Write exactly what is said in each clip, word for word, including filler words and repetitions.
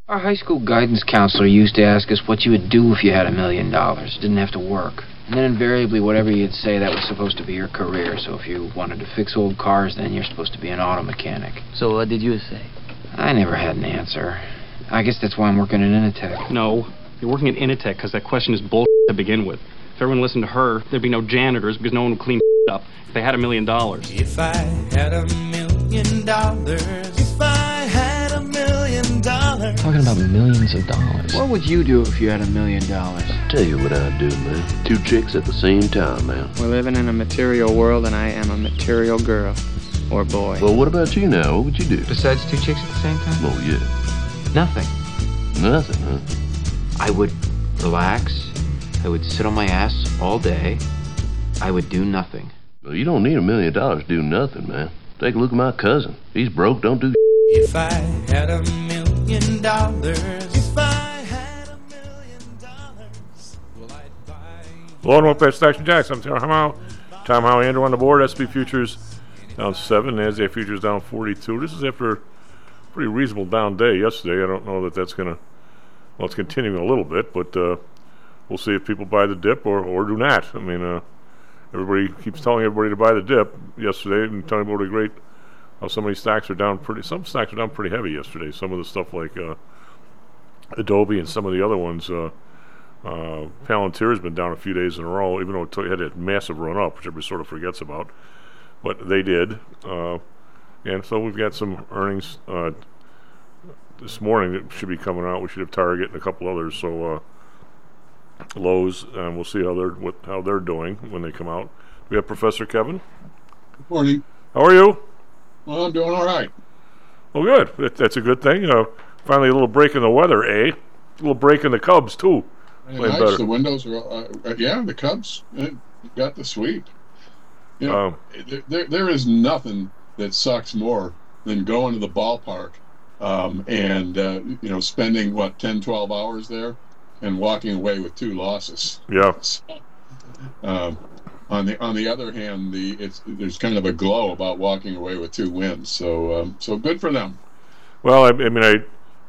Our high school guidance counselor used to ask us what you would do if you had a million dollars. Didn't have to work. And then invariably, whatever you'd say, that was supposed to be your career. So if you wanted to fix old cars, then you're supposed to be an auto mechanic. So what did you say? I never had an answer. I guess that's why I'm working at Initech. No, you're working at Initech because that question is bullshit to begin with. If everyone listened to her, there'd be no janitors because no one would clean up if they had a million dollars. If I had a million dollars, if I had a million dollars. Talking about millions of dollars. What would you do if you had a million dollars? Tell you what I'd do, man. Two chicks at the same time, man. We're living in a material world, and I am a material girl. Or boy. Well, what about you now? What would you do? Besides two chicks at the same time? Oh, yeah. Nothing. Nothing, huh? I would relax. I would sit on my ass all day. I would do nothing. Well, you don't need a million dollars to do nothing, man. Take a look at my cousin. He's broke, don't do If I had a million dollars, if I had a million dollars, well, I'd buy... Loading up that Station Jackson. I'm Tom Howe. Tom Howe, Andrew on the board. S and P futures down seven. NASDAQ futures down forty-two. This is after a pretty reasonable down day yesterday. I don't know that that's going to... Well, it's continuing a little bit, but uh, we'll see if people buy the dip or, or do not. I mean, uh, everybody keeps telling everybody to buy the dip yesterday and telling about a great... How so many stocks are down pretty... Some stocks are down pretty heavy yesterday. Some of the stuff like uh, Adobe and some of the other ones... Uh, Uh, Palantir has been down a few days in a row, even though it had a massive run up, which everybody sort of forgets about. But they did. Uh, and so we've got some earnings uh, this morning that should be coming out. We should have Target and a couple others. So uh, Lowe's, and we'll see how they're what, how they're doing when they come out. We have Professor Kevin. Good morning. How are you? Well, I'm doing all right. Well, good. That, that's a good thing. Uh, finally, a little break in the weather, eh? A little break in the Cubs, too. Nice. Better. The windows are, uh, yeah, the Cubs uh, got the sweep. You know, um, there, there is nothing that sucks more than going to the ballpark um, and, uh, you know, spending, what, ten, twelve hours there and walking away with two losses. Yeah. So, um, on the on the other hand, the it's there's kind of a glow about walking away with two wins. So, um, so good for them. Well, I, I mean, I,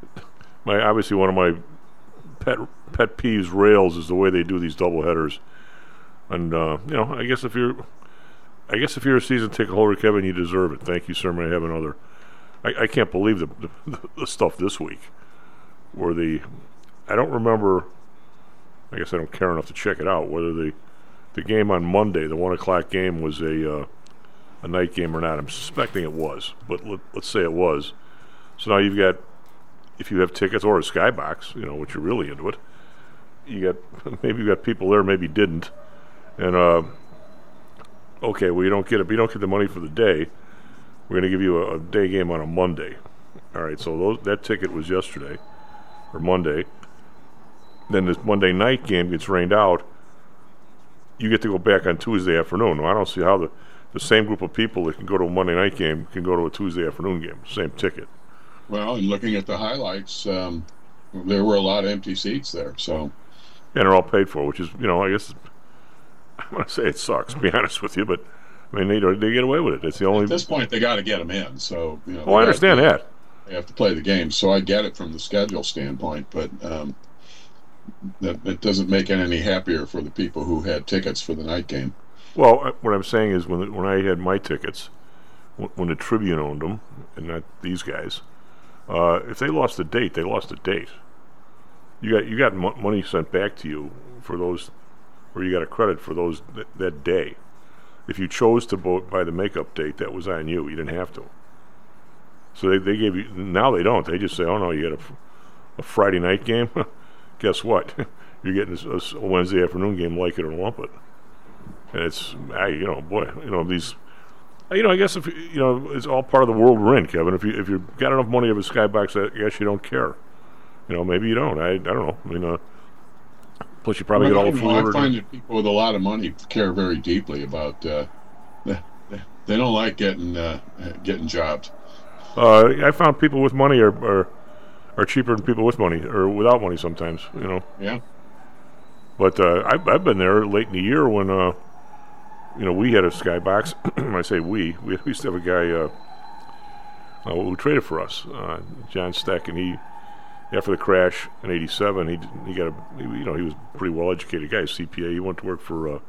my obviously one of my pet pet peeves rails is the way they do these doubleheaders, and uh, you know, I guess if you're, I guess if you're a season ticket holder, Kevin, you deserve it. Thank you, sir. May I have another? I, I can't believe the, the the stuff this week, where the, I don't remember. I guess I don't care enough to check it out. Whether the, the game on Monday, the one o'clock game, was a uh, a night game or not. I'm suspecting it was, but let, let's say it was. So now you've got, if you have tickets or a skybox, you know, which you're really into it. You got maybe you got people there, maybe didn't, and uh, okay, well you don't get it. You don't get the money for the day. We're going to give you a, a day game on a Monday. All right, so those, that ticket was yesterday or Monday. Then this Monday night game gets rained out. You get to go back on Tuesday afternoon. Well, I don't see how the the same group of people that can go to a Monday night game can go to a Tuesday afternoon game. Same ticket. Well, and looking at the highlights, um, there were a lot of empty seats there. So. And they're all paid for, which is, you know, I guess, I'm going to say it sucks, to be honest with you, but, I mean, they, they get away with it. It's the only... At this point, they got to get them in, so, you know... Oh, I understand to, that. They have to play the game, so I get it from the schedule standpoint, but um, that, that doesn't make it any happier for the people who had tickets for the night game. Well, what I'm saying is when when I had my tickets, when the Tribune owned them, and not these guys, uh, if they lost a date, they lost a date. You got you got m- money sent back to you for those, or you got a credit for those th- that day. If you chose to bo- buy the makeup date, that was on you. You didn't have to. So they they gave you. Now they don't. They just say, "Oh no, you got a, a Friday night game. Guess what? You're getting a, a Wednesday afternoon game, like it or lump it." And it's, I, you know, boy, you know these. You know, I guess if you know, it's all part of the world we're in, Kevin. If you if you've got enough money of a skybox, I guess you don't care. You know, maybe you don't. I I don't know. I mean, uh, plus you probably well, get all the food know, ordered. I find that people with a lot of money care very deeply about. Uh, they don't like getting uh, getting jobbed. Uh, I found people with money are, are are cheaper than people with money or without money sometimes. You know. Yeah. But uh, I've I've been there late in the year when uh, you know, we had a skybox. I say we. We used to have a guy uh, uh, who traded for us, uh, John Steck, and he. after the crash in eighty-seven, he he got a he, you know he was a pretty well educated guy, C P A. He went to work for uh,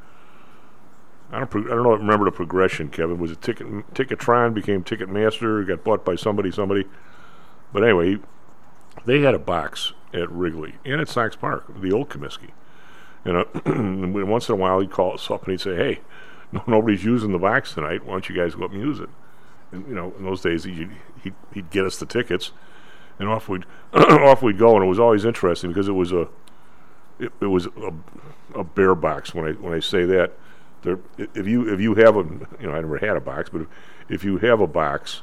I don't pro- I don't know remember the progression. Kevin was a ticket Ticketron, became Ticketmaster, got bought by somebody somebody. But anyway, he, they had a box at Wrigley and at Sox Park, the old Comiskey. You know, and once in a while he'd call us up and he'd say, "Hey, no, nobody's using the box tonight. Why don't you guys go up and use it?" And you know, in those days he'd he'd, he'd get us the tickets. And off we'd off we'd go, and it was always interesting because it was a it, it was a, a bear box. When I when I say that, there if you if you have a you know I never had a box, but if, if you have a box,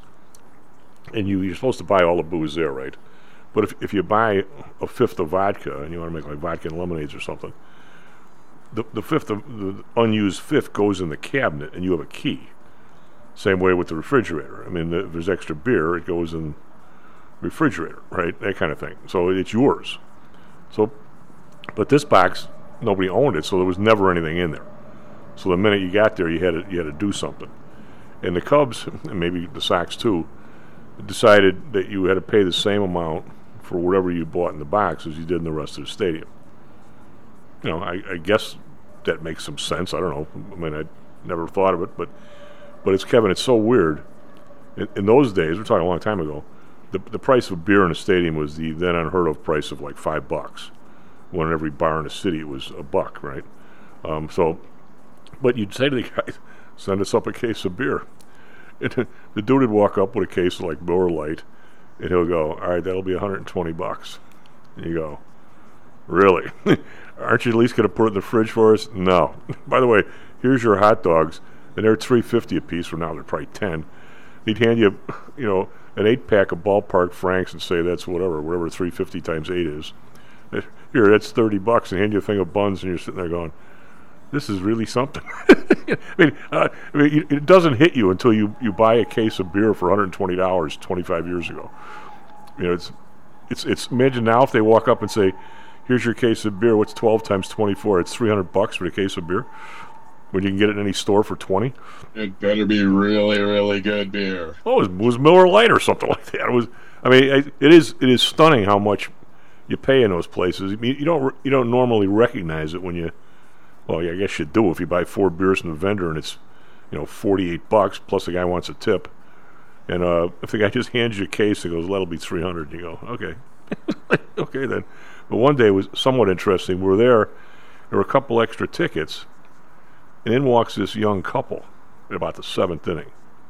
and you you're supposed to buy all the booze there, right? But if if you buy a fifth of vodka and you want to make like vodka and lemonades or something, the the fifth of the unused fifth goes in the cabinet, and you have a key. Same way with the refrigerator. I mean, the, if there's extra beer, it goes in refrigerator, right? That kind of thing. So it's yours. So, but this box, nobody owned it, so there was never anything in there. So the minute you got there, you had to, you had to do something. And the Cubs, and maybe the Sox too, decided that you had to pay the same amount for whatever you bought in the box as you did in the rest of the stadium. You know, I, I guess that makes some sense. I don't know. I mean, I never thought of it, but but it's Kevin. It's so weird. In, in those days, we're talking a long time ago. The the price of beer in a stadium was the then unheard of price of like five bucks. When in every bar in the city it was a buck, right? Um, so, but you'd say to the guy, "Send us up a case of beer." And the dude would walk up with a case of like Miller Lite, and he'll go, "All right, that'll be one hundred twenty bucks." And you go, "Really? Aren't you at least going to put it in the fridge for us?" "No." "By the way, here's your hot dogs, and they're three fifty a piece. For now, they're probably ten. He'd hand you, you know, an eight pack of Ballpark Franks and say that's whatever, whatever three fifty times eight is. Here, that's thirty bucks, and hand you a thing of buns, and you're sitting there going, "This is really something." I mean, uh, I mean, it doesn't hit you until you, you buy a case of beer for one hundred twenty dollars twenty-five years ago. You know, it's it's it's. Imagine now if they walk up and say, "Here's your case of beer. What's twelve times twenty-four? It's three hundred bucks for a case of beer." When you can get it in any store for twenty. It better be really, really good beer. Oh, it was, it was Miller Lite or something like that. It was. I mean, it, it is. It is stunning how much you pay in those places. I mean, you don't. You don't normally recognize it when you. Well, yeah, I guess you do if you buy four beers from the vendor and it's, you know, forty-eight bucks plus the guy wants a tip, and uh, if the guy just hands you a case and goes, "That'll be three hundred," you go, "Okay, okay then." But one day was somewhat interesting. We were there. There were a couple extra tickets. And in walks this young couple in about the seventh inning.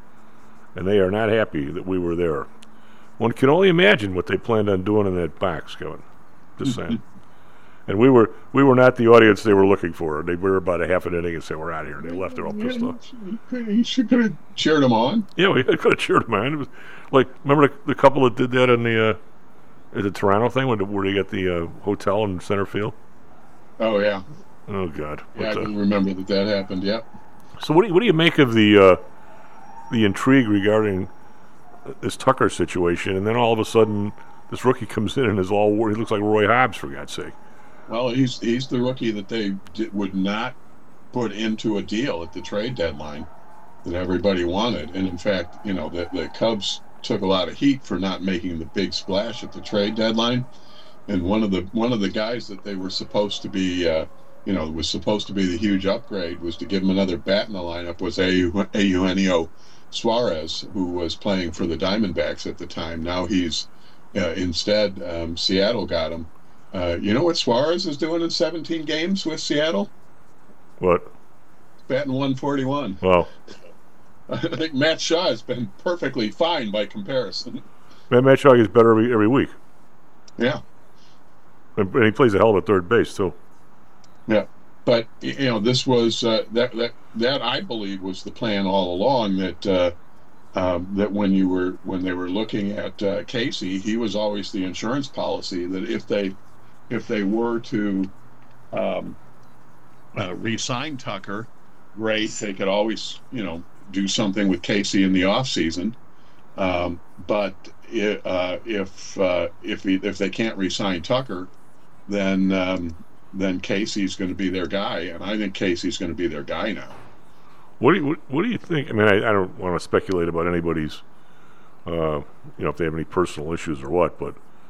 And they are not happy that we were there. One can only imagine what they planned on doing in that box, Kevin. Just saying. And we were we were not the audience they were looking for. They were about a half an inning and said, "We're out of here." And they left. They're all pissed off. You should could have cheered them on. Yeah, we could have cheered them on. It was like, remember the, the couple that did that in the uh, at the Toronto thing when, where they got the uh, hotel in center field? Oh, yeah. Oh, God. Yeah, What I the- can remember that that happened, yep. So what do you, what do you make of the uh, the intrigue regarding this Tucker situation, and then all of a sudden this rookie comes in and is all he looks like Roy Hobbs, for God's sake? Well, he's he's the rookie that they did, would not put into a deal at the trade deadline that everybody wanted. And in fact, you know, the, the Cubs took a lot of heat for not making the big splash at the trade deadline. And one of the one of the guys that they were supposed to be, uh, you know, was supposed to be the huge upgrade was to give him another bat in the lineup was Eugenio Suarez, who was playing for the Diamondbacks at the time. Now he's uh, instead um, Seattle got him. Uh, you know what Suarez is doing in seventeen games with Seattle? What? Batting one forty-one. Well, I think Matt Shaw has been perfectly fine by comparison. Matt Matt Shaw gets better every every week, Yeah, and, and he plays a hell of a third base too. yeah. But you know, this was uh, that that that I believe was the plan all along. That uh, um, that when you were when they were looking at uh, Casey, he was always the insurance policy that if they if they were to um, uh, re-sign Tucker, great. They could always you know do something with Casey in the off season. Um, but it, uh, if uh, if he, if they can't re-sign Tucker, then um, then Casey's going to be their guy, and I think Casey's going to be their guy now. What do you what, what do you think? I mean, I, I don't want to speculate about anybody's, uh, you know, if they have any personal issues or what, but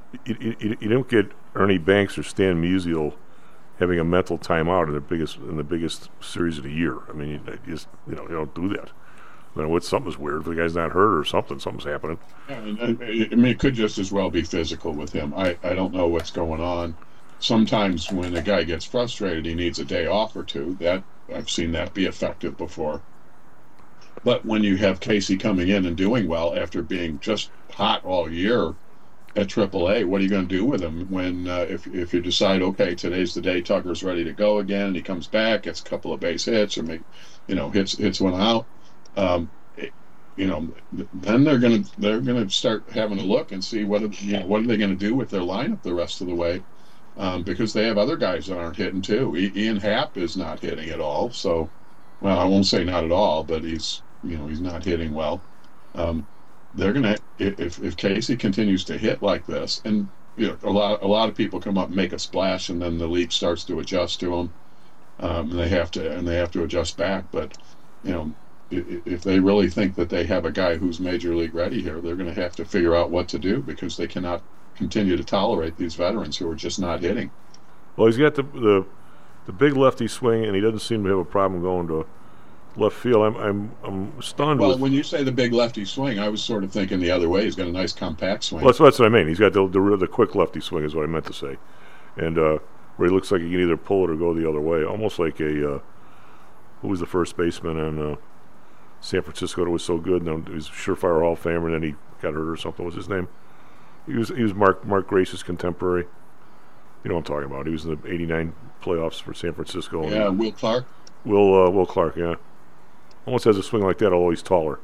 you, you, you don't get Ernie Banks or Stan Musial having a mental timeout in the biggest in the biggest series of the year. I mean, you, you just you know you don't do that. I mean, what something's weird. If the guy's not hurt or something, something's happening. Yeah, and, and, I mean, it could just as well be physical with him. I, I don't know what's going on. Sometimes when a guy gets frustrated, he needs a day off or two. That I've seen that be effective before. But when you have Casey coming in and doing well after being just hot all year at triple A, what are you going to do with him when uh, if if you decide, okay, today's the day Tucker's ready to go again, and he comes back, gets a couple of base hits, or make, you know, hits hits one out. Um, it, you know, then they're gonna they're gonna start having a look and see what you know, what are they going to do with their lineup the rest of the way, um, because they have other guys that aren't hitting too. I, Ian Happ is not hitting at all, so well, I won't say not at all, but he's you know he's not hitting well. Um, they're gonna if if Casey continues to hit like this, and you know a lot a lot of people come up and make a splash, and then the league starts to adjust to them, um, and they have to and they have to adjust back, but you know. If they really think that they have a guy who's major league ready here, they're going to have to figure out what to do, because they cannot continue to tolerate these veterans who are just not hitting. Well, he's got the the, the big lefty swing, and he doesn't seem to have a problem going to left field. I'm I'm I'm stunned. Well, with, when you say the big lefty swing, I was sort of thinking the other way. He's got a nice compact swing. Well, that's, that's what I mean. He's got the, the the quick lefty swing is what I meant to say, and uh, where he looks like he can either pull it or go the other way, almost like a uh, who was the first baseman on uh, San Francisco that was so good, and then he was a surefire Hall of Famer, and then he got hurt or something. What was his name? He was he was Mark Mark Grace's contemporary. You know what I'm talking about. He was in the eighty-nine playoffs for San Francisco. Yeah, Will Clark. Will uh, Will Clark, yeah. Almost has a swing like that, although he's taller.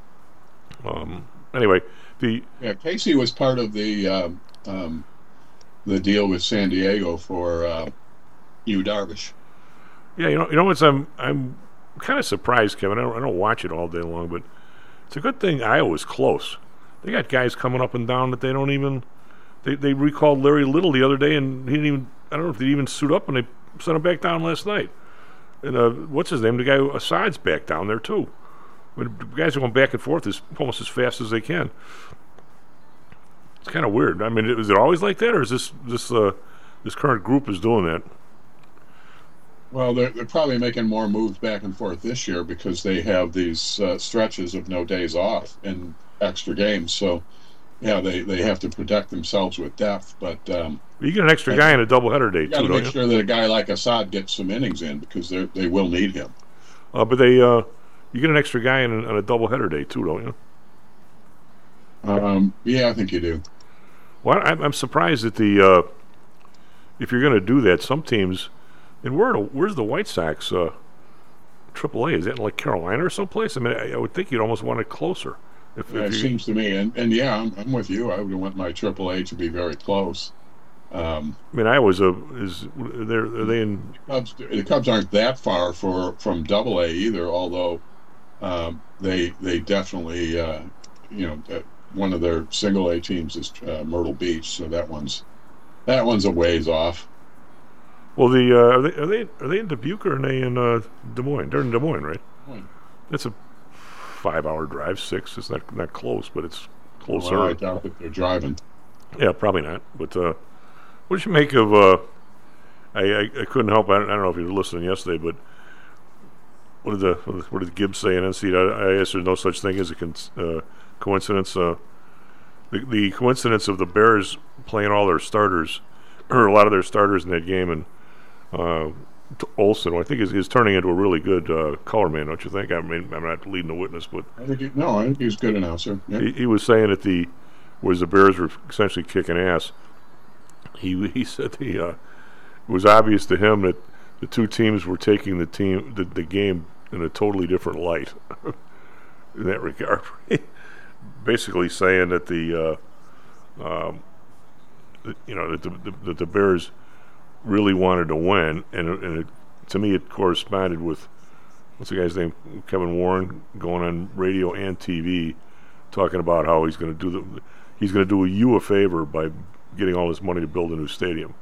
Um, anyway, the yeah Casey was part of the um, um, the deal with San Diego for uh, Yu Darvish. Yeah, you know, you know what's I'm I'm kind of surprised, Kevin. I don't, I don't watch it all day long, but it's a good thing Iowa's close. They got guys coming up and down that they don't even. They they recalled Larry Little the other day, and he didn't even. I don't know if they even suit up, and they sent him back down last night. And uh, what's his name? The guy Assad's back down there too. But the guys are going back and forth as almost as fast as they can. It's kind of weird. I mean, is it always like that, or is this this uh, this current group is doing that? Well, they're, they're probably making more moves back and forth this year because they have these uh, stretches of no days off and extra games. So, yeah, they, they have to protect themselves with depth. But um, you get an extra guy in a doubleheader day, you got too, to don't make you? sure that a guy like Assad gets some innings in because they they will need him. Uh, but they uh, you get an extra guy in a, on a doubleheader day, too, don't you? Um, yeah, I think you do. Well, I'm, I'm surprised that the uh, if you're going to do that, some teams. And where where's the White Sox uh, triple A? Is that in like Carolina or someplace? I mean, I, I would think you'd almost want it closer. If, Yeah, if it you, seems to me, and, and yeah, I'm, I'm with you. I would want my triple A to be very close. Um, I mean, Iowa's a is they're are they in? Cubs, the Cubs aren't that far for from double A either, although um, they they definitely uh, you know uh, one of their single A teams is uh, Myrtle Beach, so that one's that one's a ways off. Well, the uh, are they are they are they in Dubuque or are they in uh, Des Moines? They're in Des Moines, right? Des Moines. That's a five-hour drive, six. It's not not close, but it's closer. Well, I doubt that they're driving. Yeah, probably not. But uh, what did you make of? Uh, I, I I couldn't help. I don't, I don't know if you were listening yesterday, but what did the what did Gibbs say in N C double A? I guess there's no such thing as a con- uh, coincidence. Uh, the the coincidence of the Bears playing all their starters, or a lot of their starters in that game, and uh, Olsen, I think, is, is turning into a really good uh, color man, don't you think? I mean, I'm not leading the witness, but I think he, no, I think he's a good announcer. Yeah. he, he was saying that the was the Bears were essentially kicking ass. He he said the uh, it was obvious to him that the two teams were taking the team the, the game in a totally different light in that regard. Basically saying that the uh, um, you know that the, the, that the Bears really wanted to win, and, and it, to me it corresponded with what's the guy's name, Kevin Warren, going on radio and T V talking about how he's going to do the he's going to do you a favor by getting all this money to build a new stadium.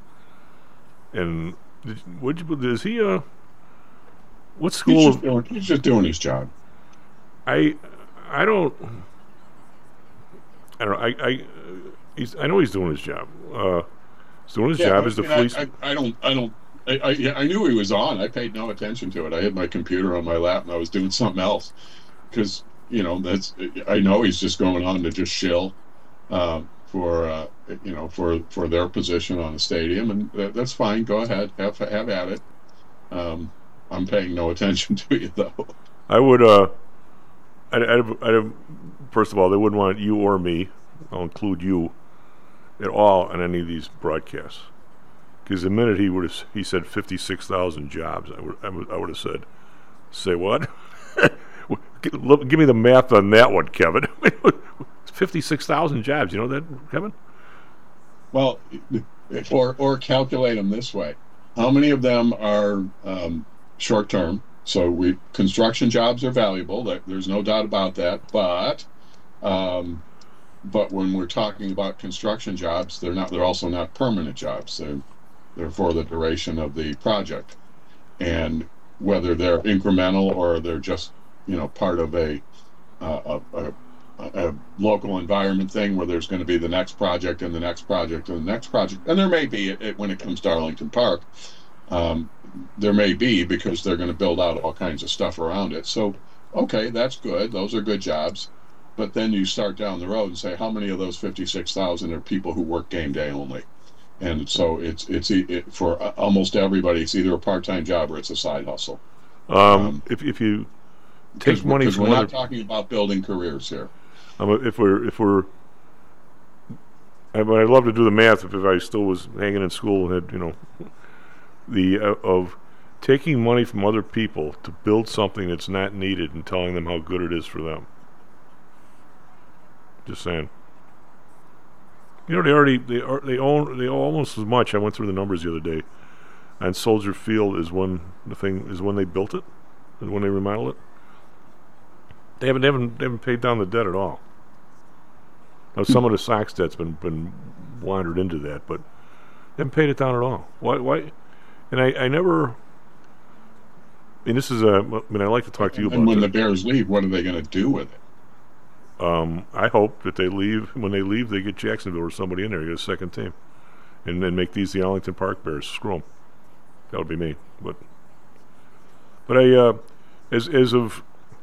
And did, would you, is he uh what school? He's just, doing, he's just doing his job. I I don't I don't know, I, I he's. I know he's doing his job. Uh, he's doing his Yeah, job but, as the I, mean, police. I, I, I don't. I don't. I, I, yeah, I knew he was on. I paid no attention to it. I had my computer on my lap and I was doing something else because you know that's. I know he's just going on to just shill um, for uh, you know for for their position on the stadium, and that, that's fine. Go ahead, have have at it. Um, I'm paying no attention to you though. I would. Uh, I'd, I'd, I'd, first of all, they wouldn't want you or me. I'll include you at all on any of these broadcasts. Because the minute he would have, he said fifty-six thousand jobs, I would, I would, I would have said, say what? Give give me the math on that one, Kevin. fifty-six thousand jobs. You know that, Kevin? Well, or or calculate them this way: how many of them are um, short term? So we construction jobs are valuable. That, there's no doubt about that. But um, but when we're talking about construction jobs, they're not. They're also not permanent jobs. They're they're for the duration of the project, and whether they're incremental or they're just you know part of a uh, a, a, a local environment thing where there's going to be the next project and the next project and the next project, and there may be it, it, when it comes to Arlington Park. Um, there may be because they're going to build out all kinds of stuff around it. So, okay, that's good. Those are good jobs. But then you start down the road and say, how many of those fifty-six thousand are people who work game day only? And so it's it's it, for almost everybody, it's either a part-time job or it's a side hustle. Um, um, if if you take money from we're other, not talking about building careers here. Um, if we're if we're, I mean, I'd love to do the math if, if I still was hanging in school and had you know. The uh, of taking money from other people to build something that's not needed and telling them how good it is for them. Just saying. You know, they already they are they own they own almost as much. I went through the numbers the other day. On Soldier Field is when the thing is when they built it, and when they remodeled it. They haven't they haven't they haven't paid down the debt at all. Now some of the Sox debt's been been wandered into that, but they haven't paid it down at all. Why why? And I, I never. I mean, this is a. I mean, I like to talk to you about. And when that. the Bears leave, what are they going to do with it? Um, I hope that they leave. When they leave, they get Jacksonville or somebody in there, get a second team, and then make these the Arlington Park Bears. Screw them. That would be me. But, but I, uh, as as of,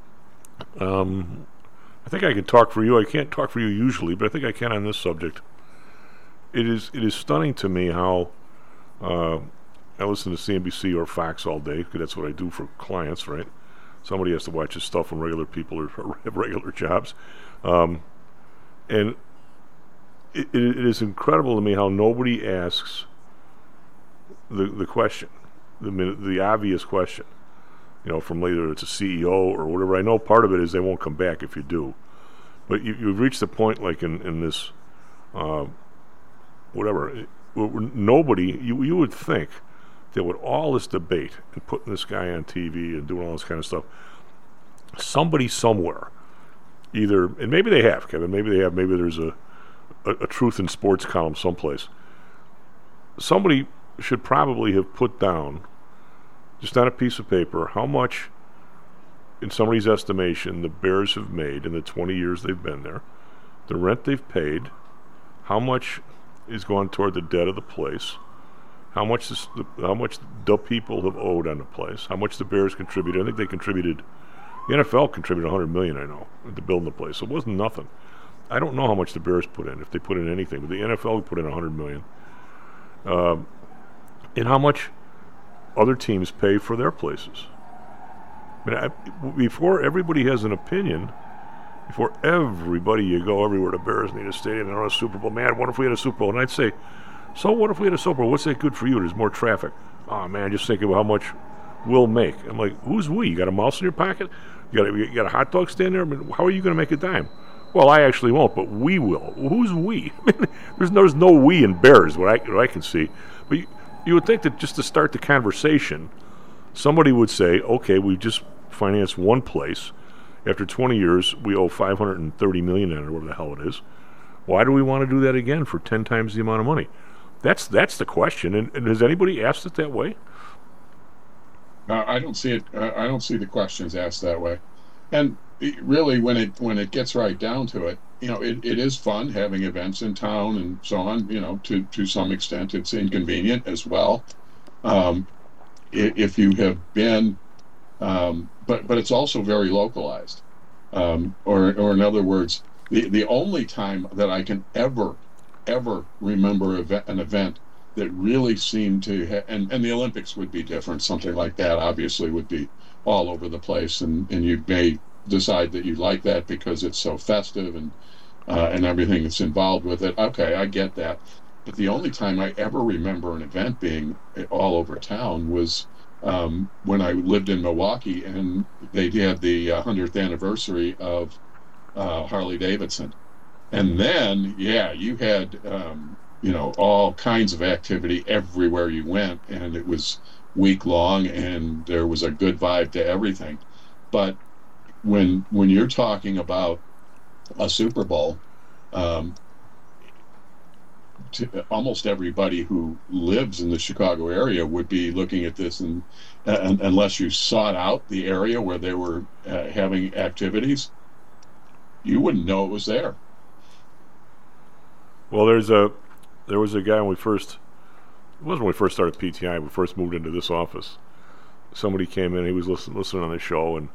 um, I think I can talk for you. I can't talk for you usually, but I think I can on this subject. It is it is stunning to me how. Uh, I listen to C N B C or Fox all day because that's what I do for clients, right? Somebody has to watch this stuff when regular people are, have regular jobs. Um, and it, it, it is incredible to me how nobody asks the the question, the the obvious question, you know, from later it's a C E O or whatever. I know part of it is they won't come back if you do. But you, you've reached the point like in, in this, uh, whatever, it, nobody, you, you would think, that with all this debate and putting this guy on T V and doing all this kind of stuff, somebody somewhere, either, and maybe they have, Kevin, maybe they have, maybe there's a, a, a truth in sports column someplace. Somebody should probably have put down, just on a piece of paper, how much, in somebody's estimation, the Bears have made in the twenty years they've been there, the rent they've paid, how much is gone toward the debt of the place, how much this, the, how much the people have owed on the place, how much the Bears contributed. I think they contributed, the N F L contributed one hundred million dollars, I know, to building the place. So it wasn't nothing. I don't know how much the Bears put in, if they put in anything, but the N F L put in one hundred million dollars. Um, and how much other teams pay for their places. I mean, I, before everybody has an opinion, before everybody you go everywhere, the Bears need a stadium, they're on a Super Bowl. Man, what if we had a Super Bowl? And I'd say, so what if we had a Super Bowl? What's that good for you? There's more traffic. Oh, man, just think about how much we'll make. I'm like, who's we? You got a mouse in your pocket? You got a, you got a hot dog stand there? I mean, how are you going to make a dime? Well, I actually won't, but we will. Who's we? I mean, there's, no, there's no we in Bears, what I, what I can see. But you, you would think that just to start the conversation, somebody would say, okay, we just financed one place. After twenty years, we owe five hundred thirty million dollars or whatever the hell it is. Why do we want to do that again for ten times the amount of money? That's that's the question. And, and has anybody asked it that way? Uh, I don't see it. Uh, I don't see the questions asked that way. And really, when it when it gets right down to it, you know, it, it is fun having events in town and so on. You know, to to some extent, it's inconvenient as well. Um, if you have been, um, but but it's also very localized. Um, or or in other words, the the only time that I can ever ever remember event, an event that really seemed to ha- and and the Olympics would be different. Something like that obviously would be all over the place, and and you may decide that you like that because it's so festive and uh, and everything that's involved with it. Okay, I get that. But the only time I ever remember an event being all over town was um, when I lived in Milwaukee, and they had the uh, hundredth anniversary of uh, Harley Davidson. And then, yeah, you had, um, you know, all kinds of activity everywhere you went, and it was week long, and there was a good vibe to everything. But when when you're talking about a Super Bowl, um, to almost everybody who lives in the Chicago area would be looking at this, and, and unless you sought out the area where they were uh, having activities, you wouldn't know it was there. Well, there's a there was a guy when we first it wasn't when we first started P T I. We first moved into this office. Somebody came in. He was listen, listening on the show, and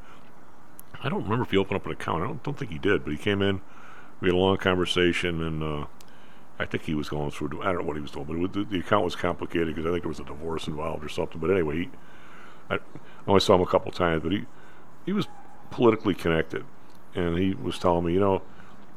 I don't remember if he opened up an account. I don't don't think he did, but he came in. We had a long conversation, and uh, I think he was going through. I don't know what he was doing, but it was, the, the account was complicated because I think there was a divorce involved or something. But anyway, he, I, I only saw him a couple times, but he he was politically connected, and he was telling me, you know,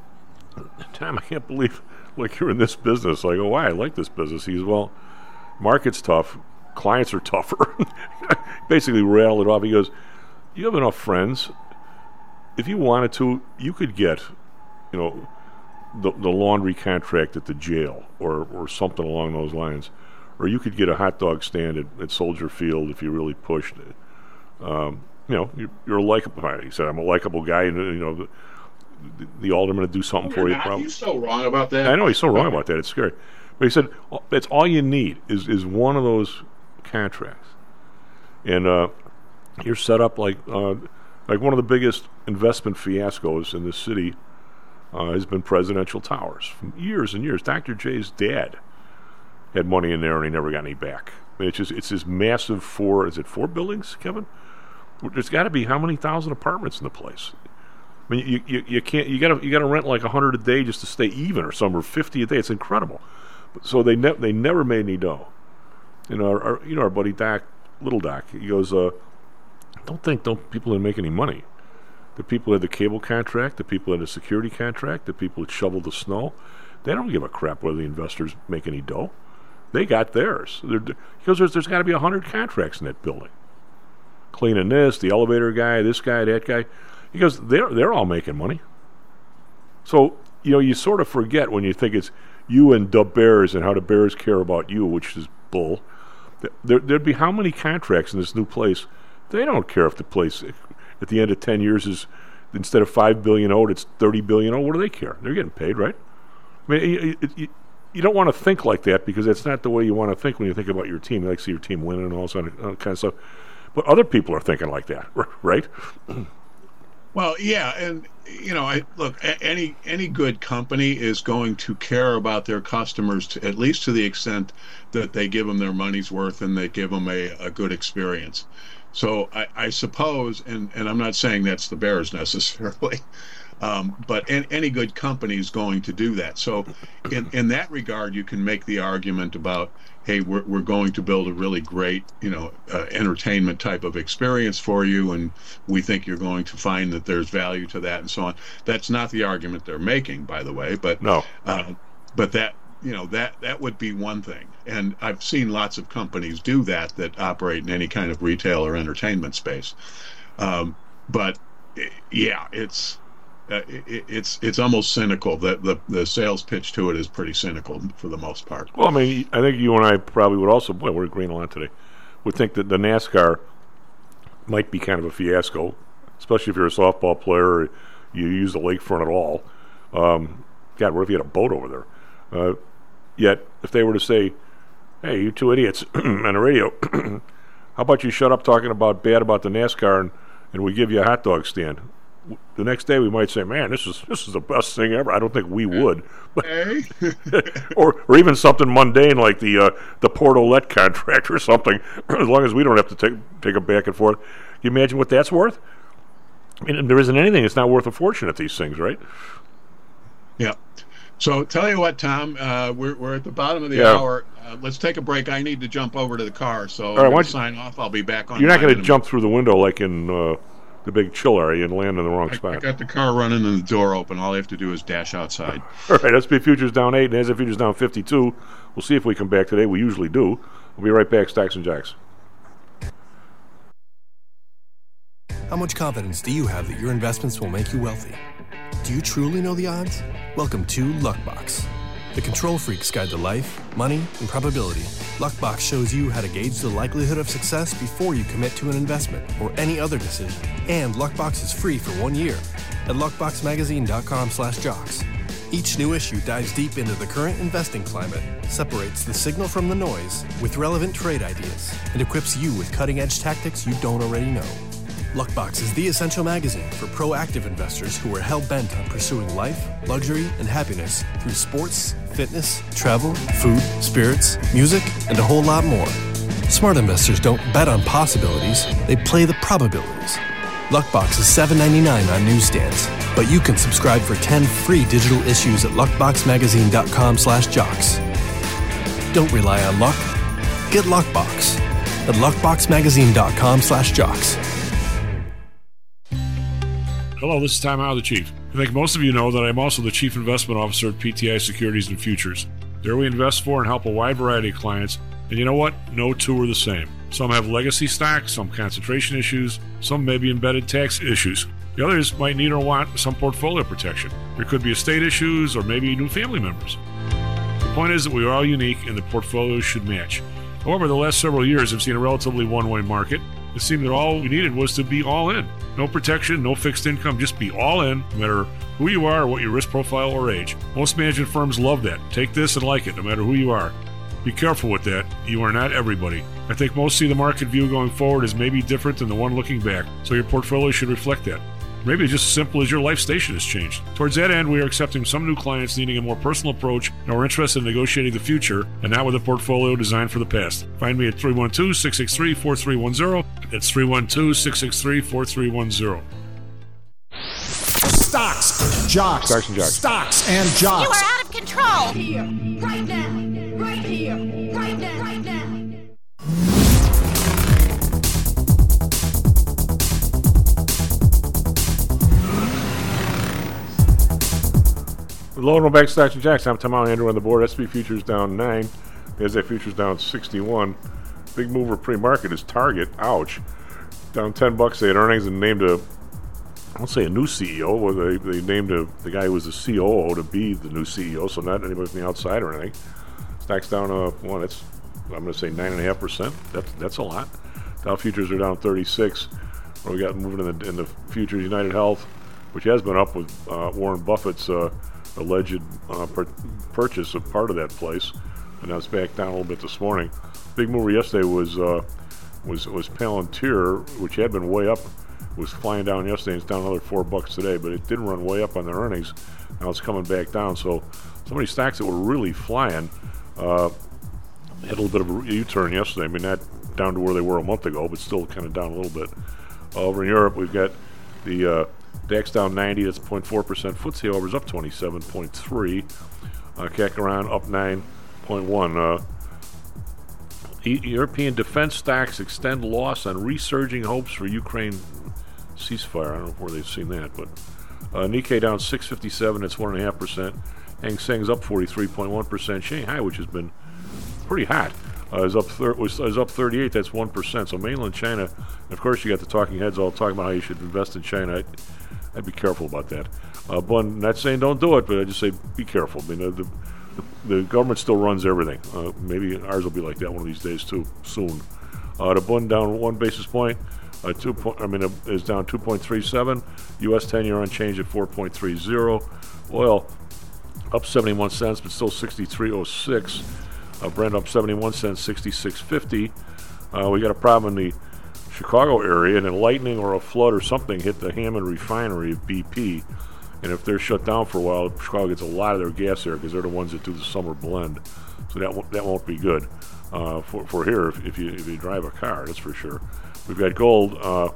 Tom, I can't believe like you're in this business. I go, why? I like this business. He goes, well, market's tough, clients are tougher. Basically rattled it off. He goes, you have enough friends. If you wanted to, you could get, you know, the the laundry contract at the jail or, or something along those lines. Or you could get a hot dog stand at, at Soldier Field if you really pushed it. Um, you know, you're, you're a likable, he said, I'm a likable guy, and, you know, the, the, the alderman to do something oh, for you. Not, Probably. He's so wrong about that. I know, he's so wrong about that. It's scary. But he said, that's all you need is, is one of those contracts. And uh, you're set up like uh, like one of the biggest investment fiascos in this city uh, has been Presidential Towers. For years and years. Doctor J's dad had money in there and he never got any back. I mean, it's just it's this massive four, is it four buildings, Kevin? There's got to be how many thousand apartments in the place? I mean, you you, you can't you got to you got to rent like a hundred a day just to stay even, or some, or fifty a day. It's incredible. So they ne- they never made any dough. You know, our, our you know our buddy Doc, little Doc, he goes, uh, don't think don't people didn't make any money. The people had the cable contract, the people had the security contract, the people that shoveled the snow. They don't give a crap whether the investors make any dough. They got theirs. They're, he goes, there's, there's got to be a hundred contracts in that building. Cleaning this, the elevator guy, this guy, that guy. He goes, they're they're all making money. So, you know, you sort of forget when you think it's you and the Bears and how the Bears care about you, which is bull. There, there'd be how many contracts in this new place? They don't care if the place at the end of ten years is, instead of five billion owed, it's thirty billion owed. What do they care? They're getting paid, right? I mean, you, you, you, you don't want to think like that because that's not the way you want to think when you think about your team. You like to see your team winning and all that kind of stuff. But other people are thinking like that, right? Well, yeah, and you know, I, look, a- any any good company is going to care about their customers to, at least to the extent that they give them their money's worth and they give them a, a good experience. So I, I suppose, and, and I'm not saying that's the Bears necessarily, um, but in, any good company is going to do that. So in, in that regard, you can make the argument about, hey, we're we're going to build a really great, you know, uh, entertainment type of experience for you, and we think you're going to find that there's value to that, and so on. That's not the argument they're making, by the way, but no. Uh, but that, you know, that that would be one thing, and I've seen lots of companies do that that operate in any kind of retail or entertainment space. Um, but yeah, it's. Uh, it, it's it's almost cynical. The, the the sales pitch to it is pretty cynical for the most part. Well, I mean, I think you and I probably would also, boy, we're agreeing a lot today, would think that the NASCAR might be kind of a fiasco, especially if you're a softball player or you use the lakefront at all. Um, God, what if you had a boat over there? Uh, yet, if they were to say, hey, you two idiots on the radio, how about you shut up talking about bad about the NASCAR and, and we give you a hot dog stand? w- the next day we might say, "Man, this is this is the best thing ever." I don't think we would, but Hey. or or even something mundane like the uh, the Port Olet contract or something. As long as we don't have to take take it back and forth. Can you imagine what that's worth? I mean, there isn't anything that's not worth a fortune at these things, right? Yeah. So tell you what, Tom, uh, we're we're at the bottom of the Yeah. hour. Uh, let's take a break. I need to jump over to the car, so right, I'm why going don't to you- sign off. I'll be back on. You're not going to to jump through the window like in uh, the big chill area and land in the wrong I, spot. I got the car running and the door open. All I have to do is dash outside. All right, S and P futures down eight, and NASDAQ futures down fifty-two. We'll see if we come back today. We usually do. We'll be right back, Stacks and Jacks. How much confidence do you have that your investments will make you wealthy? Do you truly know the odds? Welcome to Luckbox, the control freak's guide to life, money, and probability. Luckbox shows you how to gauge the likelihood of success before you commit to an investment or any other decision. And Luckbox is free for one year at luckbox magazine dot com slash jocks. Each new issue dives deep into the current investing climate, separates the signal from the noise with relevant trade ideas, and equips you with cutting-edge tactics you don't already know. Luckbox is the essential magazine for proactive investors who are hell-bent on pursuing life, luxury, and happiness through sports, fitness, travel, food, spirits, music, and a whole lot more. Smart investors don't bet on possibilities, they play the probabilities. Luckbox is seven ninety-nine on newsstands, but you can subscribe for ten free digital issues at luckbox magazine dot com slash jocks. Don't rely on luck. Get Luckbox at luckbox magazine dot com slash jocks. Hello, this is Tom Howe, the Chief. I think most of you know that I'm also the Chief Investment Officer at P T I Securities and Futures. There we invest for and help a wide variety of clients, and you know what? No two are the same. Some have legacy stocks, some concentration issues, some may be embedded tax issues. The others might need or want some portfolio protection. There could be estate issues or maybe new family members. The point is that we are all unique and the portfolios should match. However, the last several years have seen a relatively one-way market. It seemed that all we needed was to be all in. No protection, no fixed income, just be all in, no matter who you are or what your risk profile or age. Most management firms love that. Take this and like it, no matter who you are. Be careful with that. You are not everybody. I think most see the market view going forward as maybe different than the one looking back, so your portfolio should reflect that. Maybe it's just as simple as your life station has changed. Towards that end, we are accepting some new clients needing a more personal approach and are interested in negotiating the future and not with a portfolio designed for the past. Find me at three one two, six six three, four three one zero. That's three one two, six six three, four three one zero. Stocks, jocks, Stocks and jocks. Stocks and jocks. You are out of control. Here, right now, right here, right now, right now. Low and back Stocks and Jacks. I'm Tom Howe, Andrew on the board. S and P futures down nine. NASDAQ futures down sixty-one. Big mover pre-market is Target. Ouch. Down ten bucks. They had earnings and named a, I won't say a new C E O. Well, they, they named a, the guy who was the C O O to be the new C E O, so not anybody from the outside or anything. Stocks down, uh, well, that's, I'm going to say nine point five percent. That's, that's a lot. Dow futures are down thirty-six. What we got moving in the, in the futures, United Health, which has been up with uh, Warren Buffett's uh, alleged uh, pur- purchase of part of that place, and now it's back down a little bit this morning. Big mover yesterday was uh, was was Palantir, which had been way up, was flying down yesterday. And it's down another four bucks today, but it didn't run way up on their earnings. Now it's coming back down. So some of these stocks that were really flying uh, had a little bit of a U-turn yesterday. I mean, not down to where they were a month ago, but still kind of down a little bit. Uh, over in Europe, we've got the uh, DAX down ninety, that's zero point four percent. F T S E, however, is up twenty-seven point three. Uh, C A C around up nine point one. Uh, e- European defense stocks extend loss on resurging hopes for Ukraine ceasefire. I don't know where they've seen that, but uh, Nikkei down six fifty-seven, that's one point five percent. Hang Seng's up forty-three point one percent. Shanghai, which has been pretty hot, uh, is up thir- was, is up thirty-eight, that's one percent. So mainland China, and of course you got the talking heads all talking about how you should invest in China. I'd, I'd be careful about that. Uh, but I'm not saying don't do it, but I just say be careful. I mean, uh, the, the, the government still runs everything. Uh, maybe ours will be like that one of these days too, soon. Uh, the bund down one basis point. Uh, two point, I mean, uh, is down two point three seven. U S ten-year unchanged at four point three zero. Oil up seventy-one cents, but still sixty-three oh six. Uh, Brent up seventy-one cents, sixty-six fifty. Uh, we got a problem in the Chicago area, and then lightning or a flood or something hit the Hammond refinery of B P. And if they're shut down for a while, Chicago gets a lot of their gas there because they're the ones that do the summer blend. So that won't, that won't be good uh, for for here if, if you if you drive a car. That's for sure. We've got gold uh,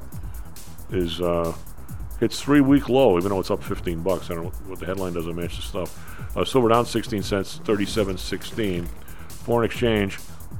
is uh, hits three week low, even though it's up fifteen bucks. I don't know what the headline doesn't match the stuff. Uh, silver down sixteen cents, thirty-seven sixteen. Foreign exchange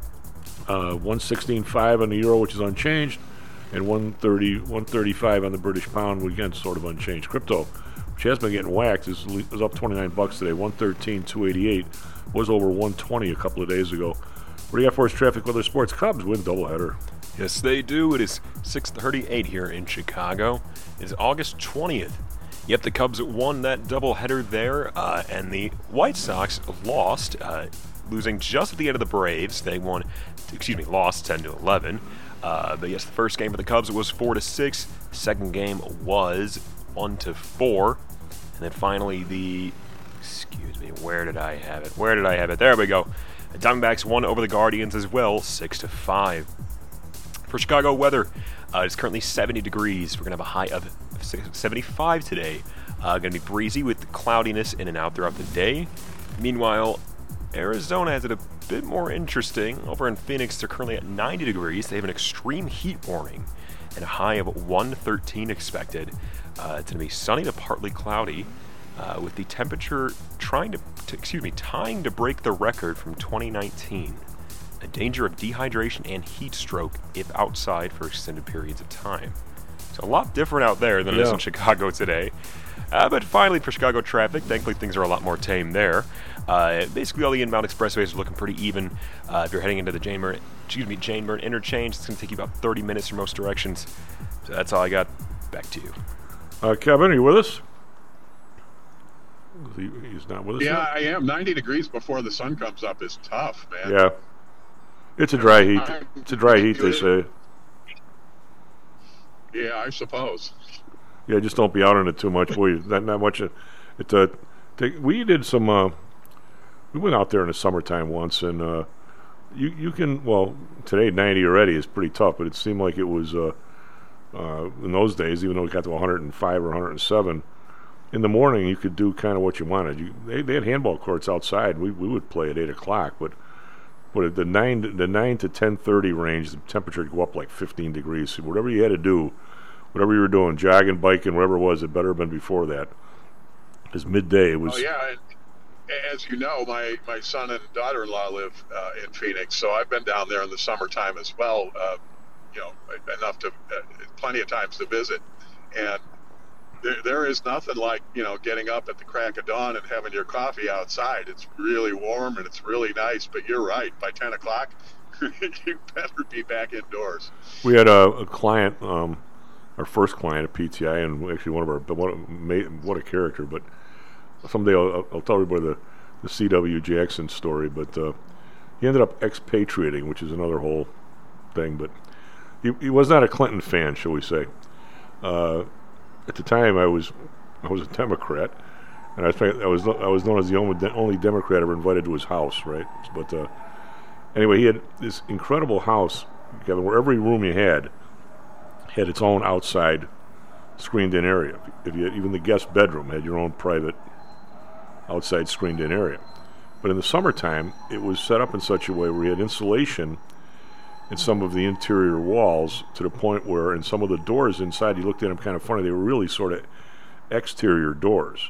uh, one sixteen five on the euro, which is unchanged, and one thirty one thirty-five on the British pound, again sort of unchanged. Crypto, which has been getting whacked, is, is up twenty-nine bucks today. one thirteen two eighty-eight, was over one twenty a couple of days ago. What do you got for us? Traffic, weather, sports. Cubs win doubleheader. Yes, they do. It is six thirty-eight here in Chicago. It is August twentieth. Yep, the Cubs won that doubleheader there, uh, and the White Sox lost, uh, losing just at the end of the Braves. They won, excuse me, lost ten to eleven. Uh, but yes, the first game for the Cubs was four to six. The second game was one to four. And then finally the, excuse me, where did I have it? Where did I have it? There we go. The Diamondbacks won over the Guardians as well, six to five. For Chicago weather, uh, it's currently seventy degrees. We're going to have a high of seventy-five today. Uh, going to be breezy with cloudiness in and out throughout the day. Meanwhile, Arizona has it a bit more interesting. Over in Phoenix, they're currently at ninety degrees. They have an extreme heat warning and a high of one thirteen expected. Uh, it's going to be sunny to partly cloudy, uh, with the temperature trying to, to, excuse me, tying to break the record from twenty nineteen. A danger of dehydration and heat stroke if outside for extended periods of time. So a lot different out there than yeah. it is in Chicago today. Uh, but finally, for Chicago traffic, thankfully things are a lot more tame there. Uh, basically, all the inbound expressways are looking pretty even. Uh, if you're heading into the Jane Byrne, excuse me, Jane Byrne interchange, it's going to take you about thirty minutes for most directions. So that's all I got. Back to you. Uh, Kevin, are you with us? He, he's not with us. Yeah, yet? I am. ninety degrees before the sun comes up is tough, man. Yeah. It's a dry heat. It's a dry heat, they say. Yeah, I suppose. Yeah, just don't be out on it too much. Boy, not not much. It uh, take, we did some. Uh, we went out there in the summertime once, and uh, you you can well today ninety already is pretty tough, but it seemed like it was uh, uh, in those days, even though we got to one hundred five or one hundred seven. In the morning, you could do kind of what you wanted. You, they they had handball courts outside. We we would play at eight o'clock, but. But at the nine, the nine to ten thirty range, the temperature would go up like fifteen degrees. So whatever you had to do, whatever you were doing, jogging, biking, whatever it was, it better have been before that. Because midday it was. Oh yeah, and as you know, my, my son and daughter-in-law live uh, in Phoenix, so I've been down there in the summertime as well. Uh, you know, enough to, uh, plenty of times to visit, and there there is nothing like you know getting up at the crack of dawn and having your coffee outside. It's really warm and it's really nice. But you're right, by ten o'clock, you better be back indoors. We had a, a client, um, our first client at P T I, and actually one of our what a, what a character. But someday I'll, I'll tell everybody the the C W Jackson story. But uh, he ended up expatriating, which is another whole thing. But he he was not a Clinton fan, shall we say? Uh, At the time, I was I was a Democrat, and I think I was I was known as the only only Democrat ever invited to his house, right? But uh, anyway, he had this incredible house, Kevin, where every room you had had its own outside screened-in area. If you had, even the guest bedroom had your own private outside screened-in area. But in the summertime, it was set up in such a way where you had insulation in some of the interior walls to the point where in some of the doors inside, you looked at them kind of funny, they were really sort of exterior doors.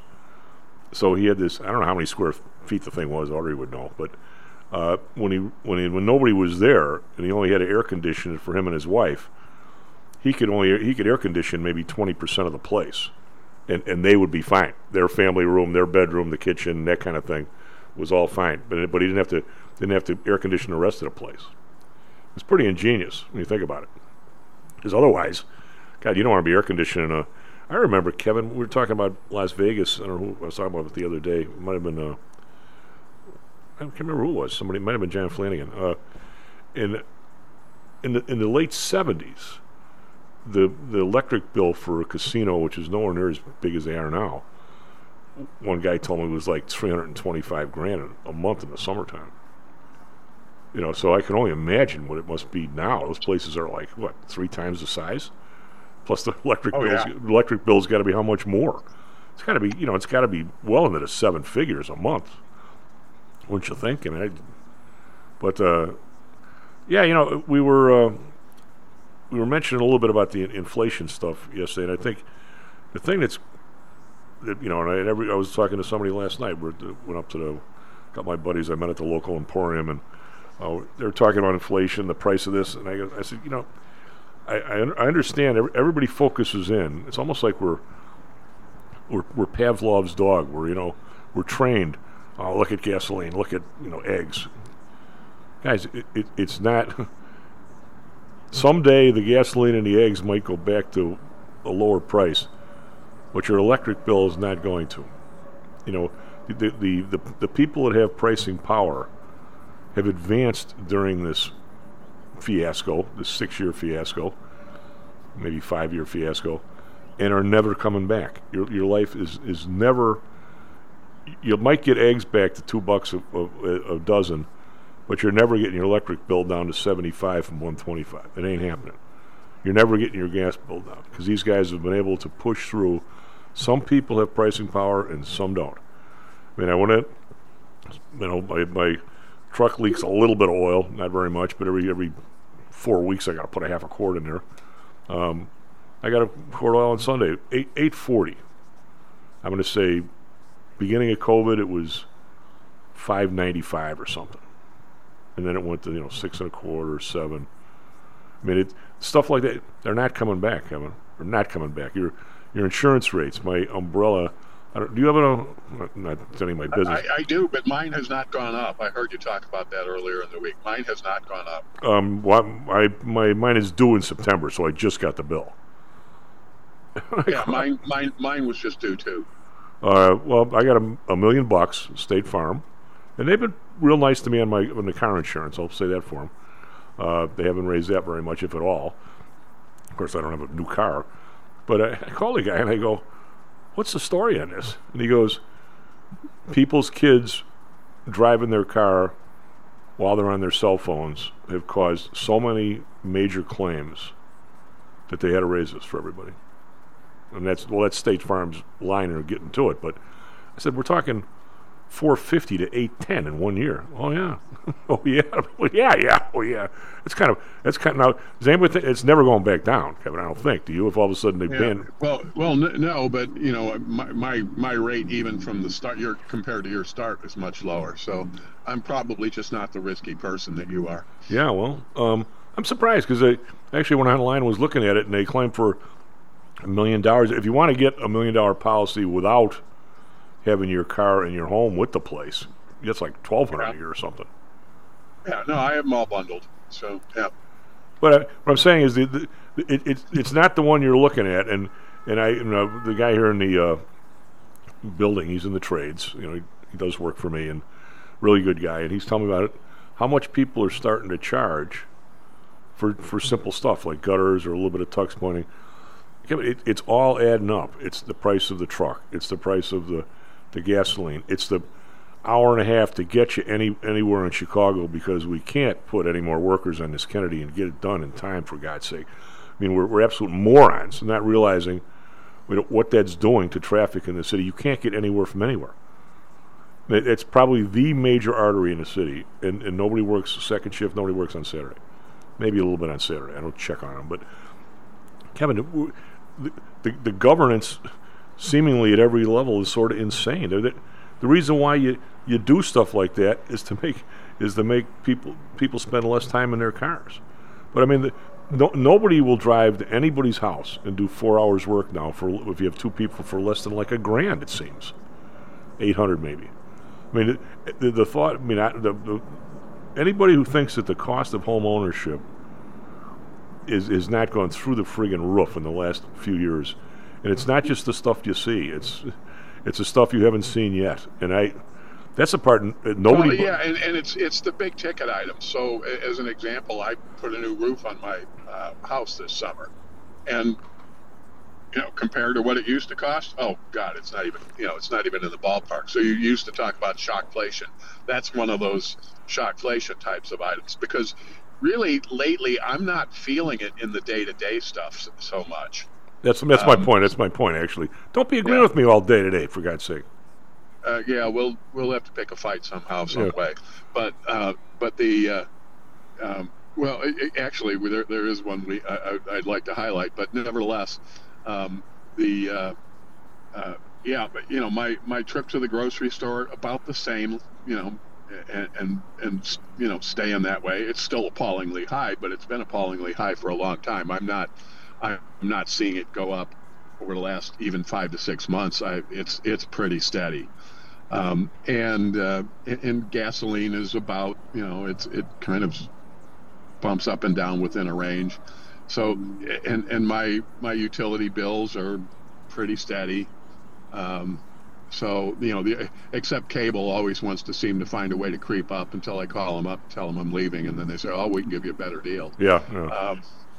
So he had this, I don't know how many square feet the thing was, Audrey would know, but uh, when he when he when nobody was there and he only had an air conditioner for him and his wife, he could only he could air condition maybe twenty percent of the place, and and they would be fine. Their family room, their bedroom, the kitchen, that kind of thing was all fine. But but he didn't have to didn't have to air condition the rest of the place. It's pretty ingenious when you think about it. Because otherwise, God, you don't want to be air conditioning a. I remember, Kevin, we were talking about Las Vegas. I don't know who I was talking about it the other day. It might have been, uh, I can't remember who it was. Somebody, it might have been John Flanagan. Uh, in in the in the late seventies, the the electric bill for a casino, which is nowhere near as big as they are now, one guy told me it was like three hundred twenty-five grand a month in the summertime. You know, so I can only imagine what it must be now. Those places are like, what, three times the size? Plus the electric Oh, bills. yeah. Electric bills got to be how much more? It's got to be, you know, it's got to be well into the seven figures a month. Wouldn't you think? I mean, I, but uh, yeah, you know, we were uh, we were mentioning a little bit about the inflation stuff yesterday, and I think the thing that's, that, you know, and I, and every, I was talking to somebody last night. We went up to the, got my buddies I met at the local Emporium, and uh, they were talking about inflation, the price of this, and I, go, I said, you know, I, I, I understand. Every, everybody focuses in. It's almost like we're we're, we're Pavlov's dog. We're you know we're trained. Oh, look at gasoline. Look at you know eggs. Guys, it, it, it's not. Someday the gasoline and the eggs might go back to a lower price, but your electric bill is not going to. You know, the the the, the people that have pricing power have advanced during this fiasco, this six-year fiasco, maybe five-year fiasco, and are never coming back. Your your life is is never. You might get eggs back to two bucks a, a, a dozen, but you're never getting your electric bill down to seventy-five from one twenty-five. It ain't happening. You're never getting your gas bill down because these guys have been able to push through. Some people have pricing power and some don't. I mean, I went in, you know, my, my truck leaks a little bit of oil, not very much, but every every four weeks I got to put a half a quart in there. Um, I got a quart of oil on Sunday, eight eight forty. I'm going to say, beginning of COVID, it was five ninety-five or something, and then it went to you know six and a quarter, seven. I mean, it stuff like that. They're not coming back, Kevin. They're not coming back. Your your insurance rates, my umbrella. I don't, do you have a? Not telling my business. I, I do, but mine has not gone up. I heard you talk about that earlier in the week. Mine has not gone up. Um, well, I my mine is due in September, so I just got the bill. Yeah, mine mine mine was just due too. Uh, well, I got a, a million bucks, State Farm, and they've been real nice to me on my on the car insurance. I'll say that for them. Uh, they haven't raised that very much, if at all. Of course, I don't have a new car, but I, I call the guy and I go, "What's the story on this?" And he goes, "People's kids driving their car while they're on their cell phones have caused so many major claims that they had to raise this for everybody." And that's, well, that's State Farm's line or getting to it. But I said, we're talking four fifty to eight ten in one year. Oh, yeah. oh, yeah. Well, yeah, yeah. Oh, yeah. It's kind of, it's kind of, now, does anybody think, it's never going back down, Kevin, I don't think. Do you, if all of a sudden they Yeah, ban? well, well, n- no, but you know, my, my my rate even from the start, your compared to your start is much lower. So I'm probably just not the risky person that you are. Yeah, well, um, I'm surprised because I actually went online and was looking at it, and they claimed for a million dollars. If you want to get a million dollar policy without having your car in your home with the place, it's like twelve hundred Yeah. a year or something. Yeah, no, I have them all bundled. So yeah. But I, what I'm saying is, the, the, it, it's it's not the one you're looking at, and and I, you know, the guy here in the uh, building, he's in the trades. You know, he, he does work for me, and really good guy. And he's telling me about it, how much people are starting to charge for for simple stuff like gutters or a little bit of tux pointing. It, it's all adding up. It's the price of the truck. It's the price of the, the gasoline. It's the hour and a half to get you any anywhere in Chicago because we can't put any more workers on this Kennedy and get it done in time, for God's sake. I mean, we're, we're absolute morons, not realizing what that's doing to traffic in the city. You can't get anywhere from anywhere. It, it's probably the major artery in the city, and, and nobody works second shift. Nobody works on Saturday. Maybe a little bit on Saturday. I don't check on them, but Kevin, the, the, the governance seemingly at every level is sort of insane. The, the reason why you, you do stuff like that is to make is to make people people spend less time in their cars. But I mean, the, no, nobody will drive to anybody's house and do four hours work now for if you have two people for less than like a grand. It seems eight hundred maybe. I mean, the, the thought. I mean, I, the, the anybody who thinks that the cost of home ownership is is not gone through the friggin' roof in the last few years, and it's not just the stuff you see. It's it's the stuff you haven't seen yet, and I. That's the part n- nobody. Well, yeah, and, and it's it's the big ticket items. So, a- as an example, I put a new roof on my uh, house this summer, and you know, compared to what it used to cost, oh God, it's not even, you know, it's not even in the ballpark. So you used to talk about shockflation. That's one of those shockflation types of items, because really lately I'm not feeling it in the day-to-day stuff so, so much. That's that's um, my point. That's my point, actually. Don't be agreeing yeah. with me all day today, for God's sake. Uh, yeah, we'll we'll have to pick a fight somehow, some yeah. way. But uh, but the uh, um, well, it, it, actually, there there is one we I, I'd like to highlight, but nevertheless, um, the uh, uh, yeah, but you know, my my trip to the grocery store about the same, you know, and and and you know, staying that way. It's still appallingly high, but it's been appallingly high for a long time. I'm not. I'm not seeing it go up over the last even five to six months. I, it's it's pretty steady, um, and uh, and gasoline is about, you know, it's it kind of bumps up and down within a range. So and and my my utility bills are pretty steady. Um, so you know, the, except cable always wants to seem to find a way to creep up until I call them up, tell them I'm leaving, and then they say, oh, we can give you a better deal. Yeah. yeah. Um,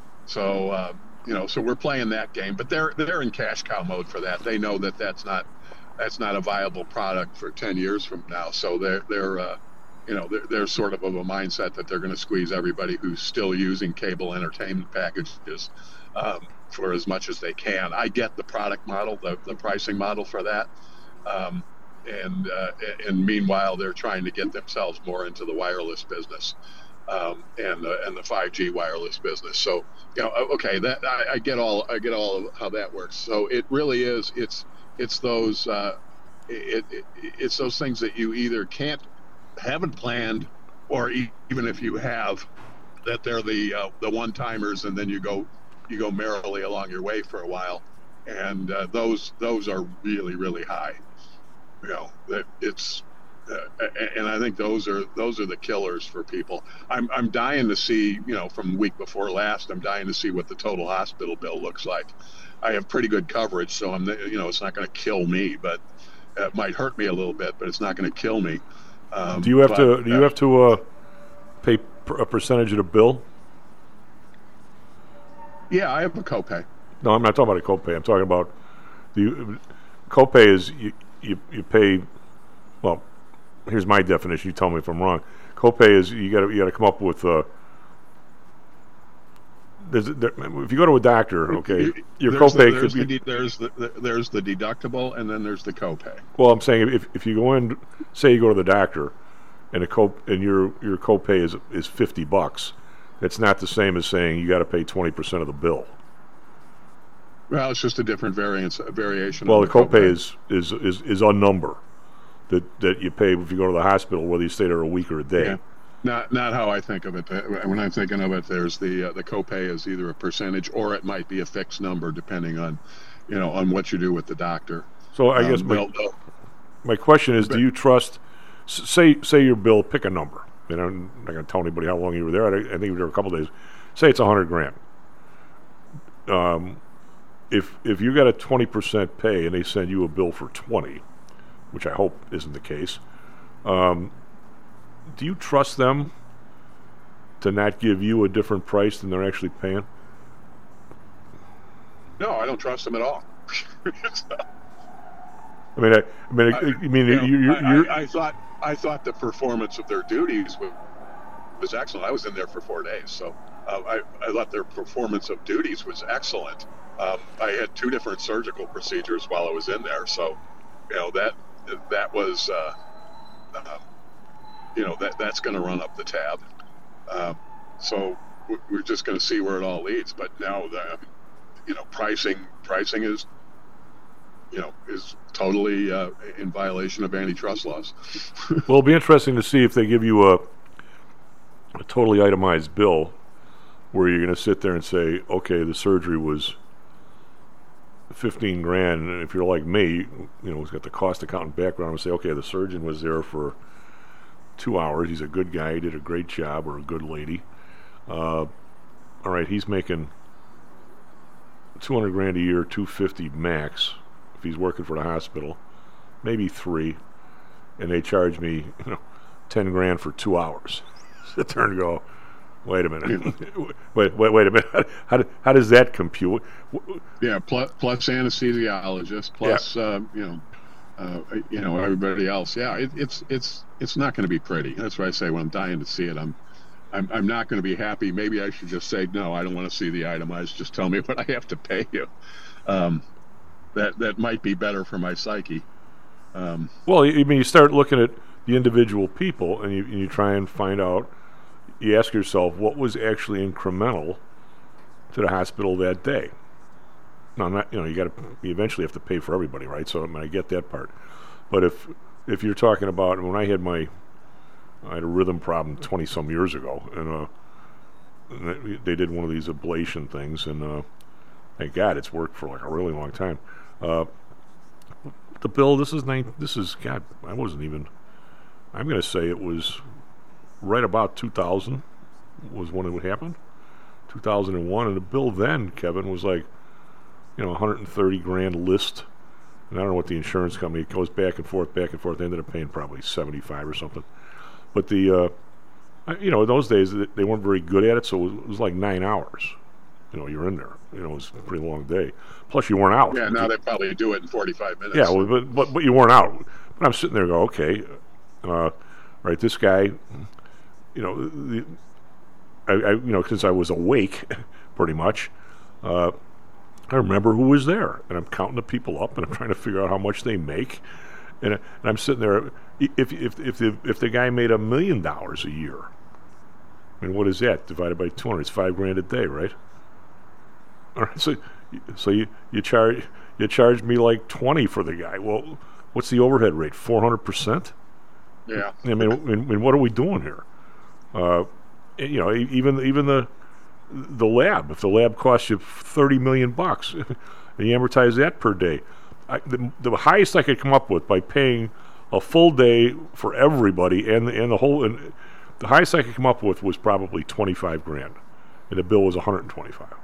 so. Uh, You know, so we're playing that game, but they're they're in cash cow mode for that. They know that that's not that's not a viable product for ten years from now. So they're they're uh, you know they're, they're sort of of a mindset that they're going to squeeze everybody who's still using cable entertainment packages um, for as much as they can. I get the product model, the the pricing model for that, um, and uh, and meanwhile they're trying to get themselves more into the wireless business. Um, and uh, and the five G wireless business. So, you know, okay, that I, I get all I get all of how that works. So it really is. It's it's those uh, it, it it's those things that you either can't haven't planned, or e- even if you have, that they're the uh, the one timers, and then you go you go merrily along your way for a while, and uh, those those are really really high. You know, that it's. Uh, and I think those are those are the killers for people. I'm I'm dying to see, you know, from the week before last, I'm dying to see what the total hospital bill looks like. I have pretty good coverage, so I'm, you know, it's not going to kill me, but it might hurt me a little bit, but it's not going to kill me. Um, do you have but, to do you uh, have to uh, pay pr- a percentage of the bill? Yeah, I have a copay. No, I'm not talking about a copay. I'm talking about the copay is you you, you pay. Well, here's my definition. You tell me if I'm wrong. Copay is you got to you got to come up with. Uh, there's, there, if you go to a doctor, okay, your there's copay the, could be. The, there's the, the there's the deductible, and then there's the copay. Well, I'm saying if if you go in, say you go to the doctor, and a co and your your copay is is fifty bucks, it's not the same as saying you got to pay twenty percent of the bill. Well, it's just a different variance a variation. Well, the, the copay, copay is is is is a number that that you pay if you go to the hospital, whether you stay there a week or a day. Yeah. Not not how I think of it. When I'm thinking of it, there's the uh, the copay is either a percentage or it might be a fixed number depending on, you know, on what you do with the doctor. So I um, guess my, my question is, but, do you trust? Say say your bill, pick a number. You know, I'm not going to tell anybody how long you were there. I, I think you were there a couple of days. Say it's a hundred grand. Um, if if you got a twenty percent pay and they send you a bill for twenty, which I hope isn't the case. Um, Do you trust them to not give you a different price than they're actually paying? No, I don't trust them at all. I mean, I, I mean, I, I mean, you know, you, you're, I, you're, I, I thought I thought the performance of their duties was, was excellent. I was in there for four days, so uh, I, I thought their performance of duties was excellent. Um, I had two different surgical procedures while I was in there, so you know that that was. Uh, uh, You know, that that's going to run up the tab. Uh, so we're just going to see where it all leads. But now, the, you know, pricing pricing is, you know, is totally uh, in violation of antitrust laws. Well, it'll be interesting to see if they give you a, a totally itemized bill where you're going to sit there and say, okay, the surgery was fifteen grand. And if you're like me, you know, who's got the cost accountant background, and say, okay, the surgeon was there for two hours. He's a good guy. He did a great job, or a good lady. Uh, all right, he's making two hundred grand a year, two fifty max. If he's working for the hospital, maybe three, and they charge me, you know, ten grand for two hours. Sit there and go, Wait a minute. wait, wait, wait a minute. How, do, how does that compute? Yeah, plus, plus anesthesiologist, plus yeah. uh, you know, uh, you know everybody else. Yeah, it, it's it's it's not going to be pretty. That's why I say when I'm dying to see it, I'm I'm I'm not going to be happy. Maybe I should just say no. I don't want to see the itemized. Just tell me what I have to pay you. Um, that that might be better for my psyche. Um, well, I mean, you start looking at the individual people, and you and you try and find out. You ask yourself, what was actually incremental to the hospital that day? No, not you know, you got to you eventually have to pay for everybody, right? So I mean, I get that part. But if if you're talking about when I had my I had a rhythm problem twenty some years ago, and uh, and they did one of these ablation things, and uh, thank God it's worked for like a really long time. Uh, the bill, this is nine. This is God. I wasn't even. I'm going to say it was. Right about two thousand was when it would happen, two thousand one, and the bill then, Kevin, was like, you know, one hundred thirty grand list, and I don't know what the insurance company, it goes back and forth, back and forth, they ended up paying probably seventy-five or something, but the, uh, I, you know, in those days, they weren't very good at it, so it was, it was like nine hours, you know, you're in there, you know, it was a pretty long day, plus you weren't out. Yeah, now they probably do it in forty-five minutes. Yeah, well, but, but, but you weren't out, but I'm sitting there going, okay, uh, right, this guy, you know, the, I, I you know, because I was awake, pretty much. Uh, I remember who was there, and I'm counting the people up, and I'm trying to figure out how much they make, and, and I'm sitting there. If if if the if the guy made a million dollars a year, I mean, what is that divided by two hundred? It's five grand a day, right? All right, so so you you charge you charge me like twenty for the guy. Well, what's the overhead rate? Four hundred percent. Yeah. I mean, I mean, what are we doing here? Uh, you know, even even the the lab. If the lab costs you thirty million bucks, and you amortize that per day, I, the, the highest I could come up with by paying a full day for everybody and and the whole, and the highest I could come up with was probably twenty five grand, and the bill was one hundred and twenty five.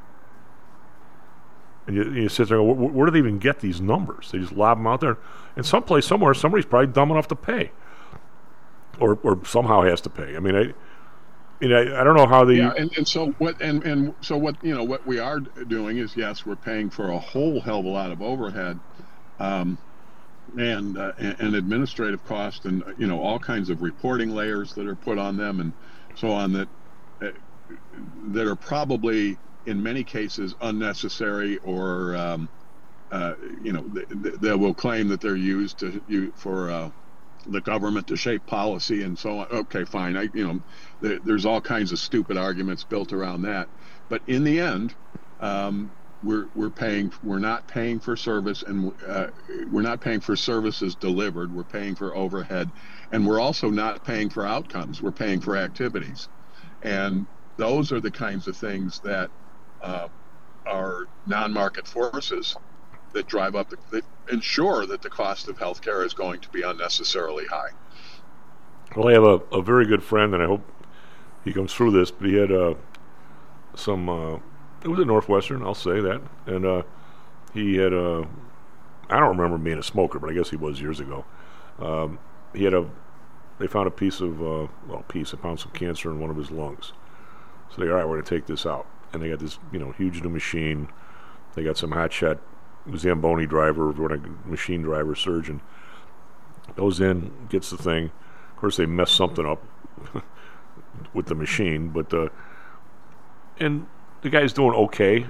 And you, you sit there and go, where, where do they even get these numbers? They just lob them out there, and someplace somewhere somebody's probably dumb enough to pay, or or somehow has to pay. I mean, I. You know, I don't know how the yeah, and, and so what and, and so what you know what we are doing is yes, we're paying for a whole hell of a lot of overhead, um, and, uh, and and administrative cost, and you know all kinds of reporting layers that are put on them, and so on that uh, that are probably in many cases unnecessary, or um, uh, you know they, they will claim that they're used to you for. Uh, the government to shape policy and so on. Okay, fine. I, you know, there, there's all kinds of stupid arguments built around that. But in the end, um, we're we're paying. We're not paying for service, and uh, we're not paying for services delivered. We're paying for overhead, and we're also not paying for outcomes. We're paying for activities, and those are the kinds of things that uh, are non-market forces that drive up, the, that ensure that the cost of healthcare is going to be unnecessarily high. Well, I have a, a very good friend, and I hope he comes through this, but he had uh, some, uh, it was at Northwestern, I'll say that, and uh, he had a, I don't remember being a smoker, but I guess he was years ago. Um, he had a, they found a piece of, uh, well, piece, they found some cancer in one of his lungs. So they go, all right, we're going to take this out. And they got this, you know, huge new machine. They got some hotshot Zamboni driver, or a machine driver, surgeon, goes in, gets the thing. Of course, they mess something up with the machine, but uh, and the guy's doing okay.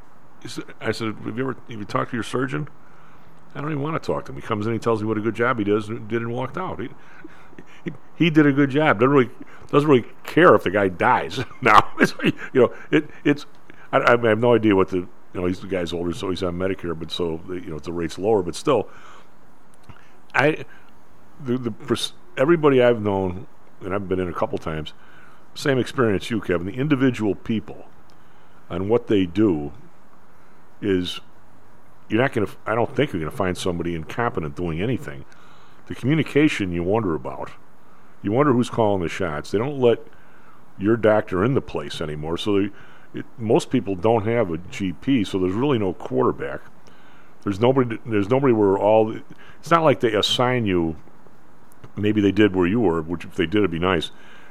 I said, "Have you ever have you talked to your surgeon?" I don't even want to talk to him. He comes in, he tells me what a good job he does, and did and walked out. He, he, he did a good job. Doesn't really doesn't really care if the guy dies. Now, you know, it it's I, I have no idea what the. You know, he's the guy's older, so he's on Medicare, but so the, you know the rate's lower. But still, I the the pers- everybody I've known, and I've been in a couple times, same experience you, Kevin. The individual people and what they do is you're not going to. I don't think you're going to find somebody incompetent doing anything. The communication you wonder about. You wonder who's calling the shots. They don't let your doctor in the place anymore, so they. It, most people don't have a G P, so there's really no quarterback. There's nobody. There's nobody where all. It's not like they assign you. Maybe they did where you were, which if they did, it'd be nice.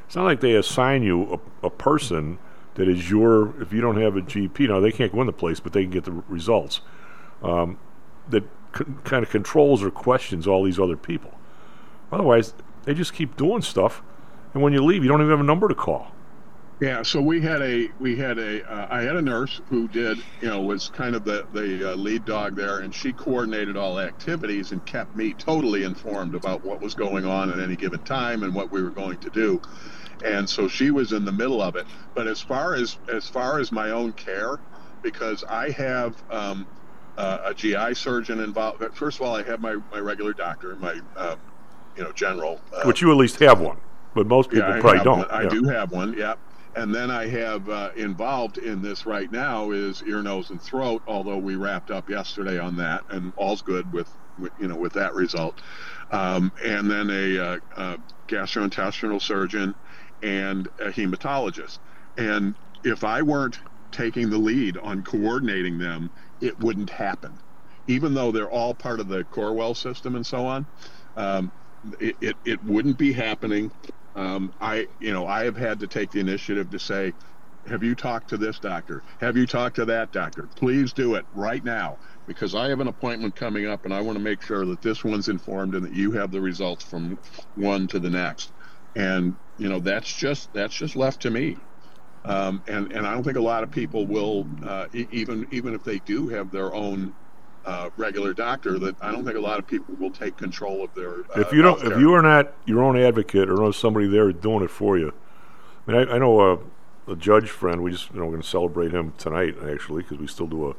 it's not like they assign you a, a person that is your, if you don't have a G P, now they can't go in the place, but they can get the r- results, um, that c- kind of controls or questions all these other people. Otherwise, they just keep doing stuff, and when you leave, you don't even have a number to call. Yeah, so we had a we had a uh, I had a nurse who did, you know, was kind of the the uh, lead dog there, and she coordinated all activities and kept me totally informed about what was going on at any given time and what we were going to do. And so she was in the middle of it. But as far as as far as my own care, because I have um, uh, a G I surgeon involved. First of all, I have my, my regular doctor, my uh, you know general. Uh, Which you at least have one, but most people yeah, I probably have don't. One. I yeah. do have one. Yeah. And then I have uh, involved in this right now is ear, nose, and throat. Although we wrapped up yesterday on that, and all's good with, with you know with that result. Um, and then a, uh, a gastrointestinal surgeon and a hematologist. And if I weren't taking the lead on coordinating them, it wouldn't happen. Even though they're all part of the Corewell system and so on, um, it, it it wouldn't be happening. Um, I, you know, I have had to take the initiative to say, have you talked to this doctor? Have you talked to that doctor? Please do it right now, because I have an appointment coming up and I want to make sure that this one's informed and that you have the results from one to the next. And, you know, that's just, that's just left to me. Um, and, and I don't think a lot of people will, uh, e- even, even if they do have their own Uh, regular doctor, that I don't think a lot of people will take control of their. Uh, If you don't, healthcare. if you are not your own advocate or know somebody there doing it for you, I mean, I, I know a, a judge friend. We just, you know, we're going to celebrate him tonight actually, because we still do a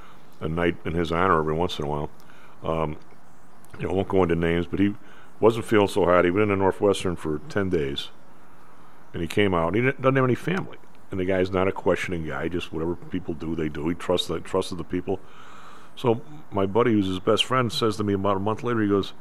a night in his honor every once in a while. Um, you know, I won't go into names, but he wasn't feeling so hot. He went into Northwestern for ten days, and he came out. And he didn't, doesn't have any family, and the guy's not a questioning guy. Just whatever people do, they do. He trusts the, trusted the people. So my buddy, who's his best friend, says to me about a month later, he goes,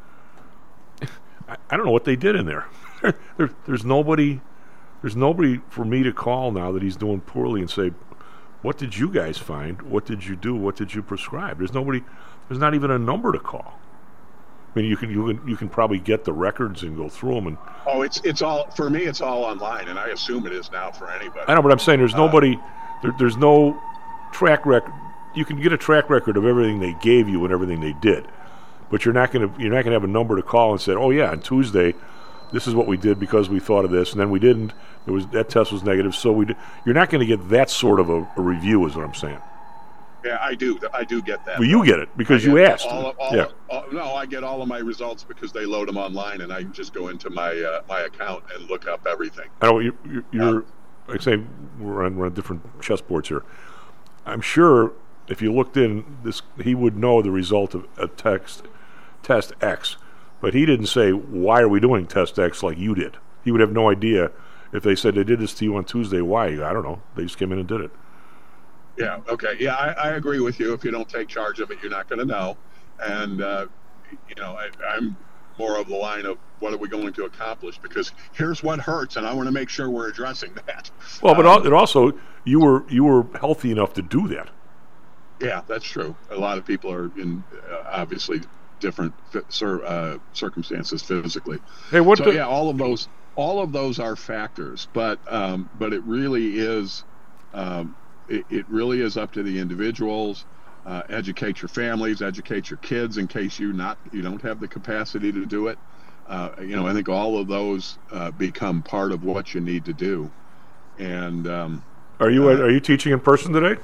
I, I don't know what they did in there. there. There's nobody there's nobody for me to call now that he's doing poorly and say, what did you guys find? What did you do? What did you prescribe? There's nobody, there's not even a number to call. I mean, you can you can you can probably get the records and go through them. And Oh, it's it's all for me. It's all online, and I assume it is now for anybody. I know, but I'm saying there's Uh, nobody, there, there's no track record. You can get a track record of everything they gave you and everything they did, but you're not going to you're not going to have a number to call and say, oh yeah, on Tuesday, this is what we did because we thought of this, and then we didn't. It was that test was negative, so we. Did. You're not going to get that sort of a, a review, is what I'm saying. Yeah, I do. I do get that. Well, you get it because I you get asked. All of, all yeah. of- all- no, I get all of my results because they load them online, and I can just go into my uh, my account and look up everything. I know you're. you're, you're like I say, we're on, we're on different chessboards here. I'm sure if you looked in this, he would know the result of a text test X, but he didn't say why are we doing test X like you did. He would have no idea if they said they did this to you on Tuesday. Why? I don't know. They just came in and did it. Yeah. Okay. Yeah, I, I agree with you. If you don't take charge of it, you're not going to know. And uh, you know, I, I'm more of the line of what are we going to accomplish? Because here's what hurts, and I want to make sure we're addressing that. Well, but Um, al- it also you were you were healthy enough to do that. Yeah, that's true. A lot of people are in uh, obviously different fi- cir- uh, circumstances physically. Hey, what So the- yeah, all of those, all of those are factors, but um, but it really is, um, it, it really is up to the individuals. Uh, educate your families, educate your kids in case you not you don't have the capacity to do it. Uh, you know, I think all of those uh, become part of what you need to do. And um, Are you uh, are you teaching in person today?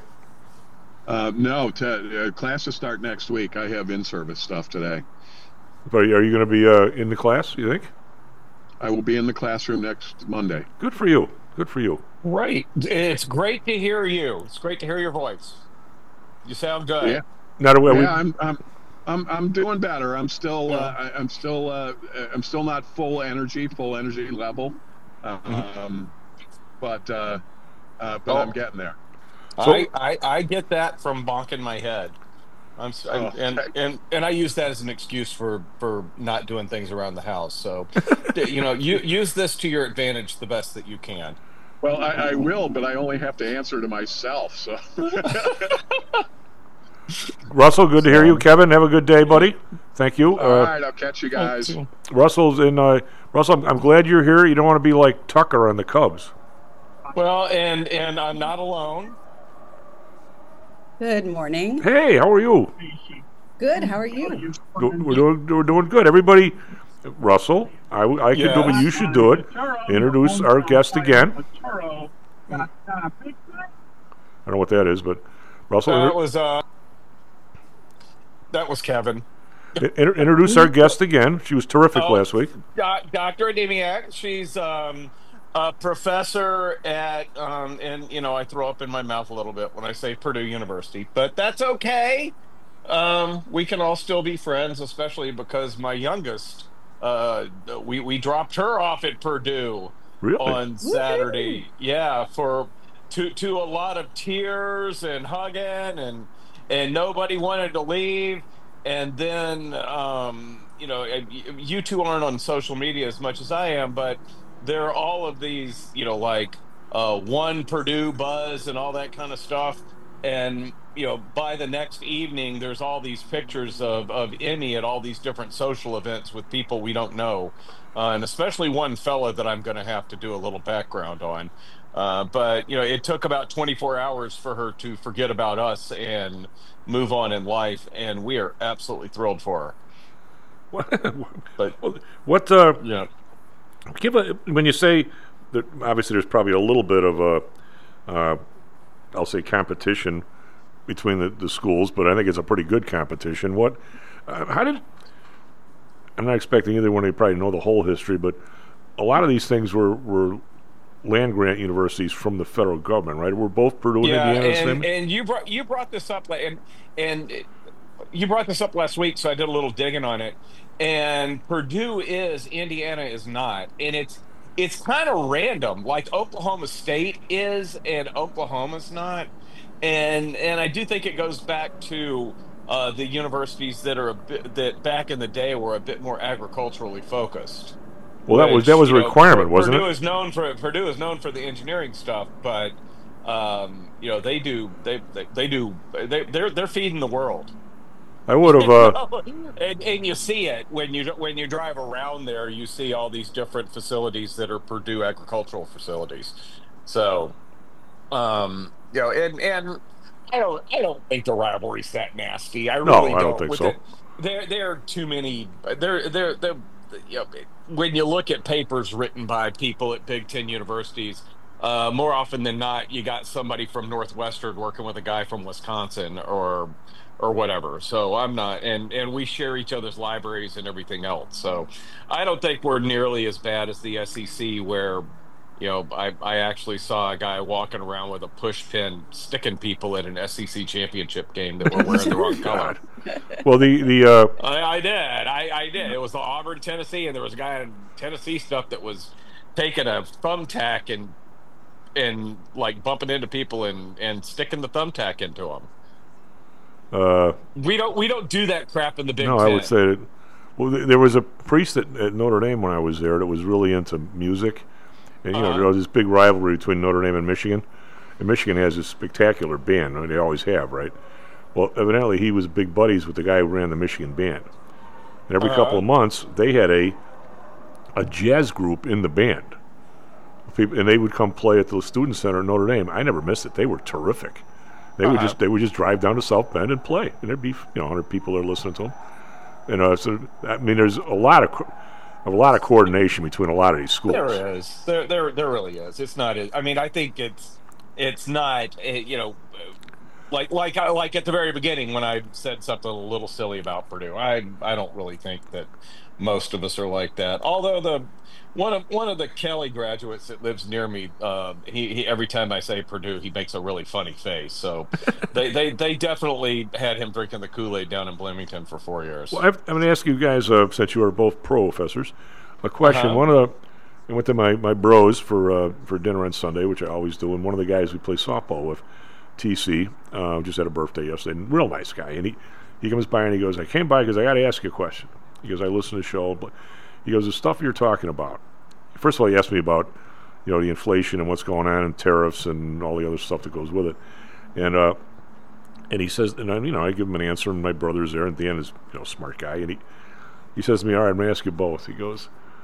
Uh, no, t- uh, classes start next week. I have in-service stuff today. But are you going to be uh, in the class? You think? I will be in the classroom next Monday. Good for you. Good for you. Right. It's great to hear you. It's great to hear your voice. You sound good. Yeah. Not a way. Yeah, I'm, I'm, I'm, I'm doing better. I'm still, uh, I, I'm still, uh, I'm still not full energy, full energy level. Um, Mm-hmm. but, uh, uh, but Oh. I'm getting there. I, I, I get that from bonking my head. I'm, s- I'm- Oh, and, okay. and and I use that as an excuse for, for not doing things around the house. So, you know, you use this to your advantage the best that you can. Well, I, I will, but I only have to answer to myself. So. Russell, good to hear you. Kevin, have a good day, buddy. Thank you. All Uh, right, I'll catch you guys. Russell's in uh, Russell, I'm, I'm glad you're here. You don't want to be like Tucker on the Cubs. Well, and and I'm not alone. Good morning. Hey, how are you? Good. How are you? Do, we're doing we're doing good. Everybody, Russell, I, I can Yeah. do it, but you should do it. Introduce our guest again. I don't know what that is, but Russell, That inter- was uh, that was Kevin. inter- introduce our guest again. She was terrific Oh. last week. Doc- Doctor Ademiak. She's um, a professor at, um, and you know, I throw up in my mouth a little bit when I say Purdue University, but that's okay. Um, we can all still be friends, especially because my youngest, uh, we we dropped her off at Purdue Really? on Saturday. Yeah, for to to a lot of tears and hugging, and and nobody wanted to leave. And then, um, you know, and y- you two aren't on social media as much as I am, but there are all of these, you know, like uh, one Purdue buzz and all that kind of stuff. And, you know, by the next evening, there's all these pictures of, of Emmy at all these different social events with people we don't know. Uh, and especially one fella that I'm going to have to do a little background on. Uh, but, you know, it took about twenty-four hours for her to forget about us and move on in life. And we are absolutely thrilled for her. But What? Uh, yeah. Give a when you say that. Obviously, there's probably a little bit of a, uh, I'll say, competition between the, the schools, but I think it's a pretty good competition. What? Uh, how did? I'm not expecting either one of you to probably know the whole history, but a lot of these things were were land grant universities from the federal government, right? We're both Purdue and Yeah, Indiana. the and, same? and you brought you brought this up, la- and and it- you brought this up last week, so I did a little digging on it. And Purdue is, Indiana is not, and it's it's kind of random. Like Oklahoma State is, and Oklahoma's not. And and I do think it goes back to uh, the universities that are a bit, that back in the day were a bit more agriculturally focused. Well, that was Which, that was a you know, requirement, Pur- wasn't Purdue it? is known for Purdue is known for the engineering stuff, but um, you know they do they they, they do they they're they're feeding the world. I would have. Uh, and, and you see it when you when you drive around there. You see all these different facilities that are Purdue agricultural facilities. So, um, you know, and and I don't I don't think the rivalry's that nasty. I No, really I don't don't think With so. it- There there are too many. There there there. You know, when you look at papers written by people at Big Ten universities, uh, more often than not, you got somebody from Northwestern working with a guy from Wisconsin or or whatever. So I'm not, and and we share each other's libraries and everything else. So I don't think we're nearly as bad as the S E C, where you know I I actually saw a guy walking around with a push pin sticking people at an S E C championship game that were wearing the wrong color. well, the the uh, I, I did. I, I did. It was the Auburn, Tennessee, and there was a guy in Tennessee stuff that was taking a thumbtack and and like bumping into people and, and sticking the thumbtack into them. uh, We don't we don't do that crap in the Big no, Ten. I would say that. Well, th- there was a priest at, at Notre Dame when I was there that was really into music, and you know Uh-huh. there was this big rivalry between Notre Dame and Michigan. And Michigan has this spectacular band. I mean, they always have, right? Well, evidently he was big buddies with the guy who ran the Michigan band. And every Uh-huh. couple of months they had a a jazz group in the band. People, and they would come play at the student center at Notre Dame. I never missed it. They were terrific. They would Uh-huh. just they would just drive down to South Bend and play, and there'd be you know one hundred people there listening to them. And uh, so I mean, there's a lot of co- a lot of coordination between a lot of these schools. There is. There there there really is. It's not. I mean, I think it's it's not. eh, You know, like like I like at the very beginning when I said something a little silly about Purdue. I I don't really think that most of us are like that. Although the one of one of the Kelly graduates that lives near me, uh, he, he every time I say Purdue, he makes a really funny face. So they, they they definitely had him drinking the Kool-Aid down in Bloomington for four years. Well, I've, I'm going to ask you guys, uh, since you are both professors, a question. Uh-huh. One of the, I went to my, my bros for uh, for dinner on Sunday, which I always do, and one of the guys we play softball with, T C, uh, just had a birthday yesterday, and real nice guy, and he, he comes by and he goes, I came by because I got to ask you a question. He goes, I listen to the show, but he goes, the stuff you're talking about. First of all, he asked me about, you know, the inflation and what's going on and tariffs and all the other stuff that goes with it, and uh, and he says, and I, you know, I give him an answer, and my brother's there, and at the end is, you know, smart guy, and he he says to me, all right, I'm going to ask you both. He goes,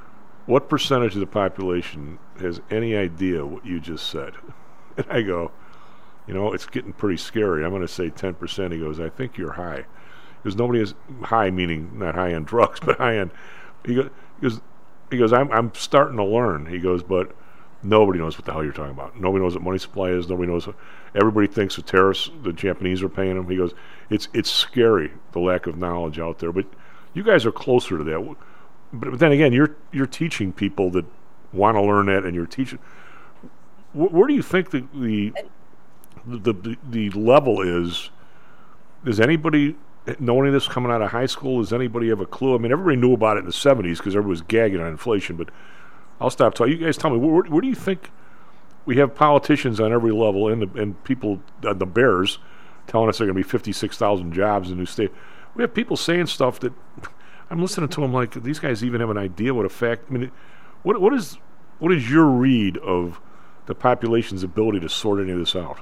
what percentage of the population has any idea what you just said? And I go, you know, it's getting pretty scary. I'm going to say ten percent. He goes, I think you're high. Because nobody is high, meaning not high on drugs, but high on. He goes, he goes, he goes I'm, I'm starting to learn. He goes, but nobody knows what the hell you're talking about. Nobody knows what money supply is. Nobody knows. What, everybody thinks the terrorists, the Japanese are paying them. He goes, it's it's scary, the lack of knowledge out there. But you guys are closer to that. But, but then again, you're you're teaching people that want to learn that, and you're teaching. Wh- where do you think the the the, the, the level is? Does anybody know any of this coming out of high school? Does anybody have a clue? I mean, everybody knew about it in the seventies because everybody was gagging on inflation. But I'll stop talking. You guys tell me, where, where do you think we have politicians on every level and the, and people, uh, the bears, telling us there are going to be fifty-six thousand jobs in the new state? We have people saying stuff that I'm listening to them like these guys even have an idea what a fact. I mean, what what is what is your read of the population's ability to sort any of this out?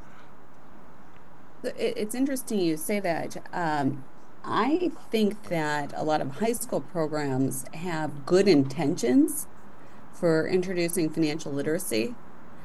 It's interesting you say that. Um, I think that a lot of high school programs have good intentions for introducing financial literacy,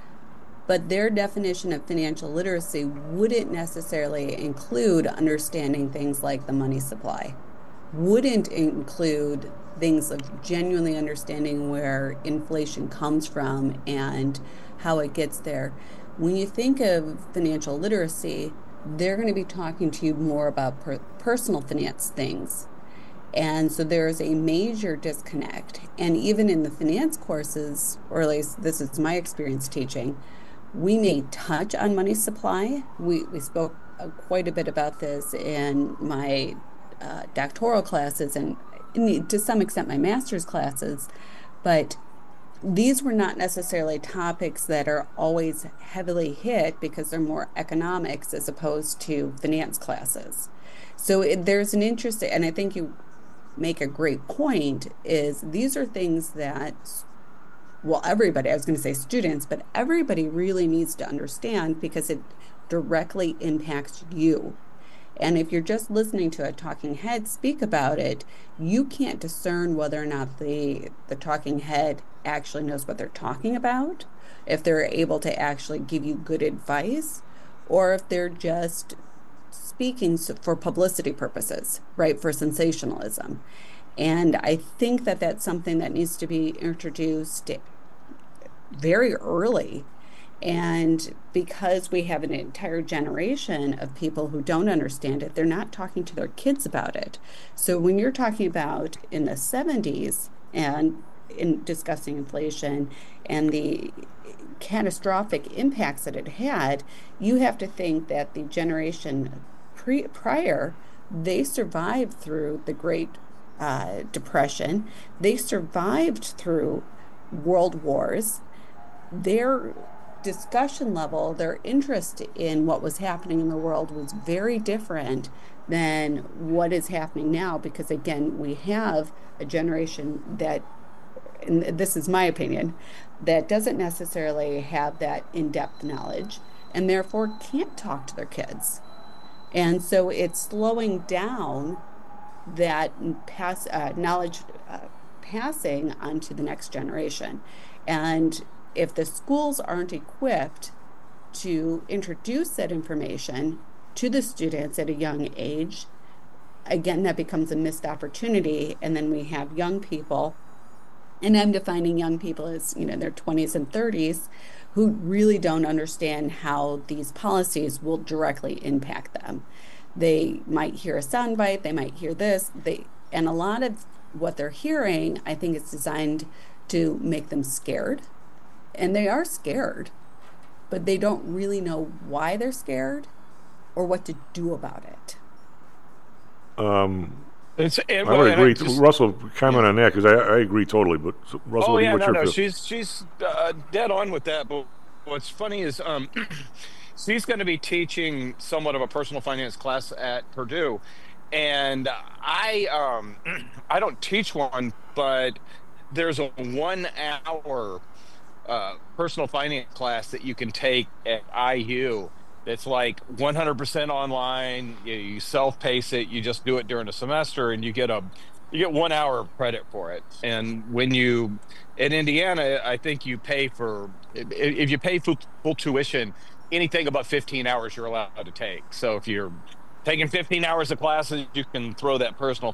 but their definition of financial literacy wouldn't necessarily include understanding things like the money supply, wouldn't include things of genuinely understanding where inflation comes from and how it gets there. When you think of financial literacy, they're going to be talking to you more about per- personal finance things. And so there's a major disconnect. And even in the finance courses, or at least this is my experience teaching, we may touch on money supply. We, we spoke uh, quite a bit about this in my uh, doctoral classes and in, to some extent my master's classes. But these were not necessarily topics that are always heavily hit because they're more economics as opposed to finance classes. So it, there's an interest, and I think you make a great point, is these are things that, well, everybody, I was going to say students, but everybody really needs to understand because it directly impacts you. And if you're just listening to a talking head speak about it, you can't discern whether or not the the talking head actually knows what they're talking about, if they're able to actually give you good advice, or if they're just speaking for publicity purposes, right, for sensationalism. And I think that that's something that needs to be introduced very early. And because we have an entire generation of people who don't understand it, they're not talking to their kids about it. So when you're talking about in the seventies and in discussing inflation and the catastrophic impacts that it had, you have to think that the generation pre- prior, they survived through the Great uh, Depression. They survived through world wars. Their discussion level, their interest in what was happening in the world was very different than what is happening now, because again, we have a generation that, and this is my opinion, that doesn't necessarily have that in-depth knowledge and therefore can't talk to their kids. And so it's slowing down that pass, uh, knowledge uh, passing onto the next generation. And if the schools aren't equipped to introduce that information to the students at a young age, again, that becomes a missed opportunity. And then we have young people, and I'm defining young people as, you know, their twenties and thirties, who really don't understand how these policies will directly impact them. They might hear a soundbite, they might hear this, they, and a lot of what they're hearing, I think, is designed to make them scared. And they are scared, but they don't really know why they're scared or what to do about it. Um, it's, and, I would agree. Just, Russell, comment yeah. on that, because I, I agree totally. But so, Russell, oh yeah, what's no, your no, feel? she's she's uh, dead on with that. But what's funny is um, she's going to be teaching somewhat of a personal finance class at Purdue, and I um, I don't teach one, but there's a one hour uh, personal finance class that you can take at I U. It's like one hundred percent online. You, you self-pace it. You just do it during a semester, and you get a you get one hour of credit for it. And when you in Indiana, I think you pay for if you pay full, full tuition, anything above fifteen hours you're allowed to take. So if you're taking fifteen hours of classes, you can throw that personal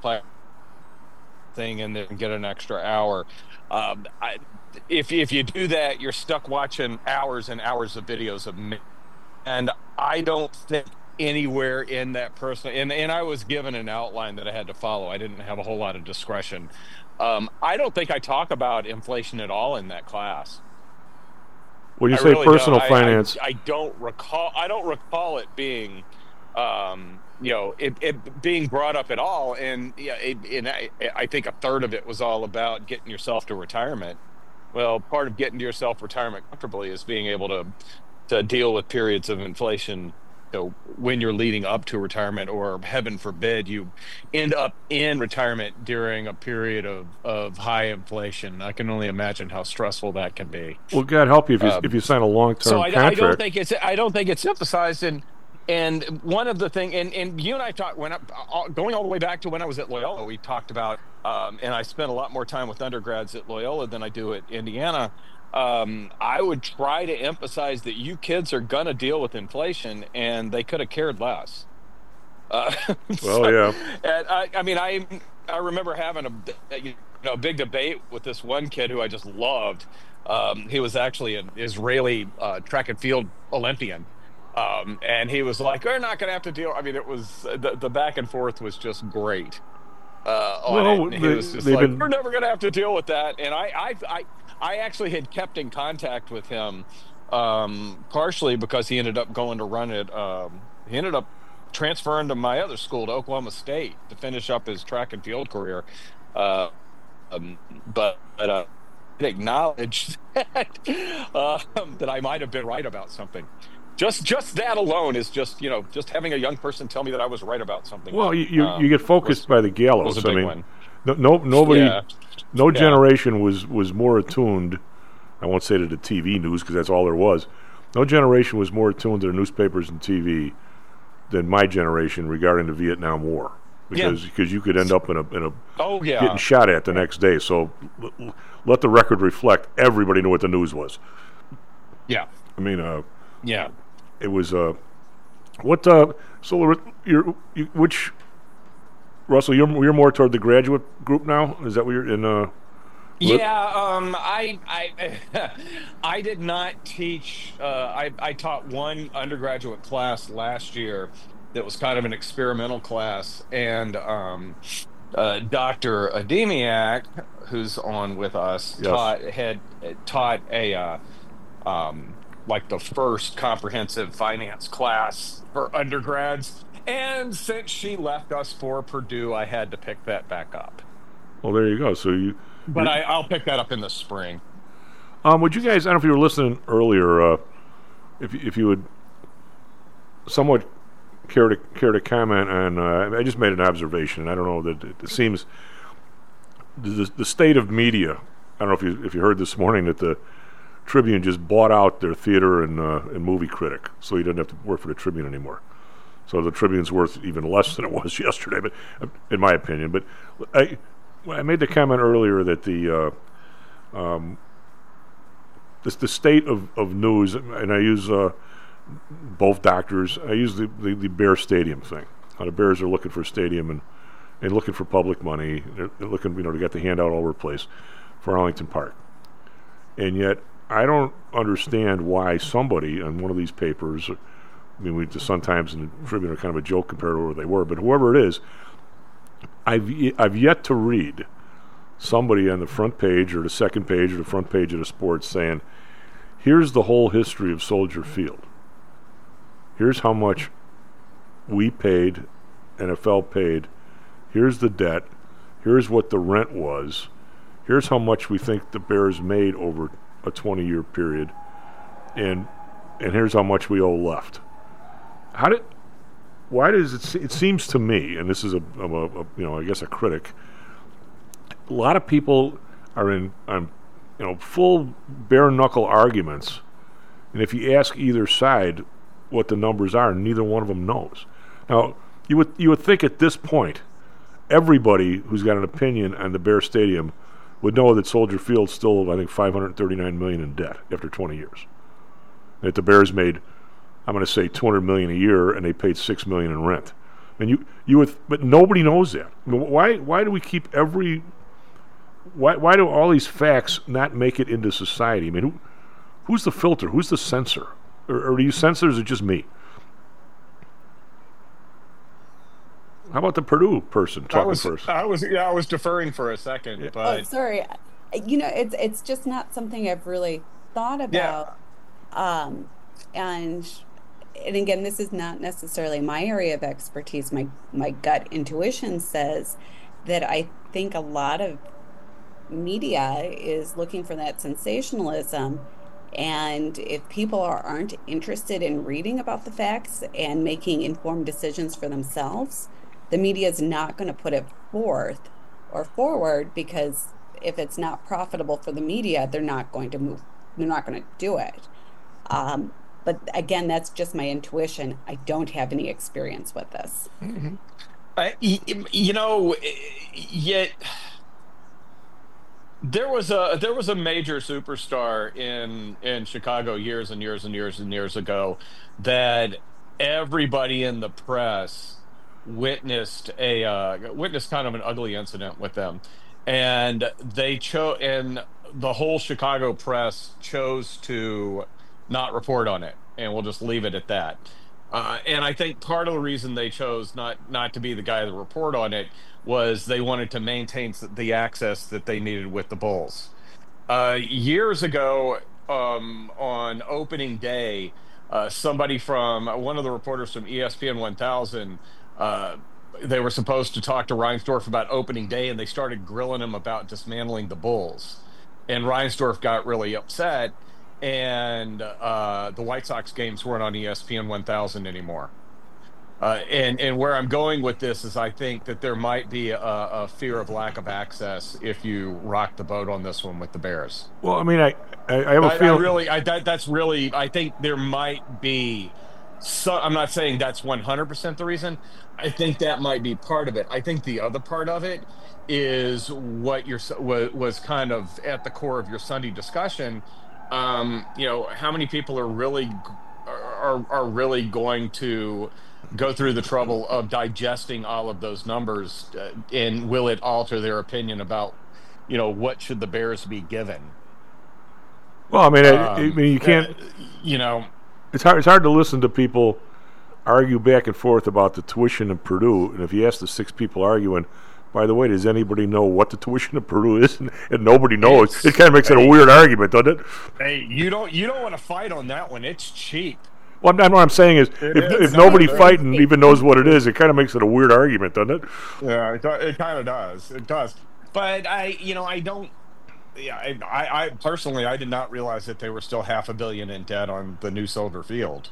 thing in there and get an extra hour. Um, I, if if you do that, you're stuck watching hours and hours of videos of me. And I don't think anywhere in that personal, and, and I was given an outline that I had to follow. I didn't have a whole lot of discretion. Um, I don't think I talk about inflation at all in that class. When you I say really personal don't. I- finance, I, I don't recall. I don't recall it being, um, you know, it, it being brought up at all. And yeah, it, and I, I think a third of it was all about getting yourself to retirement. Well, part of getting to yourself retirement comfortably is being able to to deal with periods of inflation. You know, when you're leading up to retirement, or heaven forbid, you end up in retirement during a period of, of high inflation. I can only imagine how stressful that can be. well, God help you if you Um, if you sign a long-term So I, contract. I don't think it's I don't think it's emphasized. And and one of the thing, and, and you and I talked when I, uh, going all the way back to when I was at Loyola, we talked about, um, and I spent a lot more time with undergrads at Loyola than I do at Indiana. Um, I would try to emphasize that you kids are going to deal with inflation, and they could have cared less. Uh, Well, yeah. And I, I mean, I I remember having a you know big debate with this one kid who I just loved. Um, he was actually an Israeli uh, track and field Olympian, um, and he was like, "We're not going to have to deal." I mean, it was the, the back and forth was just great. Uh, on Well, it. And he they- was just they've like, been- "We're never going to have to deal with that." And I, I, I, I actually had kept in contact with him, um, partially because he ended up going to run it. Um, he ended up transferring to my other school, to Oklahoma State, to finish up his track and field career. Uh, um, but but uh, I acknowledge that, uh, that I might have been right about something. Just just that alone is just, you know, just having a young person tell me that I was right about something. Well, you you, um, you get focused was- by the gallows. was a big I mean, one. no, no nobody, Yeah. no Yeah. generation was was more attuned. I won't say to the T V news because that's all there was. No generation was more attuned to the newspapers and T V than my generation regarding the Vietnam War, Yeah. because because you could end up in a in a Oh, yeah. getting shot at the next day. So l- l- let the record reflect. Everybody knew what the news was. Yeah. I mean, uh, Yeah. it was uh, what uh, so you're you, which Russell, you're you're more toward the graduate group now. Is that what you're in? Uh, lit- Yeah, um, I, I, I did not teach. Uh, I, I taught one undergraduate class last year that was kind of an experimental class, and um, uh, Doctor Ademiak, who's on with us, Yes. taught had taught a uh, um, like the first comprehensive finance class for undergrads. And since she left us for Purdue, I had to pick that back up. Well, there you go. So you. But you- I, I'll pick that up in the spring. Um, would you guys? I don't know if you were listening earlier. Uh, if you- if you would, somewhat care to care to comment on. Uh, I just made an observation. I don't know that it, it seems the the state of media. I don't know if you if you heard this morning that the Tribune just bought out their theater and uh, and movie critic, so you didn't have to work for the Tribune anymore. So the Tribune's worth even less than it was yesterday, but uh, in my opinion. But I, I made the comment earlier that the uh, um, this the state of, of news, and I use uh, both doctors. I use the, the, the Bear Stadium thing. How the Bears are looking for a stadium and, and looking for public money. They're, they're looking, you know, to get the handout all over the place for Arlington Park. And yet, I don't understand why somebody on one of these papers. I mean, we, the Sun Times and the Tribune are kind of a joke compared to where they were, but whoever it is, I've y- I've yet to read somebody on the front page or the second page or the front page of the sports saying, here's the whole history of Soldier Field. Here's how much we paid, N F L paid. Here's the debt. Here's what the rent was. Here's how much we think the Bears made over a twenty-year period. And and here's how much we owe left. How did? Why does it? Se- it seems to me, and this is a, I'm a, a you know, I guess a critic. A lot of people are in, on, you know, full bare knuckle arguments, and if you ask either side what the numbers are, neither one of them knows. Now, you would you would think at this point, everybody who's got an opinion on the Bear Stadium would know that Soldier Field's still, I think, five hundred thirty-nine million dollars in debt after twenty years. That the Bears made, I'm going to say, two hundred million dollars a year, and they paid six million dollars in rent. And you, you would, but nobody knows that. I mean, why, why do we keep every? Why, why do all these facts not make it into society? I mean, who, who's the filter? Who's the censor? Or, or do you censor? Or is it just me? How about the Purdue person talking I was, first? I was, yeah, I was deferring for a second, Yeah. but Oh, sorry. You know, it's it's just not something I've really thought about. Um, and and again, this is not necessarily my area of expertise. My my gut intuition says that I think a lot of media is looking for that sensationalism. And if people are, aren't interested in reading about the facts and making informed decisions for themselves, the media is not going to put it forth or forward, because if it's not profitable for the media, they're not going to move. They're not going to do it. Um, but again, that's just my intuition. I don't have any experience with this. Mm-hmm. uh, y- you know, yet there was a there was a major superstar in in Chicago years and years and years and years ago that everybody in the press witnessed a uh, witnessed kind of an ugly incident with them, and they chose and the whole Chicago press chose to not report on it, and we'll just leave it at that. Uh, and I think part of the reason they chose not not to be the guy to report on it was they wanted to maintain the access that they needed with the Bulls. Uh, years ago, um, on opening day, uh, somebody from one of the reporters from E S P N one thousand, uh, they were supposed to talk to Reinsdorf about opening day, and they started grilling him about dismantling the Bulls. And Reinsdorf got really upset, and uh, the White Sox games weren't on E S P N one thousand anymore. Uh, and, and where I'm going with this is I think that there might be a, a fear of lack of access if you rock the boat on this one with the Bears. Well, I mean, I, I, I have a I, feeling. I really, I, that, that's really, I think there might be, so, I'm not saying that's one hundred percent the reason. I think that might be part of it. I think the other part of it is what your was, was kind of at the core of your Sunday discussion. Um, you know, how many people are really are are really going to go through the trouble of digesting all of those numbers, uh, and will it alter their opinion about, you know, what should the Bears be given? Well, I mean, Um, I, I mean, you can't. uh, you know, It's hard. It's hard to listen to people argue back and forth about the tuition of Purdue, and if you ask the six people arguing, by the way, does anybody know what the tuition of Purdue is? And, and nobody knows. It's- It kind of makes it a weird argument, doesn't it? hey, you don't you don't want to fight on that one. It's cheap. Well, I'm, what I'm saying is, It if, is. if No, nobody it is. fighting even knows what it is, it kind of makes it a weird argument, doesn't it? Yeah, it, do- it kind of does. It does. But I, you know, I don't. Yeah, I, I, I personally, I did not realize that they were still half a billion in debt on the new Soldier Field.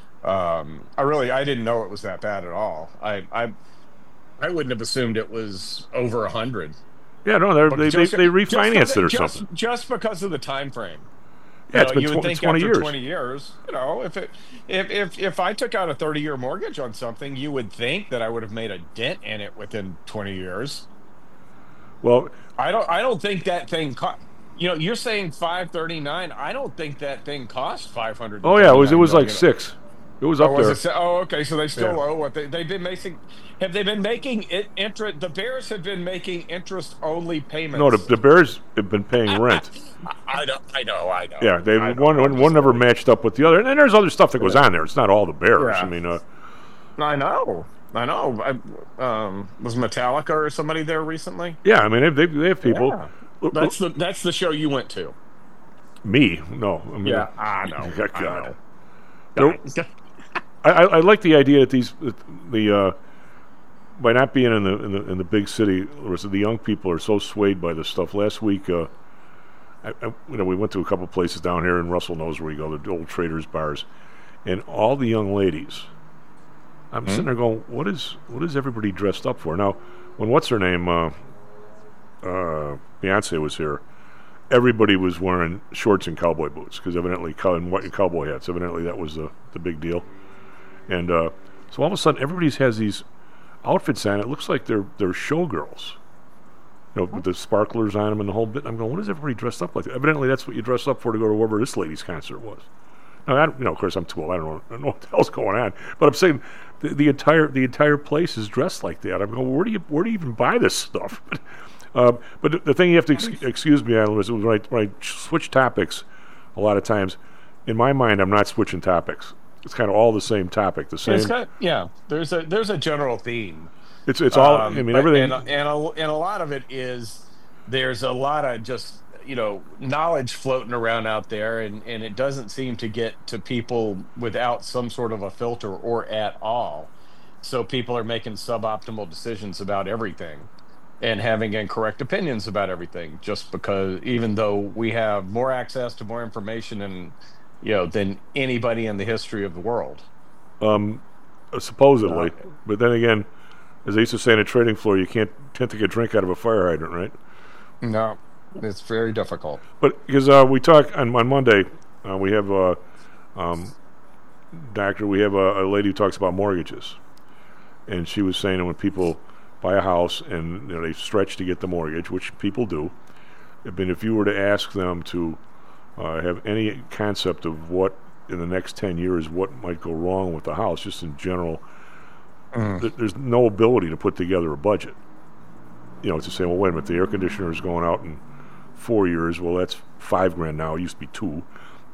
Um, I really, I didn't know it was that bad at all. I, I, I wouldn't have assumed it was over a hundred. Yeah, no, they're, they, they Just- they refinanced just, it or just, something. Just because of the time frame. Yeah, You it's know, been you tw- would think twenty after years. twenty years, you know, if it, if if if I took out a thirty-year mortgage on something, you would think that I would have made a dent in it within twenty years. Well, I don't. I don't think that thing. Co- you know, you're saying five thirty-nine. I don't think that thing cost five hundred. Oh yeah, it was it was like six. It was up oh, was there. it, si- oh, okay. So they still Yeah. owe what they they've been making. Have they been making it interest? The Bears have been making interest only payments. No, the, the Bears have been paying rent. I know. I know. I know. Yeah, they I know, one I'm one, just one never kidding. matched up with the other, and then there's other stuff that goes on there. It's not all the Bears. Yeah. I mean, uh, I know. I know. I, um, was Metallica or somebody there recently? yeah, I mean they they, they have people. Yeah. That's the that's the show you went to. Me, no. I mean, Yeah, I know. God. I know. There- I, I, I like the idea that these that the uh, by not being in the in the in the big city, the young people are so swayed by this stuff. Last week, uh, I, I, you know, we went to a couple places down here, and Russell knows where we go, the old traders bars, and all the young ladies. I'm Hmm? sitting there going, what is what is everybody dressed up for? Now, when what's her name, uh, uh, Beyonce was here, everybody was wearing shorts and cowboy boots because evidently, cow- and white cowboy hats. Evidently, that was the the big deal. And uh, so all of a sudden, everybody has these outfits on. It looks like they're they're showgirls. You know, with the sparklers on them and the whole bit. I'm going, what is everybody dressed up like? Evidently, that's what you dress up for to go to wherever this lady's concert was. Now, I, you know, of course, I'm too old. I don't know, I don't know what the hell's going on. But I'm saying the, the entire the entire place is dressed like that. I'm going, well, where do you where do you even buy this stuff? uh, but the, the thing you have to ex- excuse me, Alan, is when I, when I switch topics, a lot of times, in my mind, I'm not switching topics. It's kind of all the same topic, the same. It's got, yeah, there's a there's a general theme. It's it's all. Um, I mean, but- everything. and and a, and a lot of it is there's a lot of just you know knowledge floating around out there, and and it doesn't seem to get to people without some sort of a filter or at all. So people are making suboptimal decisions about everything, and having incorrect opinions about everything, just because even though we have more access to more information and you know than anybody in the history of the world. Um, supposedly, uh, but then again. As they used to say in a trading floor, you can't can't take a drink out of a fire hydrant, right? No, it's very difficult. But because uh, we talk on, on Monday, uh, we have a um, doctor. We have a, a lady who talks about mortgages, and she was saying that when people buy a house and you know, they stretch to get the mortgage, which people do, I mean, if you were to ask them to uh, have any concept of what in the next ten years what might go wrong with the house, just in general. Mm. Th- there's no ability to put together a budget. You know, to say, well, wait a minute, the air conditioner is going out in four years. Well, that's five grand now. It used to be two.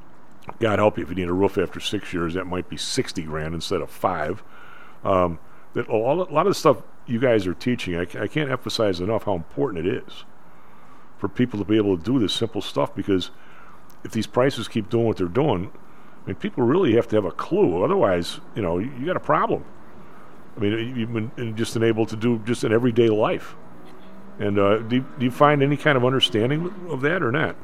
God help you if you need a roof after six years. That might be sixty grand instead of five. Um, that a lot, a lot of the stuff you guys are teaching, I, I can't emphasize enough how important it is for people to be able to do this simple stuff. Because if these prices keep doing what they're doing, I mean, people really have to have a clue. Otherwise, you know, you, you got a problem. I mean, you've been just enabled to do just in everyday life. And uh, do, you, do you find any kind of understanding of that or not?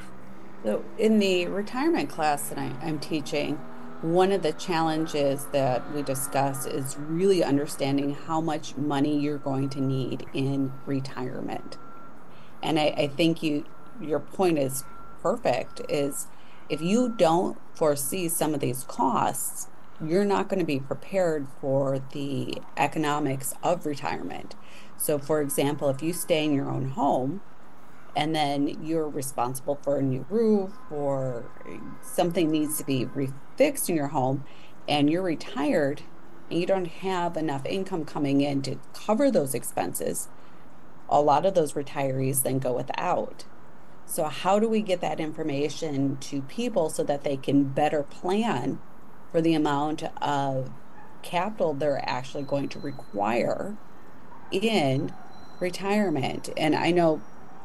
So in the retirement class that I, I'm teaching, one of the challenges that we discuss is really understanding how much money you're going to need in retirement. And I, I think you your point is perfect, is if you don't foresee some of these costs, you're not going to be prepared for the economics of retirement. So, for example, if you stay in your own home and then you're responsible for a new roof or something needs to be refixed in your home and you're retired and you don't have enough income coming in to cover those expenses, a lot of those retirees then go without. So how do we get that information to people so that they can better plan for the amount of capital they're actually going to require in retirement? And I know,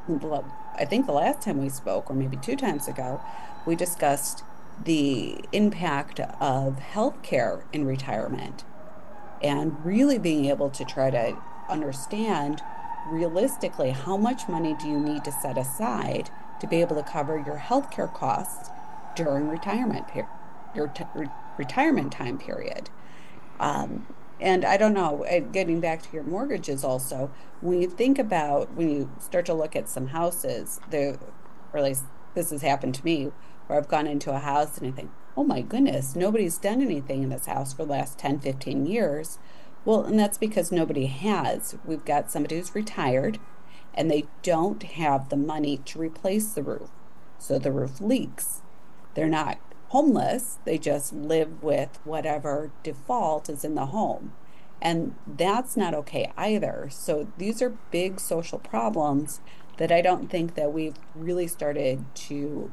I think the last time we spoke, or maybe two times ago, we discussed the impact of healthcare in retirement and really being able to try to understand realistically how much money do you need to set aside to be able to cover your healthcare costs during retirement period, your t- re- retirement time period. Um, and I don't know, getting back to your mortgages also, when you think about, when you start to look at some houses, there, or at least this has happened to me, where I've gone into a house and I think, oh my goodness, nobody's done anything in this house for the last ten, fifteen years. Well, and that's because nobody has. We've got somebody who's retired and they don't have the money to replace the roof. So the roof leaks. They're not homeless, they just live with whatever default is in the home. And that's not okay either. So these are big social problems that I don't think that we've really started to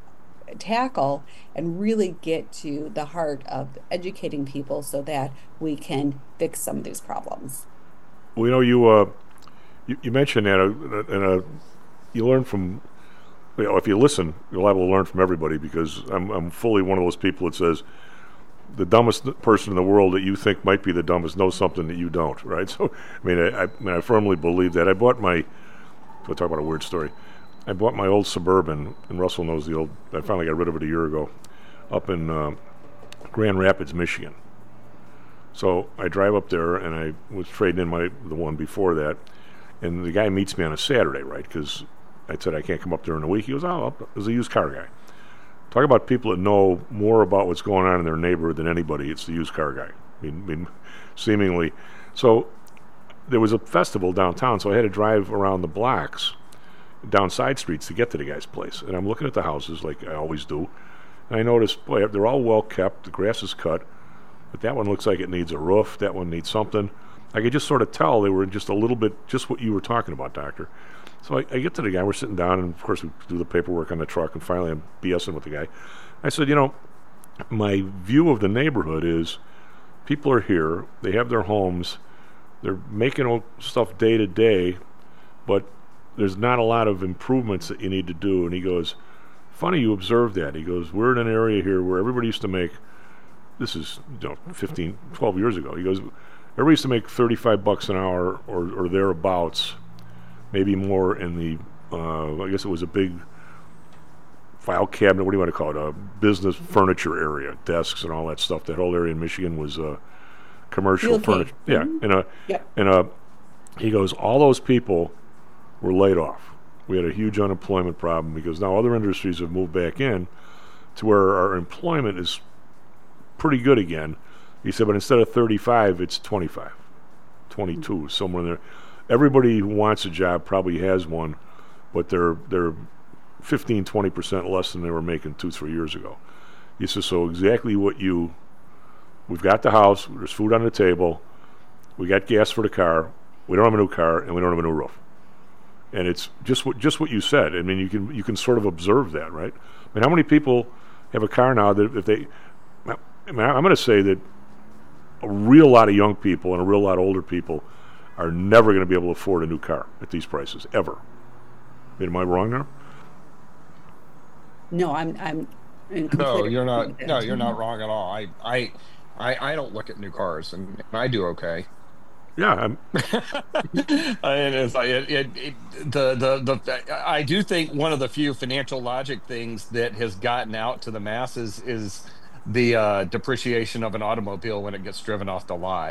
tackle and really get to the heart of educating people so that we can fix some of these problems. Well, you know, you uh, you, you mentioned that, uh, and uh, you learn from. You know, if you listen, you'll able to learn from everybody, because I'm I'm fully one of those people that says the dumbest person in the world that you think might be the dumbest knows something that you don't, right? So, I mean, I, I mean, I firmly believe that. I bought my. We'll talk about a weird story. I bought my old Suburban, and Russell knows the old. I finally got rid of it a year ago, up in uh, Grand Rapids, Michigan. So I drive up there, and I was trading in my the one before that, and the guy meets me on a Saturday, right? Because I said I can't come up during the week. He goes, oh, there's a used car guy. Talk about people that know more about what's going on in their neighborhood than anybody. It's the used car guy. I mean, I mean seemingly. So there was a festival downtown, so I had to drive around the blocks, down side streets to get to the guy's place. And I'm looking at the houses like I always do, and I noticed, boy, they're all well kept. The grass is cut, but that one looks like it needs a roof. That one needs something. I could just sort of tell they were just a little bit, just what you were talking about, Doctor. So I, I get to the guy, we're sitting down, and of course we do the paperwork on the truck, and finally I'm BSing with the guy. I said, you know, my view of the neighborhood is people are here, they have their homes, they're making stuff day to day, but there's not a lot of improvements that you need to do. And he goes, funny you observe that. He goes, we're in an area here where everybody used to make, this is you know, fifteen, twelve years ago. He goes, everybody used to make thirty-five bucks an hour or, or thereabouts, maybe more in the, uh, I guess it was a big file cabinet, what do you want to call it, a business furniture area, desks and all that stuff. That whole area in Michigan was uh, commercial Okay. furniture. Yeah, Mhm. and, uh, Yep. and uh, he goes, all those people were laid off. We had a huge unemployment problem because now other industries have moved back in to where our employment is pretty good again. He said, but instead of thirty-five, it's twenty-five, twenty-two, somewhere in there. Everybody who wants a job probably has one, but they're they're fifteen, twenty percent less than they were making two, three years ago. He says, so exactly what you, we've got the house, there's food on the table, we got gas for the car, we don't have a new car, and we don't have a new roof. And it's just what just what you said. I mean, you can you can sort of observe that, right? I mean, how many people have a car now that if they, I mean, I'm going to say that a real lot of young people and a real lot of older people are never going to be able to afford a new car at these prices, ever. Am I wrong there? No, I'm I'm in No, complete you're not. agreement with No, that. you're not wrong at all. I, I, I, I don't look at new cars, and, and I do okay. Yeah, I'm. And it's like it, it, it, the, the the I do think one of the few financial logic things that has gotten out to the masses is the uh, depreciation of an automobile when it gets driven off the lot.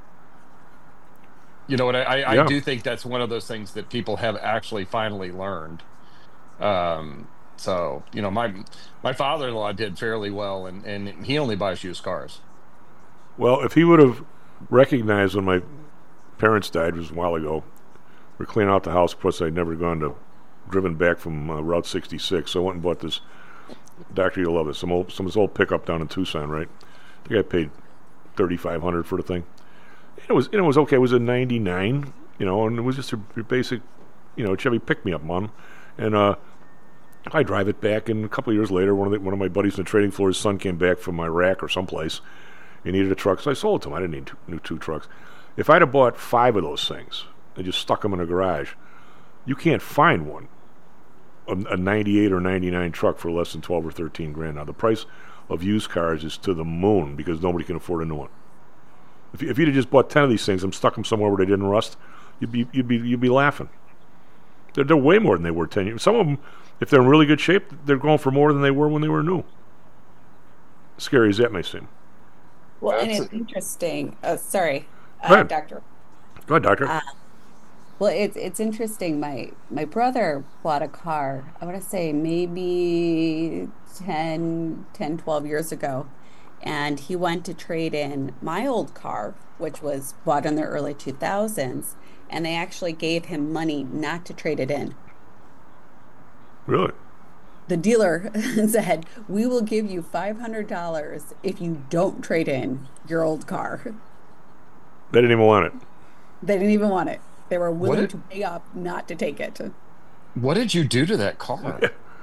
You know what? I, I, Yeah. I do think that's one of those things that people have actually finally learned. Um, so you know, my my father-in-law did fairly well, and, and he only buys used cars. Well, if he would have recognized when my parents died, it was a while ago, we're cleaning out the house. Plus, I'd never gone to, driven back from uh, Route sixty-six, so I went and bought this, Doctor, you'll love it, some old, some old pickup down in Tucson, right? I think I paid thirty-five hundred dollars for the thing. It was, it was okay. It was a ninety-nine, you know, and it was just a basic, you know, Chevy pick-me-up, Mom. And uh, I drive it back, and a couple of years later, one of the, one of my buddies in the trading floor, his son came back from Iraq or someplace. He needed a truck, so I sold it to him. I didn't need two, new two trucks. If I'd have bought five of those things and just stuck them in a garage, you can't find one, a, a ninety-eight or ninety-nine truck for less than twelve or thirteen grand. Now, the price of used cars is to the moon because nobody can afford a new one. If, you, if you'd have just bought ten of these things and stuck them somewhere where they didn't rust, you'd be you'd be you'd be laughing. They're, they're way more than they were ten years. Some of them, if they're in really good shape, they're going for more than they were when they were new. Scary as that may seem. Well, and That's it's interesting. Oh, sorry, Go uh, ahead. Doctor. Go ahead, Doctor. Uh, well, it's it's interesting. My my brother bought a car, I want to say maybe ten, ten, twelve years ago. And he went to trade in my old car, which was bought in the early two thousands. And they actually gave him money not to trade it in. Really? The dealer said, we will give you five hundred dollars if you don't trade in your old car. They didn't even want it. They didn't even want it. They were willing did- to pay up not to take it. What did you do to that car?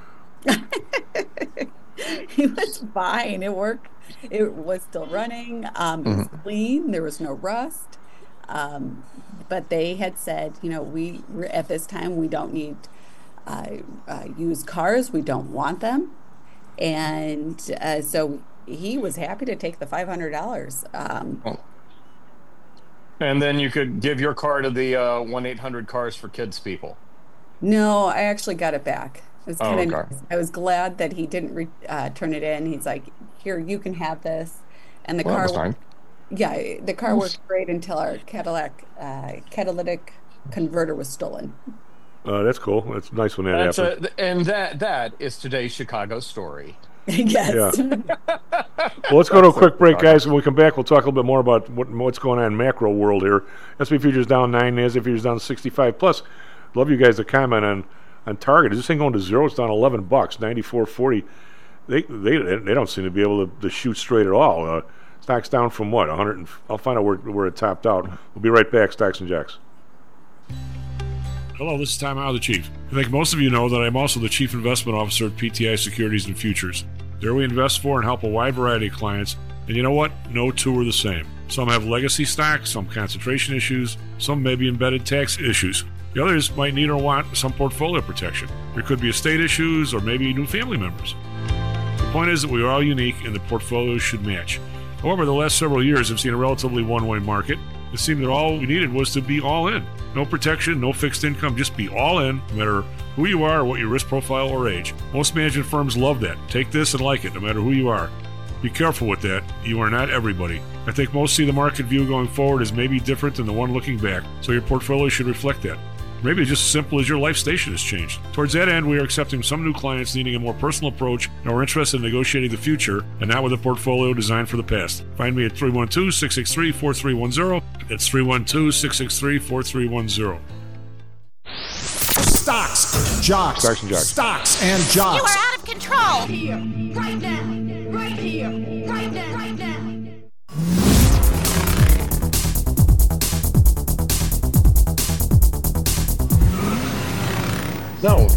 It was fine. It worked. It was still running. Um, it was clean. There was no rust. Um, but they had said, you know, we at this time we don't need uh, uh, used cars. We don't want them. And uh, so he was happy to take the five hundred dollars. Um, Oh. And then you could give your car to the uh, one eight hundred Cars for Kids people. No, I actually got it back. It was Oh, kind of okay. nice. I was glad that he didn't re- uh, turn it in. He's like, "Here, you can have this," and the Well, that car. was fine. Yeah, the car worked great until our Cadillac uh, catalytic converter was stolen. Uh, that's cool. That's nice when that That's happens. a, and that that is today's Chicago story. Yes. Yeah. Well, let's go to a quick break, guys. When we come back, we'll talk a little bit more about what, what's going on in macro world here. S and P futures down nine, NASDAQ futures down sixty-five. Plus, love you guys to comment on, on Target. Is this thing going to zero? It's down eleven bucks, ninety-four forty. They they they don't seem to be able to, to shoot straight at all. Uh, stocks down from what? one hundred. And, I'll find out where, where it topped out. We'll be right back. Stocks and Jocks. Hello, this is Tom Howe, the Chief. I think most of you know that I'm also the Chief Investment Officer at P T I Securities and Futures. There we invest for and help a wide variety of clients, and you know what? No two are the same. Some have legacy stocks, some concentration issues, some may be embedded tax issues. The others might need or want some portfolio protection. There could be estate issues or maybe new family members. The point is that we are all unique and the portfolios should match. However, the last several years have seen a relatively one-way market. It seemed that all we needed was to be all in. No protection, no fixed income, just be all in, no matter who you are or what your risk profile or age. Most management firms love that. Take this and like it, no matter who you are. Be careful with that. You are not everybody. I think most see the market view going forward as maybe different than the one looking back, so your portfolio should reflect that. Maybe it's just as simple as your life station has changed. Towards that end, we are accepting some new clients needing a more personal approach and are interested in negotiating the future and not with a portfolio designed for the past. Find me at three one two, six six three, four three one zero. That's three one two, six six three, four three one zero. Stocks, jocks, Stocks and jocks. Stocks and jocks. You are out of control. Here, right now, right here, right now, right now. Now over.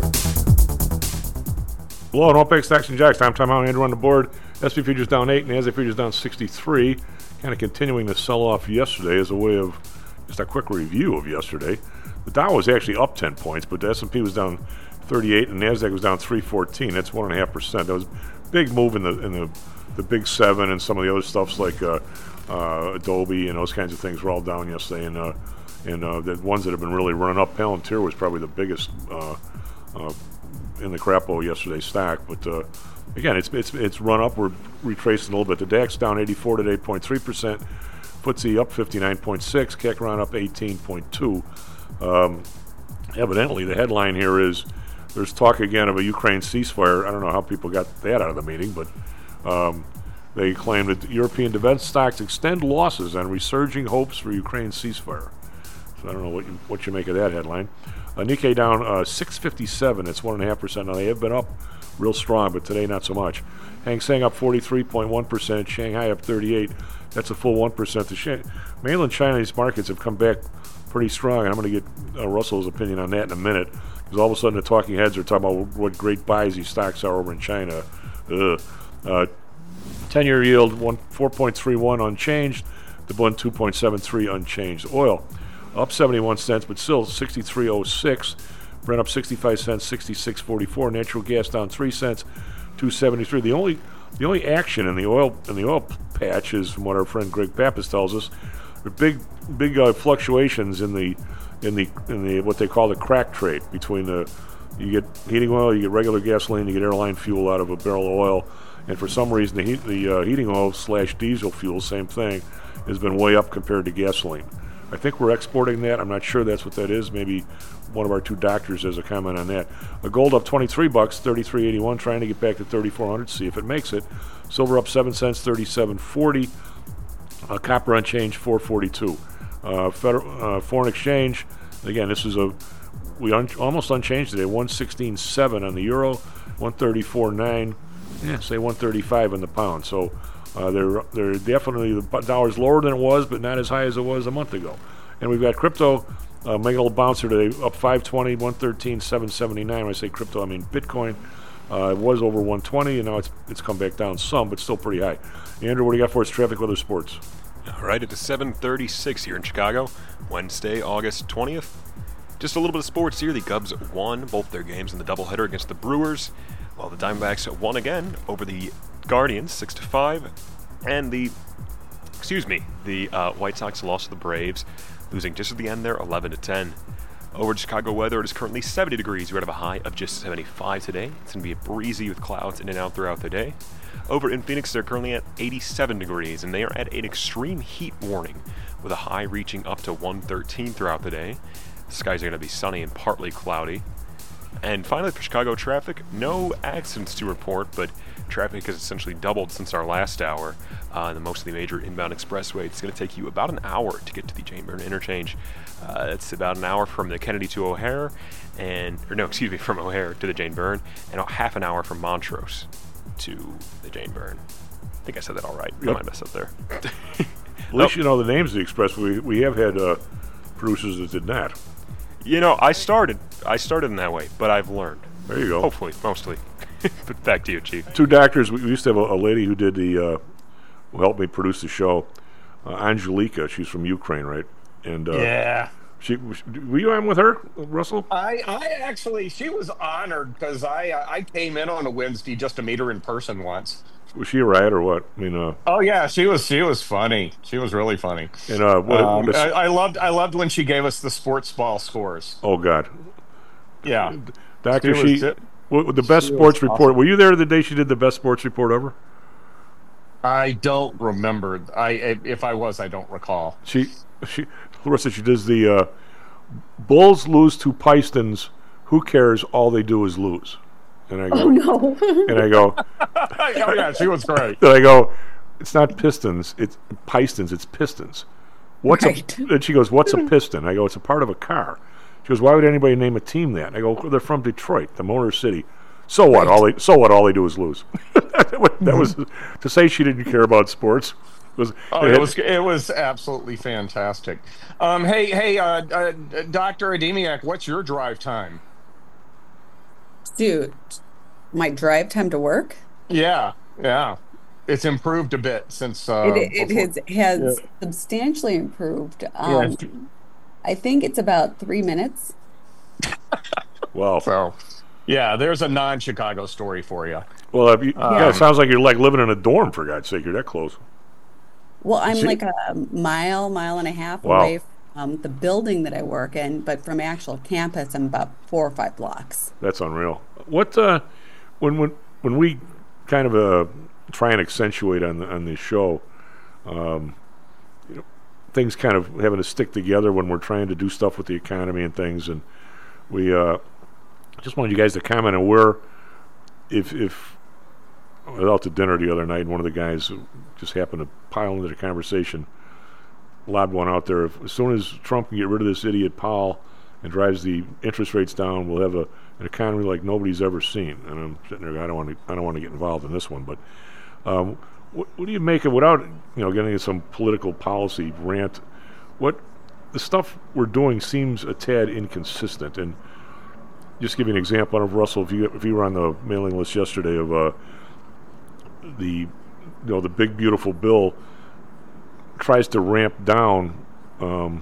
Hello, and OPEC Stocks and Jocks. Time, time out, Andrew on the board. S and P futures down eight, NASDAQ futures down sixty-three. Kind of continuing the sell-off yesterday as a way of just a quick review of yesterday. The Dow was actually up ten points, but the S and P was down thirty-eight, and NASDAQ was down three fourteen. That's one and a half percent. That was a big move in the in the the big seven and some of the other stuffs like uh, uh, Adobe and those kinds of things were all down yesterday. And uh, and uh, the ones that have been really running up, Palantir was probably the biggest uh, uh, in the crapo yesterday stock. But uh, again, it's it's it's run up. We're retracing a little bit. The DAX down eighty-four today, zero point three percent. F T S E up fifty-nine point six. C A C around up eighteen point two. Um, evidently, the headline here is there's talk again of a Ukraine ceasefire. I don't know how people got that out of the meeting, but um, they claim that European defense stocks extend losses on resurging hopes for Ukraine ceasefire. So I don't know what you, what you make of that headline. Uh, Nikkei down uh, six fifty-seven. That's one and a half percent. Now they have been up real strong, but today not so much. Hang Seng up forty-three point one percent. Shanghai up thirty-eight. That's a full one percent. The Sh- mainland Chinese markets have come back pretty strong, and I'm going to get uh, Russell's opinion on that in a minute, because all of a sudden the talking heads are talking about what great buys these stocks are over in China. Ugh. Uh, ten-year yield one four point three one unchanged. The Bund two point seven three unchanged. Oil up seventy-one cents, but still sixty-three oh six. Brent up sixty-five cents, sixty-six forty-four. Natural gas down three cents, two seventy-three. The only the only action in the oil in the oil patch is, from what our friend Greg Pappas tells us, the big big uh, fluctuations in the in the in the what they call the crack trade between the you get heating oil, you get regular gasoline, you get airline fuel out of a barrel of oil, and for some reason the heat, the uh, heating oil slash diesel fuel, same thing, has been way up compared to gasoline. I think we're exporting that. I'm not sure that's what that is. Maybe one of our two doctors has a comment on that. A gold up twenty-three bucks, thirty-three eighty-one, trying to get back to thirty-four hundred. See if it makes it. Silver up seven cents, thirty-seven forty. Uh, copper unchanged, four forty-two. Uh, federal, uh, foreign exchange. Again, this is a we un- almost unchanged today. one sixteen seven on the euro, one thirty-four nine. Yeah, say one thirty-five on the pound. So. Uh, they're they're definitely the dollar's lower than it was, but not as high as it was a month ago. And we've got crypto uh, making a little bouncer today, up five twenty, one thirteen, seven seventy-nine. When I say crypto, I mean Bitcoin. Uh, it was over one twenty, and now it's it's come back down some, but still pretty high. Andrew, what do you got for us? Traffic, weather, sports. All right, it's seven thirty-six here in Chicago, Wednesday, August twentieth. Just a little bit of sports here. The Cubs won both their games in the doubleheader against the Brewers, while the Diamondbacks won again over the Guardians, six to five, and the, excuse me, the uh, White Sox lost to the Braves, losing just at the end there, eleven to ten. Over to Chicago weather, it is currently seventy degrees. We're at a high of just seventy-five today. It's going to be a breezy with clouds in and out throughout the day. Over in Phoenix, they're currently at eighty-seven degrees, and they are at an extreme heat warning, with a high reaching up to one thirteen throughout the day. The skies are going to be sunny and partly cloudy. And finally, for Chicago traffic, no accidents to report, but traffic has essentially doubled since our last hour. Uh, the most of the major inbound expressway, it's going to take you about an hour to get to the Jane Byrne interchange. Uh, it's about an hour from the Kennedy to O'Hare, and or no, excuse me, from O'Hare to the Jane Byrne, and about half an hour from Montrose to the Jane Byrne. I think I said that all right. Yep. I might mess up there. At least you know the names of the expressway. We, we have had uh, producers that did not. You know, I started. I started in that way, but I've learned. There you go. Hopefully, mostly. But back to you, Chief. Two doctors. We used to have a, a lady who did the, uh, who helped me produce the show, uh, Angelika. She's from Ukraine, right? And uh, Yeah. She were you on with her, Russell? I, I actually, she was honored because I I came in on a Wednesday just to meet her in person once. Was she a riot or what? I mean, uh, Oh yeah, she was she was funny. She was really funny. and uh, what? Um, what I, I loved I loved when she gave us the sports ball scores. oh God, Yeah, Doctor, She she, was di- what, the best she was sports report. awesome. Were you there the day she did the best sports report ever? I don't remember. I if I was, I don't recall. She, she, Larissa, she does the uh, Bulls lose to Pistons. Who cares? All they do is lose. And I go, Oh, no. and I go, Oh yeah, she was great. and I go, it's not Pistons, it's Pistons, it's Pistons. What's Right. a? And she goes, what's a piston? I go, it's a part of a car. She goes, why would anybody name a team that? I go, they're from Detroit, the Motor City. So what? All they so what? All they do is lose. that was, that was to say she didn't care about sports. Was Oh, it was it was absolutely fantastic. Um, hey hey, uh, uh, Doctor Ademiak, what's your drive time? Dude, my drive time to work? Yeah, yeah, it's improved a bit since. Uh, it it before- has, has Yeah. substantially improved. Um, Yeah. I think it's about three minutes. Well, so yeah, there's a non-Chicago story for you. well, if you, Um, yeah, it sounds like you're like living in a dorm, for God's sake. You're that close. Well, I'm See- like a mile, mile and a half Wow. away from the building that I work in, but from actual campus, I'm about four or five blocks. That's unreal. What uh, when when when we kind of uh, try and accentuate on the, on this show, um, you know, things kind of having to stick together when we're trying to do stuff with the economy and things, and we uh, just wanted you guys to comment on where, if if I was out to dinner the other night, and one of the guys just happened to pile into the conversation, lobbed one out there. If, as soon as Trump can get rid of this idiot Powell and drives the interest rates down, we'll have a an economy like nobody's ever seen. And I'm sitting there, I don't want to, I don't want to get involved in this one, but um, what, what do you make of, without you know getting into some political policy rant, what the stuff we're doing seems a tad inconsistent. And just give you an example of Russell, if you if you were on the mailing list yesterday of uh, the you know the big beautiful bill tries to ramp down um,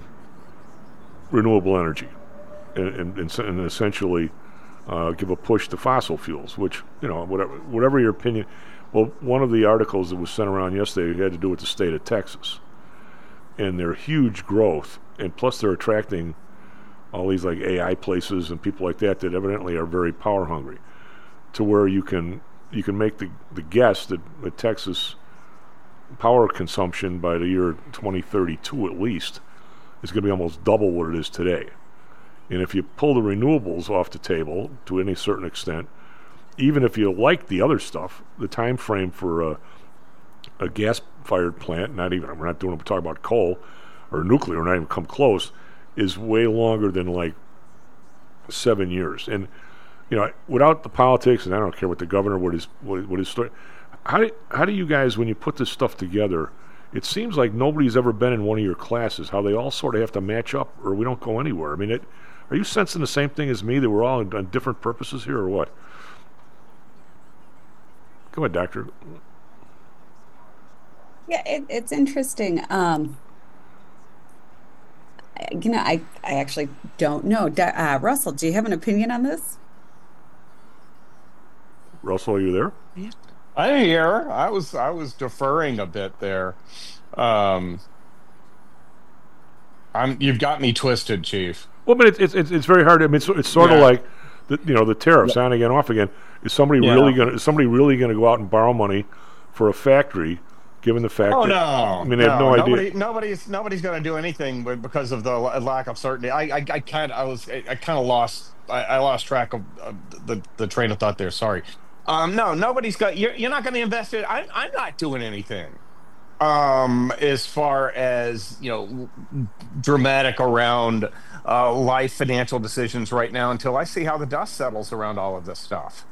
renewable energy and, and, and, and essentially uh, give a push to fossil fuels, which, you know, whatever, whatever your opinion. Well, one of the articles that was sent around yesterday had to do with the state of Texas and their huge growth, and plus they're attracting all these like A I places and people like that that evidently are very power hungry, to where you can you can make the, the guess that, that Texas power consumption by the year twenty thirty-two at least is going to be almost double what it is today. And if you pull the renewables off the table to any certain extent, even if you like the other stuff, the time frame for a, a gas-fired plant, not even, we're not doing, we're talking about coal or nuclear, we're not even come close, is way longer than like seven years. And, you know, without the politics, and I don't care what the governor, what his, what, what his story, how do, how do you guys, when you put this stuff together, it seems like nobody's ever been in one of your classes, how they all sort of have to match up or we don't go anywhere. I mean, it, are you sensing the same thing as me, that we're all on, on different purposes here, or what? Go ahead, Doctor. Yeah, it, it's interesting. Um, I- you know, I, I actually don't know. Da- uh, Russell, do you have an opinion on this? Russell, are you there? I'm here. I was I was deferring a bit there. Um, I'm you've got me twisted, Chief. Well, but it's it's it's, it's very hard. I mean, it's, it's sort Yeah. of like the, you know the tariffs on again, off again. Is somebody Yeah. really going? Is somebody really going to go out and borrow money for a factory, given the fact Oh that... no! I mean, they no, have no nobody, idea. Nobody's nobody's going to do anything with- because of the l- lack of certainty. I I, I kind I was I, I kind of lost I, I lost track of uh, the the train of thought there. Sorry. Um, no, nobody's got. You're, you're not going to invest in. I'm I'm not doing anything. Um, as far as you know, dramatic around uh, life financial decisions right now until I see how the dust settles around all of this stuff.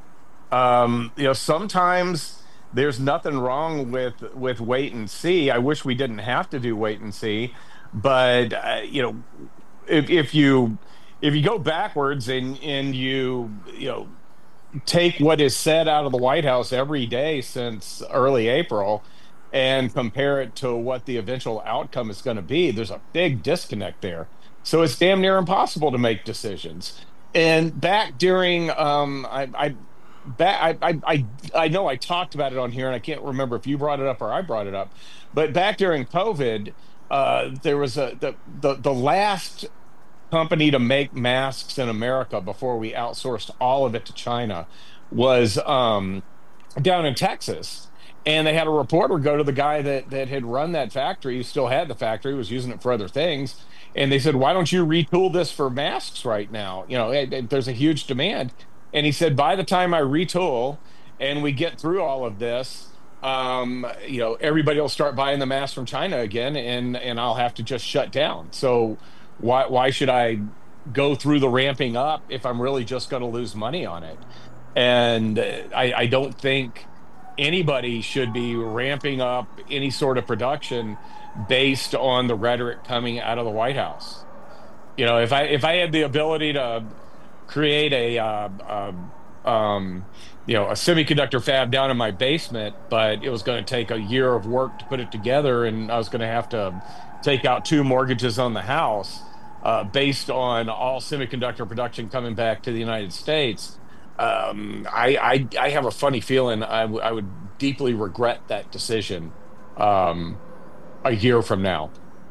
Um, you know, sometimes there's nothing wrong with with wait and see. I wish we didn't have to do wait and see, but uh, you know, if if you if you go backwards and and you you know take what is said out of the White House every day since early April and compare it to what the eventual outcome is going to be, there's a big disconnect there. So it's damn near impossible to make decisions. And back during, um, I, I, back, I, I, I, I know I talked about it on here, and I can't remember if you brought it up or I brought it up, but back during COVID, uh, there was a the, the the last company to make masks in America before we outsourced all of it to China was um, down in Texas. And they had a reporter go to the guy that, that had run that factory, who still had the factory, was using it for other things. And they said, why don't you retool this for masks right now? You know, it, it, there's a huge demand. And he said, by the time I retool and we get through all of this, um, you know, everybody will start buying the masks from China again, and, and I'll have to just shut down. So why why should I go through the ramping up if I'm really just going to lose money on it? And I, I don't think anybody should be ramping up any sort of production based on the rhetoric coming out of the White House. You know, if I if I had the ability to create a uh, uh, um, you know a semiconductor fab down in my basement, but it was going to take a year of work to put it together, and I was going to have to take out two mortgages on the house uh, based on all semiconductor production coming back to the United States. Um, I, I I have a funny feeling I, w- I would deeply regret that decision um, a year from now.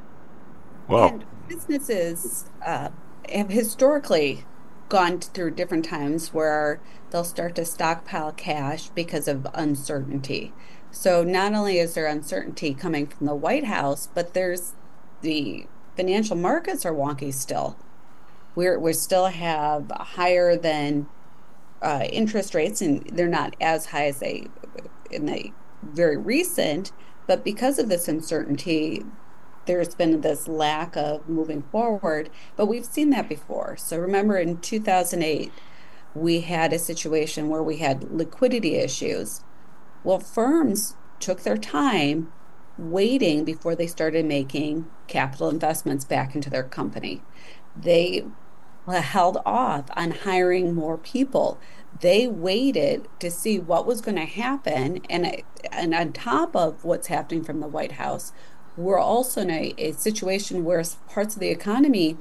Well, And businesses uh, have historically gone through different times where they'll start to stockpile cash because of uncertainty. So not only is there uncertainty coming from the White House, but there's the financial markets are wonky still. We're we still have higher than uh, interest rates, and they're not as high as they in the very recent. But because of this uncertainty, there's been this lack of moving forward. But we've seen that before. So remember, in two thousand eight, we had a situation where we had liquidity issues. Well, firms took their time waiting before they started making capital investments back into their company. They held off on hiring more people. They waited to see what was going to happen. And, and on top of what's happening from the White House, we're also in a, a situation where parts of the economy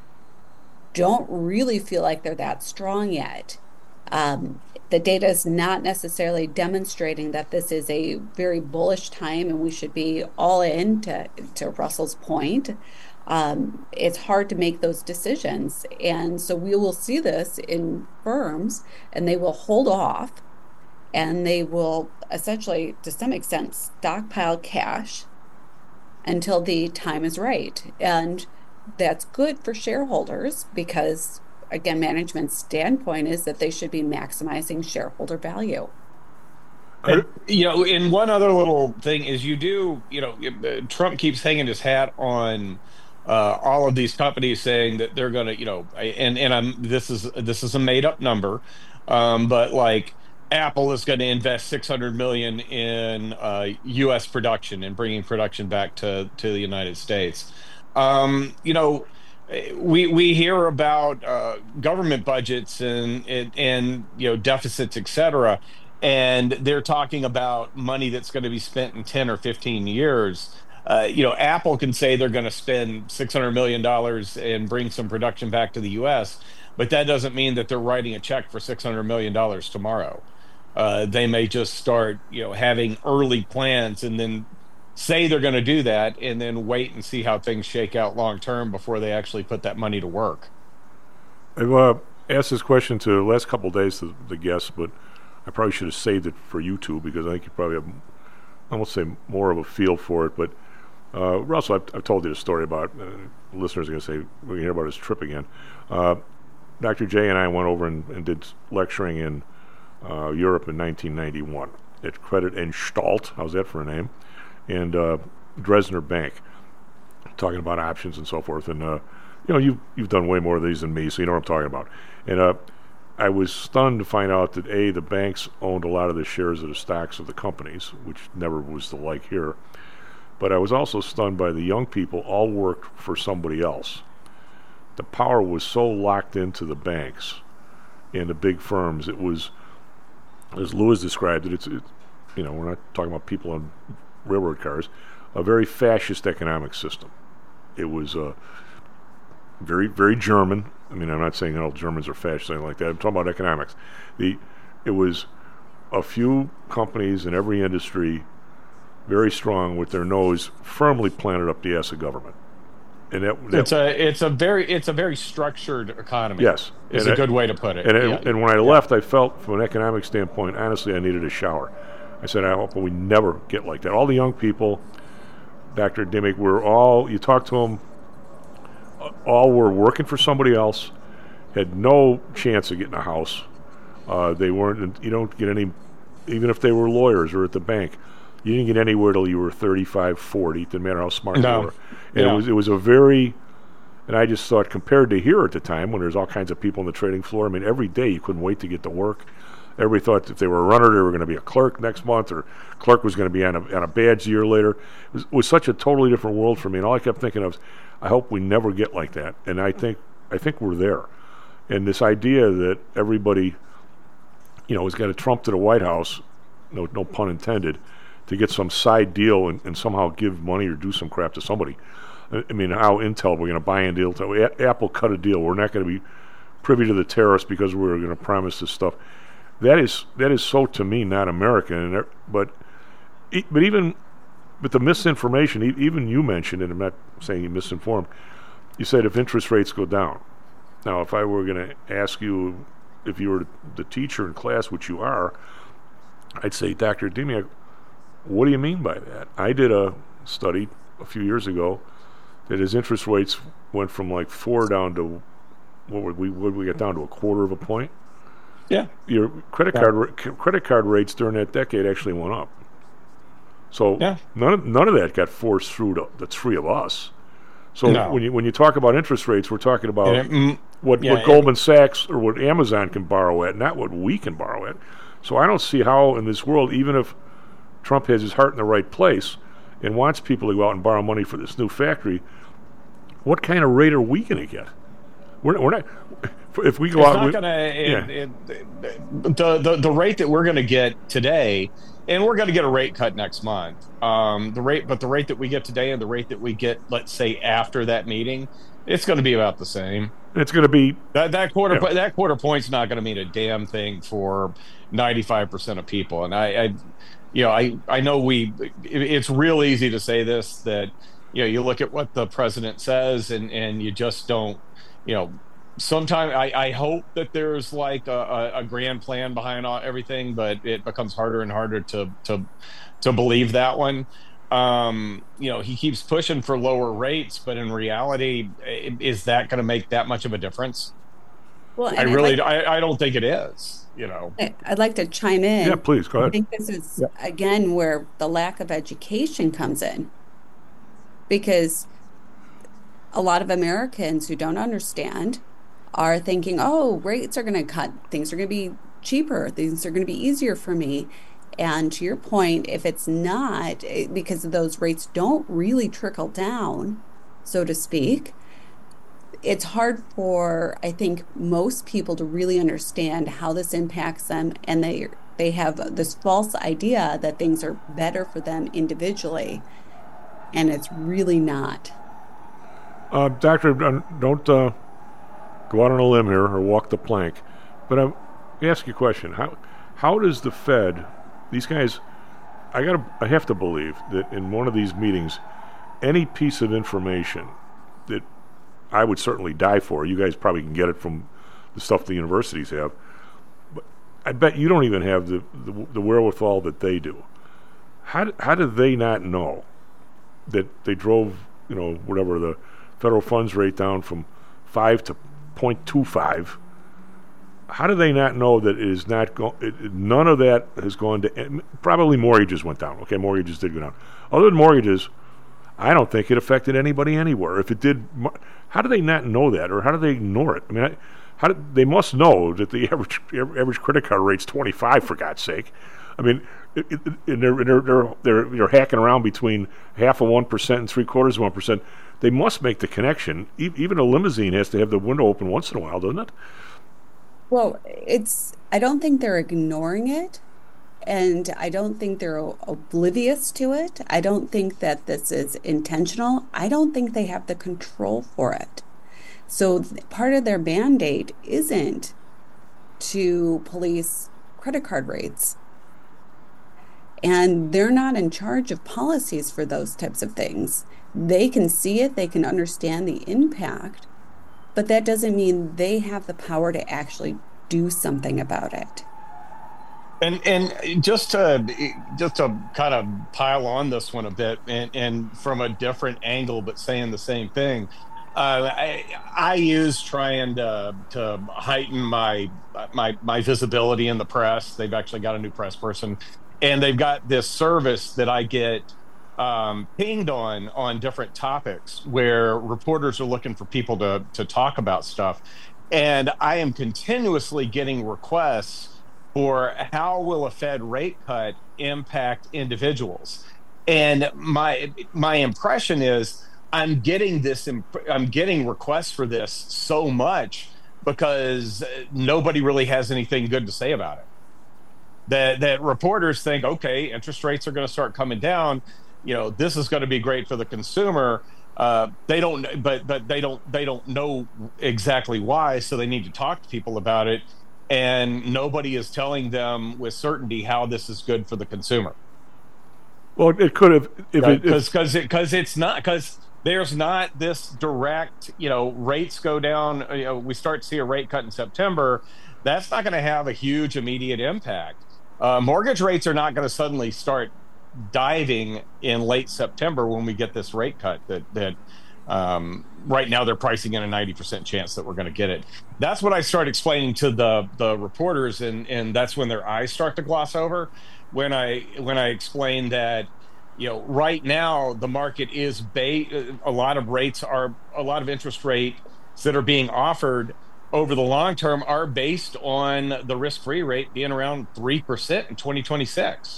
don't really feel like they're that strong yet. Um, the data is not necessarily demonstrating that this is a very bullish time and we should be all in, to, to Russell's point. Um, it's hard to make those decisions. And so we will see this in firms, and they will hold off, and they will essentially, to some extent, stockpile cash until the time is right. And that's good for shareholders because, again, management's standpoint is that they should be maximizing shareholder value. And, you know, and one other little thing is you do, you know, Trump keeps hanging his hat on uh, all of these companies saying that they're going to, you know, and and I'm this is this is a made up number, um, but like Apple is going to invest six hundred million in uh, U S production and bringing production back to to the United States. Um, you know, we we hear about uh, government budgets and, and and you know deficits, et cetera, and they're talking about money that's going to be spent in ten or fifteen years. Uh, you know, Apple can say they're going to spend six hundred million dollars and bring some production back to the U S, but that doesn't mean that they're writing a check for six hundred million dollars tomorrow. Uh, they may just start, you know, having early plans and then say they're going to do that and then wait and see how things shake out long term before they actually put that money to work. I've uh, asked this question to the last couple of days to the guests, but I probably should have saved it for you two because I think you probably have I won't say more of a feel for it, but uh, Russell, I've, I've told you the story about, uh, listeners are going to say, we're going to hear about his trip again. Uh, Doctor J and I went over and, and did lecturing in uh, Europe in nineteen ninety-one at Creditanstalt, how's that for a name, and uh, Dresdner Bank, talking about options and so forth. And, uh, you know, you, you've done way more of these than me, so you know what I'm talking about. And uh, I was stunned to find out that, A, the banks owned a lot of the shares of the stocks of the companies, which never was the like here. But I was also stunned by the young people all worked for somebody else. The power was so locked into the banks and the big firms. It was, as Lewis described it, it's, it, you know, we're not talking about people on railroad cars, a very fascist economic system. It was uh, very, very German. I mean, I'm not saying all Germans are fascist or anything like that. I'm talking about economics. The, it was a few companies in every industry, very strong, with their nose firmly planted up the ass of government. And that, that it's a it's a very it's a very structured economy. Yes, is and a I, good way to put it. And, yeah. and, and when I yeah. left, I felt, from an economic standpoint, honestly, I needed a shower. I said, I hope we never get like that. All the young people, Doctor Dimick, were all, you talk to them, all were working for somebody else, had no chance of getting a house. Uh, they weren't, you don't get any, even if they were lawyers or at the bank, you didn't get anywhere till you were thirty-five, forty. It didn't matter how smart no. you were. And yeah. it was it was a very, and I just thought, compared to here at the time, when there's all kinds of people on the trading floor, I mean, every day you couldn't wait to get to work. Everybody thought if they were a runner, they were going to be a clerk next month, or clerk was going to be on a, on a badge a year later. It was, it was such a totally different world for me, and all I kept thinking of was, I hope we never get like that. And I think I think we're there. And this idea that everybody, you know, has got a Trump to the White House, no no pun intended, to get some side deal and, and somehow give money or do some crap to somebody. I, I mean, how Intel, we're going to buy a deal. To, a- Apple cut a deal. We're not going to be privy to the terrorists because we're going to promise this stuff. That is that is so, to me, not American. And there, but but even but the misinformation, e- even you mentioned, and I'm not saying you misinformed, you said if interest rates go down. Now, if I were going to ask you, if you were the teacher in class, which you are, I'd say, Doctor Dimick, what do you mean by that? I did a study a few years ago that his interest rates went from like four down to, what would we what would we get down to, a quarter of a point? Yeah. Your credit yeah. card c- credit card rates during that decade actually went up. So yeah. none of, none of that got forced through to the three of us. So no. when you when you talk about interest rates, we're talking about it, mm, what yeah, what Goldman Sachs or what Amazon can borrow at, not what we can borrow at. So I don't see how in this world, even if Trump has his heart in the right place and wants people to go out and borrow money for this new factory, what kind of rate are we going to get? We're, we're not. If we go it's out, not we, gonna, yeah. it, it, the, the the rate that we're going to get today, and we're going to get a rate cut next month. Um, the rate, but the rate that we get today and the rate that we get, let's say, after that meeting, it's going to be about the same. It's going to be that that quarter yeah. that quarter point's not going to mean a damn thing for ninety-five percent of people. And I, I you know, I I know we. It, it's real easy to say this, that you know, you look at what the president says and and you just don't, you know. Sometimes I, I hope that there's like a, a, a grand plan behind all, everything, but it becomes harder and harder to to to believe that one. Um, you know, he keeps pushing for lower rates, but in reality, is that going to make that much of a difference? Well, I really, like, I, I don't think it is. You know, I'd like to chime in. Yeah, please go ahead. I think this is yeah. again where the lack of education comes in, because a lot of Americans who don't understand are thinking, oh, rates are going to cut, things are going to be cheaper, things are going to be easier for me. And to your point, if it's not, because those rates don't really trickle down, so to speak, it's hard for, I think, most people to really understand how this impacts them, and they they have this false idea that things are better for them individually, and it's really not. Uh, doctor, don't uh, go out on a limb here or walk the plank, but I'm ask you a question. How how does the Fed, these guys, I gotta, I have to believe that in one of these meetings, any piece of information that I would certainly die for, you guys probably can get it from the stuff the universities have, but I bet you don't even have the, the, the wherewithal that they do. how how did they not know that they drove, you know, whatever the federal funds rate down from five to point two five? How do they not know that it is not go- it, it- none of that has gone to probably mortgages went down. Okay, mortgages did go down. Other than mortgages, I don't think it affected anybody anywhere. If it did, mo- how do they not know that, or how do they ignore it? I mean, I, how do, they must know that the average average credit card rate's twenty-five, for God's sake. I mean, it, it, and they're, they're they're they're they're hacking around between half of one percent and three quarters of one percent. They must make the connection. E- even a limousine has to have the window open once in a while, doesn't it? Well, it's, I don't think they're ignoring it, and I don't think they're o- oblivious to it. I don't think that this is intentional. I don't think they have the control for it. So th- part of their mandate isn't to police credit card rates. And they're not in charge of policies for those types of things. They can see it, they can understand the impact, but that doesn't mean they have the power to actually do something about it. And and just to just to kind of pile on this one a bit, and, and from a different angle, but saying the same thing, uh, I I use trying to to heighten my my my visibility in the press. They've actually got a new press person, and they've got this service that I get um, pinged on on different topics where reporters are looking for people to to talk about stuff, and I am continuously getting requests for how will a Fed rate cut impact individuals. And my my impression is I'm getting this imp- I'm getting requests for this so much because nobody really has anything good to say about it. That that reporters think, okay, interest rates are going to start coming down. You know, this is going to be great for the consumer. Uh, they don't, but but they don't they don't know exactly why, so they need to talk to people about it. And nobody is telling them with certainty how this is good for the consumer. Well, it could have, if it, because because it, because it's not, because there's not this direct, you know, rates go down. You know, we start to see a rate cut in September. That's not going to have a huge immediate impact. Uh, mortgage rates are not going to suddenly start diving in late September when we get this rate cut. That that. Um, right now they're pricing in a ninety percent chance that we're going to get it. That's what I start explaining to the the reporters, and and that's when their eyes start to gloss over when I when I explain that, you know, right now the market is ba- a lot of rates are a lot of interest rates that are being offered over the long term are based on the risk-free rate being around three percent in twenty twenty-six.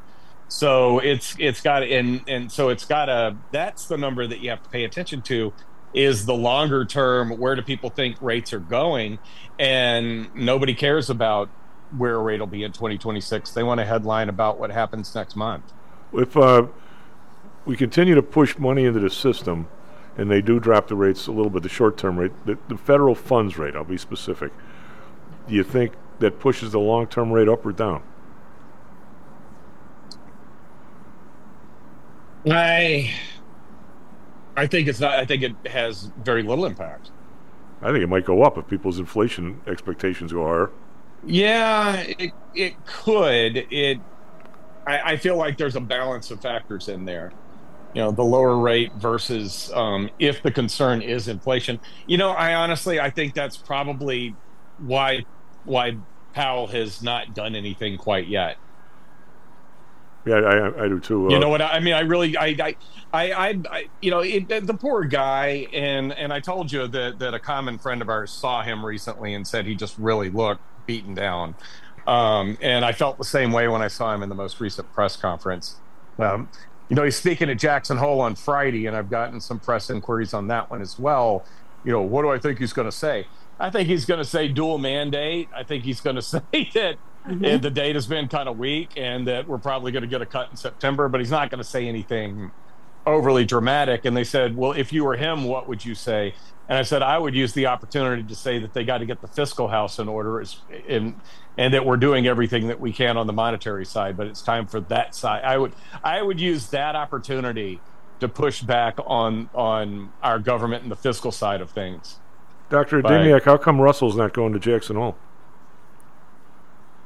So it's it's got and and so it's got a that's the number that you have to pay attention to, is the longer term, where do people think rates are going, and nobody cares about where a rate will be in twenty twenty-six. They want a headline about what happens next month. If uh, we continue to push money into the system, and they do drop the rates a little bit, the short-term rate, the, the federal funds rate, I'll be specific, do you think that pushes the long-term rate up or down? I I think it's not. I think it has very little impact. I think it might go up if people's inflation expectations go higher. Yeah, it it could. It. I, I feel like there's a balance of factors in there. You know, the lower rate versus um, if the concern is inflation. You know, I honestly I think that's probably why why Powell has not done anything quite yet. Yeah, I, I do too. Uh, You know what I mean? I really, I, I, I, I, I you know, it, the poor guy, and and I told you that that a common friend of ours saw him recently and said he just really looked beaten down, um, and I felt the same way when I saw him in the most recent press conference. Um, you know, he's speaking at Jackson Hole on Friday, and I've gotten some press inquiries on that one as well. You know, what do I think he's going to say? I think he's going to say dual mandate. I think he's going to say that. Mm-hmm. And the data has been kind of weak, and that we're probably going to get a cut in September, but he's not going to say anything overly dramatic. And they said, well, if you were him, what would you say? And I said, I would use the opportunity to say that they got to get the fiscal house in order, and, and that we're doing everything that we can on the monetary side, but it's time for that side. I would, I would use that opportunity to push back on, on our government and the fiscal side of things. Doctor Adamiak, how come Russell's not going to Jackson Hole?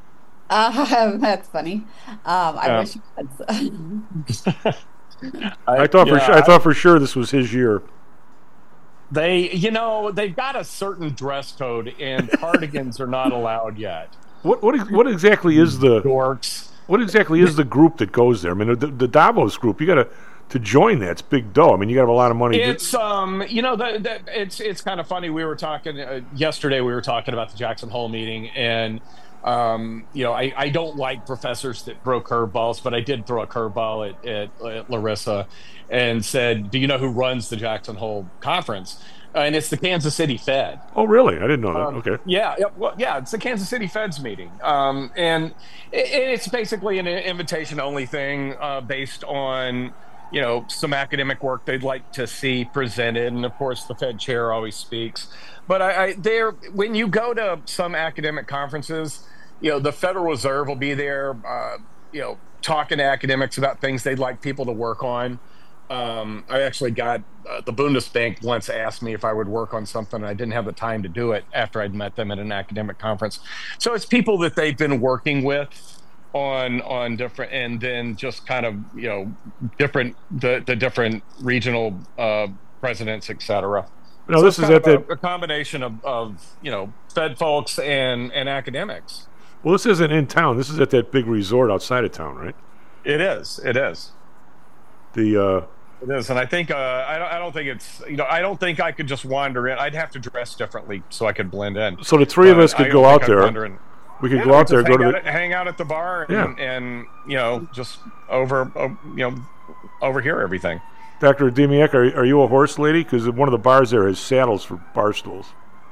Uh, that's funny. Um, I Yeah. wish you would. I, thought for yeah, sure, I I- thought for sure this was his year. They, you know, they've got a certain dress code, and cardigans are not allowed yet. What what ex- what exactly is the dorks? What exactly is the group that goes there? I mean, the, the Davos group. You got to to join that. It's big dough. I mean, you got to have a lot of money. to- It's um, you know, the, the, it's it's kind of funny. We were talking uh, yesterday. We were talking about the Jackson Hole meeting, and um, you know, I, I don't like professors that throw curveballs, but I did throw a curveball at, at, at Larissa, and said, "Do you know who runs the Jackson Hole conference?" Uh, and it's the Kansas City Fed. Oh, really? I didn't know that. Um, okay. Yeah, yeah, well, yeah, it's the Kansas City Fed's meeting, um, and it, it's basically an invitation-only thing uh, based on, you know, some academic work they'd like to see presented, and of course, the Fed chair always speaks. But I, I there, when you go to some academic conferences, you know, the Federal Reserve will be there, uh, you know, talking to academics about things they'd like people to work on. Um, I actually got uh, the Bundesbank once asked me if I would work on something, and I didn't have the time to do it after I'd met them at an academic conference. So it's people that they've been working with on on different, and then just kind of, you know, different the the different regional uh, presidents, et cetera. No, So this it's is kind at of the- a, a combination of, of you know, Fed folks and and academics. Well, this isn't in town. This is at that big resort outside of town, right? It is. It is. The uh, It is, and I think uh, I don't. I don't think it's. You know, I don't think I could just wander in. I'd have to dress differently so I could blend in. So the three of But us could I go don't out think I'd there. wander in. We could Yeah, go out just there, go hang to out the. at, hang out at the bar, and, Yeah. and you know, just over, uh, you know, overhear everything. Doctor Demiak, are, are you a horse lady? Because one of the bars there has saddles for bar stools.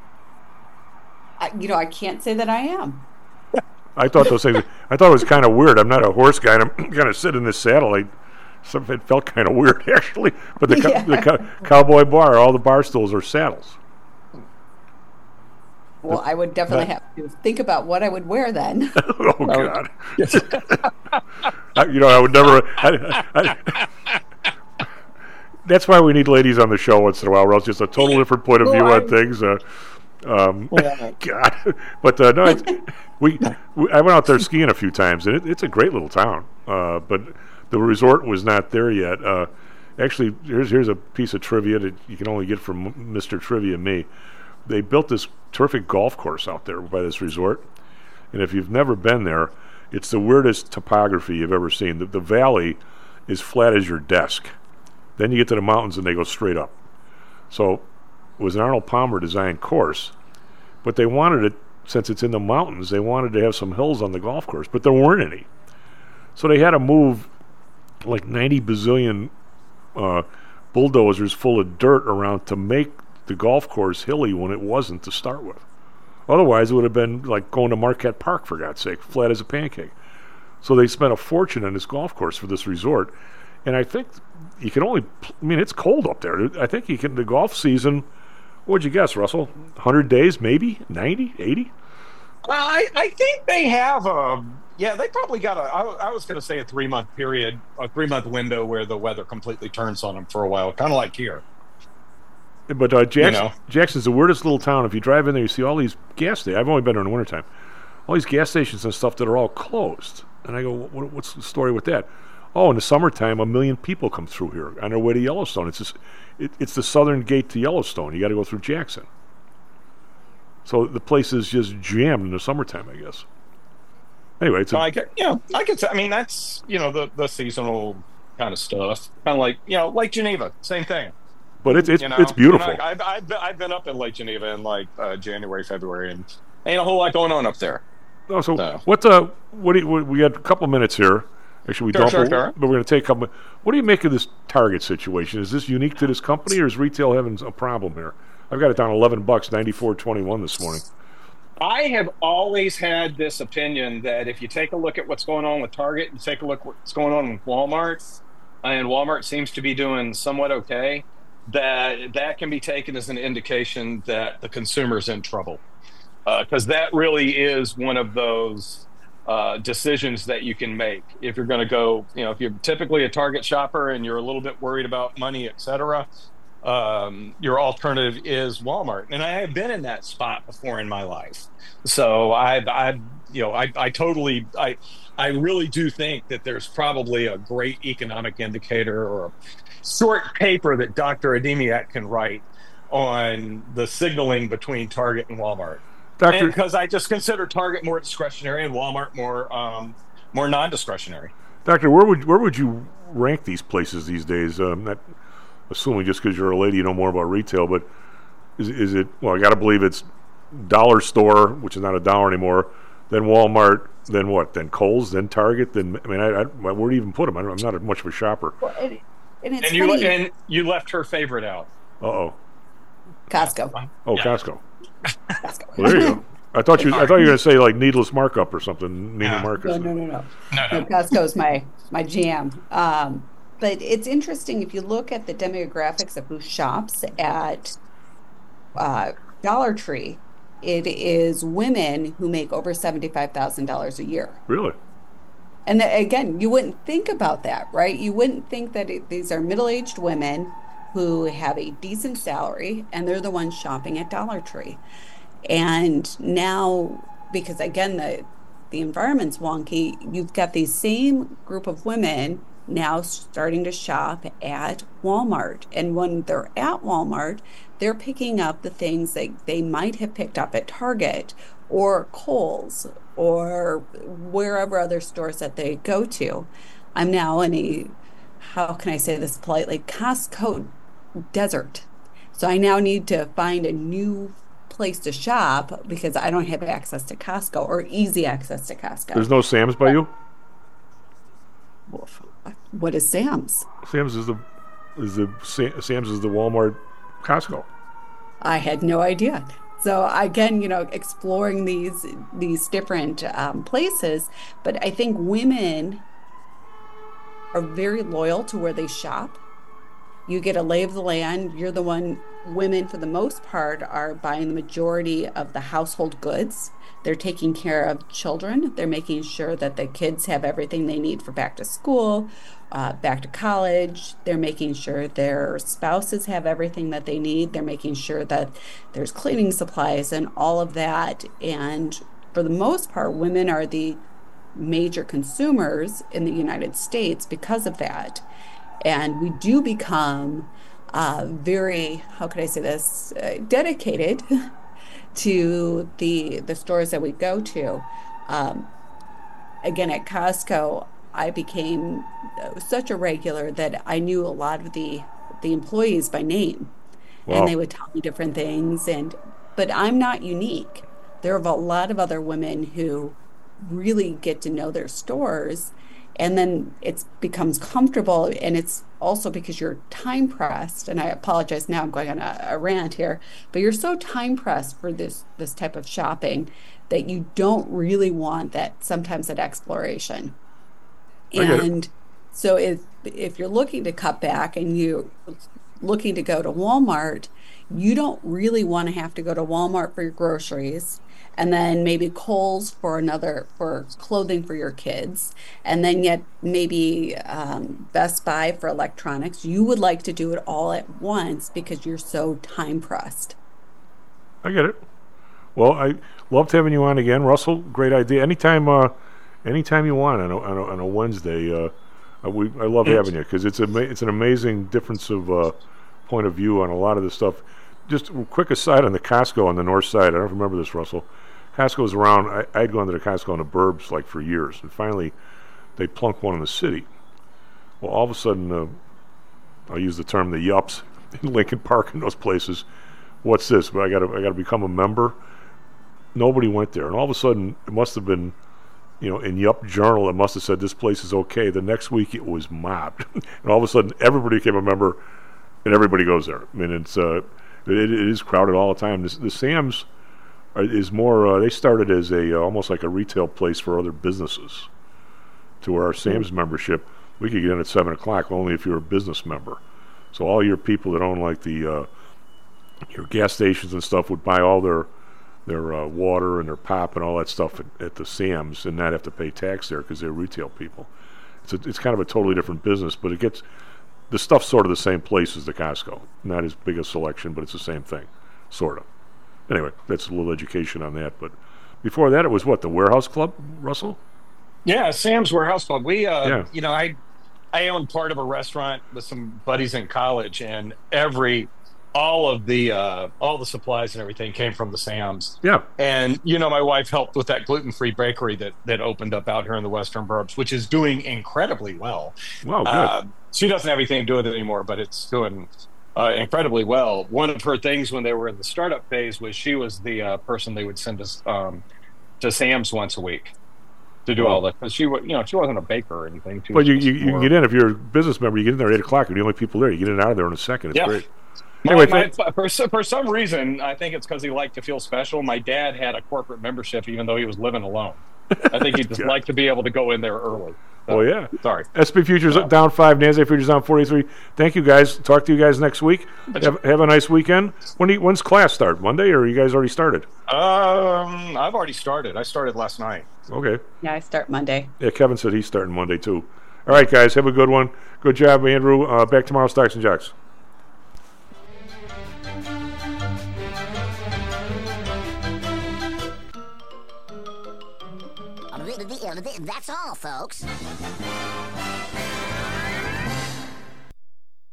I, you know, I can't say that I am. I thought those things. I thought it was kind of weird. I'm not a horse guy. And I'm kind of sitting in this saddle. I, some, it felt kind of weird actually. But the, co- Yeah. the co- cowboy bar, all the bar stools are saddles. Well, I would definitely have to think about what I would wear then. Oh God! I, you know, I would never. I, I, that's why we need ladies on the show once in a while, or else just a total different point of view Well, on things. Uh, um, Yeah. God, but uh, no, it's, we, we. I went out there skiing a few times, and it, it's a great little town. Uh, but the resort was not there yet. Uh, actually, here's here's a piece of trivia that you can only get from Mister Trivia and me. They built this terrific golf course out there by this resort, and if you've never been there, it's the weirdest topography you've ever seen. The, the valley is flat as your desk. Then you get to the mountains and they go straight up. So it was an Arnold Palmer designed course, but they wanted it, since it's in the mountains, they wanted to have some hills on the golf course, but there weren't any. So they had to move like ninety bazillion uh, bulldozers full of dirt around to make the golf course hilly when it wasn't to start with. Otherwise, it would have been like going to Marquette Park, for God's sake, flat as a pancake. So they spent a fortune on this golf course for this resort. And I think you can only, I mean, it's cold up there. I think you can, the golf season, what'd you guess, Russell? one hundred days, maybe? ninety, eighty? Well, I, I think they have a. Yeah, they probably got a. I, I was going to say a three month period, a three month window where the weather completely turns on them for a while, kind of like here. But uh, Jackson, You know. Jackson's the weirdest little town. If you drive in there, you see all these gas stations. I've only been there in the wintertime. All these gas stations and stuff that are all closed. And I go, what, what's the story with that? Oh, in the summertime, a million people come through here on their way to Yellowstone. It's just, it, it's the southern gate to Yellowstone. You got to go through Jackson. So the place is just jammed in the summertime, I guess. Anyway, it's a, So I get, you know, I could. I mean, that's, you know, the the seasonal kind of stuff. Kind of like, you know, Lake Geneva, same thing. but it's it's, You know? it's beautiful. You know, I've, I've, been, I've been up in Lake Geneva in like uh, January, February, and ain't a whole lot going on up there. Oh, so No. what? Uh, what do you, we we got a couple minutes here. Actually, we Sure, don't. sure, but, sure. but we're going to take a couple. What do you make of this Target situation? Is this unique to this company, or is retail having a problem here? I've got it down eleven bucks, ninety four twenty one this morning. I have always had this opinion that if you take a look at what's going on with Target and take a look at what's going on with Walmart, and Walmart seems to be doing somewhat okay, that that can be taken as an indication that the consumer's in trouble. Because that really is one of those uh, decisions that you can make. If you're going to go, you know, if you're typically a Target shopper and you're a little bit worried about money, et cetera, um, your alternative is Walmart. And I have been in that spot before in my life. So I've, I've you know, I, I totally, I, I really do think that there's probably a great economic indicator or a short paper that Doctor Ademiak can write on the signaling between Target and Walmart. Doctor Because I just consider Target more discretionary and Walmart more, um, more non-discretionary. Doctor, where would where would you rank these places these days? Um, not assuming just because you're a lady you know more about retail, but is is it? Well, I got to believe it's dollar store, which is not a dollar anymore. Then Walmart, then what? Then Kohl's, then Target. Then I mean, I, I where do you even put them? I don't, I'm not a, much of a shopper. Well, and, and it's And you funny. and you left her favorite out. Uh oh. Costco. Oh, Yeah. Costco. Costco. Well, there you go. I thought you I thought you were going to say like needless markup or something. Needle markup. No, no, no, no. no Costco's my my jam. Um, but it's interesting if you look at the demographics of who shops at uh, Dollar Tree. It is women who make over seventy-five thousand dollars a year. Really? And the, again, you wouldn't think about that, right? You wouldn't think that it, these are middle-aged women who have a decent salary, and they're the ones shopping at Dollar Tree. And now, because again, the the environment's wonky, you've got these same group of women now starting to shop at Walmart. And when they're at Walmart, they're picking up the things that they might have picked up at Target or Kohl's or wherever other stores that they go to. I'm now in a, how can I say this politely, Costco desert. So I now need to find a new place to shop because I don't have access to Costco or easy access to Costco. There's no Sam's by you? What is Sam's? Sam's is the is the Sam's is the Walmart Costco. I had no idea. So again, you know, exploring these these different um, places, but I think women are very loyal to where they shop. You get a lay of the land. You're the one. Women, for the most part, are buying the majority of the household goods. They're taking care of children. They're making sure that the kids have everything they need for back to school, uh, back to college. They're making sure their spouses have everything that they need. They're making sure that there's cleaning supplies and all of that. And for the most part, women are the major consumers in the United States because of that. And we do become uh, very, how could I say this, uh, dedicated to the the stores that we go to. Um, again, at Costco, I became such a regular that I knew a lot of the the employees by name. Wow. And they would tell me different things. And but I'm not unique. There are a lot of other women who really get to know their stores. And then it becomes comfortable, and it's also because you're time pressed. And I apologize now, I'm going on a, a rant here, but you're so time pressed for this this type of shopping that you don't really want that sometimes that exploration. And so if if you're looking to cut back and you're looking to go to Walmart, you don't really want to have to go to Walmart for your groceries. And then maybe Kohl's for another, for clothing for your kids. And then yet maybe um, Best Buy for electronics. You would like to do it all at once because you're so time pressed. I get it. Well, I loved having you on again. Russell, great idea. Anytime uh, anytime you want on a, on a, on a Wednesday, uh, we, I love having you because it's, a, it's an amazing difference of uh, point of view on a lot of this stuff. Just a quick aside on the Costco on the north side. I don't remember this, Russell. Costco was around. I, I'd gone to the Costco in the burbs like for years, and finally they plunked one in the city. Well, all of a sudden, uh, I'll use the term the yups in Lincoln Park and those places. What's this? But I got to I got to become a member. Nobody went there, and all of a sudden it must have been, you know, in Yup Journal it must have said this place is okay. The next week it was mobbed, and all of a sudden everybody became a member, and everybody goes there. I mean, it's uh, it, it is crowded all the time. This, the Sam's is more, uh, they started as a uh, almost like a retail place for other businesses, to where our Sam's membership, we could get in at seven o'clock only if you're a business member. So all your people that own like the uh, your gas stations and stuff would buy all their their uh, water and their pop and all that stuff at, at the Sam's and not have to pay tax there because they're retail people. It's a, it's kind of a totally different business, but it gets, the stuff's sort of the same place as the Costco. Not as big a selection, but it's the same thing, sort of. Anyway, that's a little education on that, but before that, it was what, the Warehouse Club, Russell? Yeah, Sam's Warehouse Club. We, uh, Yeah. you know, I, I owned part of a restaurant with some buddies in college, and every, all of the, uh, all the supplies and everything came from the Sam's. Yeah. And you know, my wife helped with that gluten-free bakery that that opened up out here in the Western Burbs, which is doing incredibly well. Wow, good. Uh, she doesn't have anything to do with it anymore, but it's doing uh, incredibly well. One of her things when they were in the startup phase was she was the uh, person they would send us um, to Sam's once a week to do Wow. all that, because she, wa- you know, she wasn't a baker or anything. She Well, was you, just you, you can more- get in if you're a business member. You get in there at eight o'clock. You're the only people there. You get in and out of there in a second. It's Yeah. great. My, Anyway, my, thank- for, so- for some reason, I think it's because he liked to feel special. My dad had a corporate membership, even though he was living alone. I think he just liked to be able to go in there early. So, Oh, yeah. Sorry. S P Futures down five, NASDAQ Futures down forty-three. Thank you, guys. Talk to you guys next week. Have, have a nice weekend. When do you, when's class start? Monday, or you guys already started? Um, I've already started. I started last night. Okay. Yeah, I start Monday. Yeah, Kevin said he's starting Monday, too. All right, guys. Have a good one. Good job, Andrew. Uh, back tomorrow, Stocks and Jocks. That's all, folks.